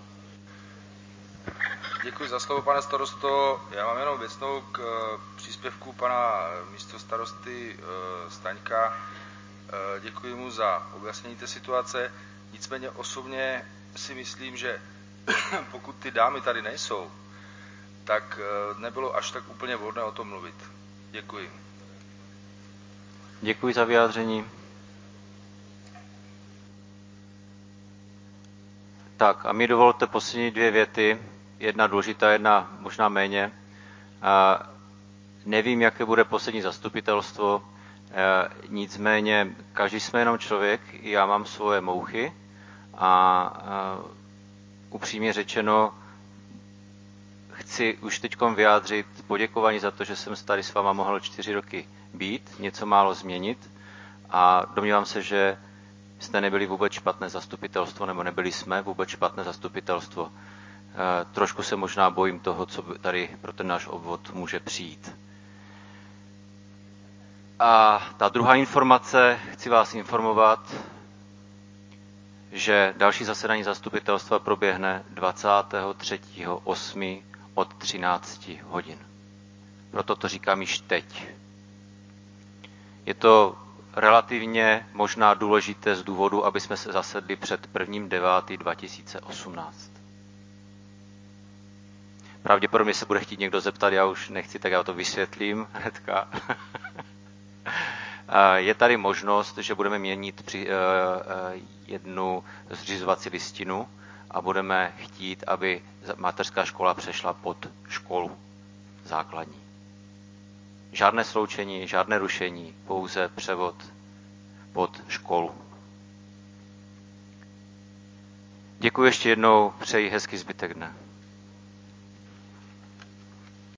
Děkuji za slovo, pane starosto. Já mám jenom věcnou k příspěvku pana místostarosty Staňka. Děkuji mu za objasnění té situace. Nicméně osobně si myslím, že pokud ty dámy tady nejsou, tak nebylo až tak úplně vhodné o tom mluvit. Děkuji. Děkuji za vyjádření. Tak a mi dovolte poslední 2 věty. Jedna důležitá, jedna možná méně. Nevím, jaké bude poslední zastupitelstvo, nicméně každý jsme jenom člověk, já mám svoje mouchy a upřímně řečeno chci už teďkom vyjádřit poděkování za to, že jsem tady s váma mohl 4 roky být, něco málo změnit a domnívám se, že jste nebyli vůbec špatné zastupitelstvo, nebo nebyli jsme vůbec špatné zastupitelstvo. Trošku se možná bojím toho, co tady pro ten náš obvod může přijít. A ta druhá informace, chci vás informovat, že další zasedání zastupitelstva proběhne 23.8. od 13 hodin. Proto to říkám již teď. Je to relativně možná důležité z důvodu, aby jsme se zasedli před 1.9.2018. Pravděpodobně se bude chtít někdo zeptat, já už nechci, tak já to vysvětlím hnedka. Je tady možnost, že budeme měnit jednu zřizovací listinu a budeme chtít, aby mateřská škola přešla pod školu základní. Žádné sloučení, žádné rušení, pouze převod pod školu. Děkuji ještě jednou, přeji hezký zbytek dne.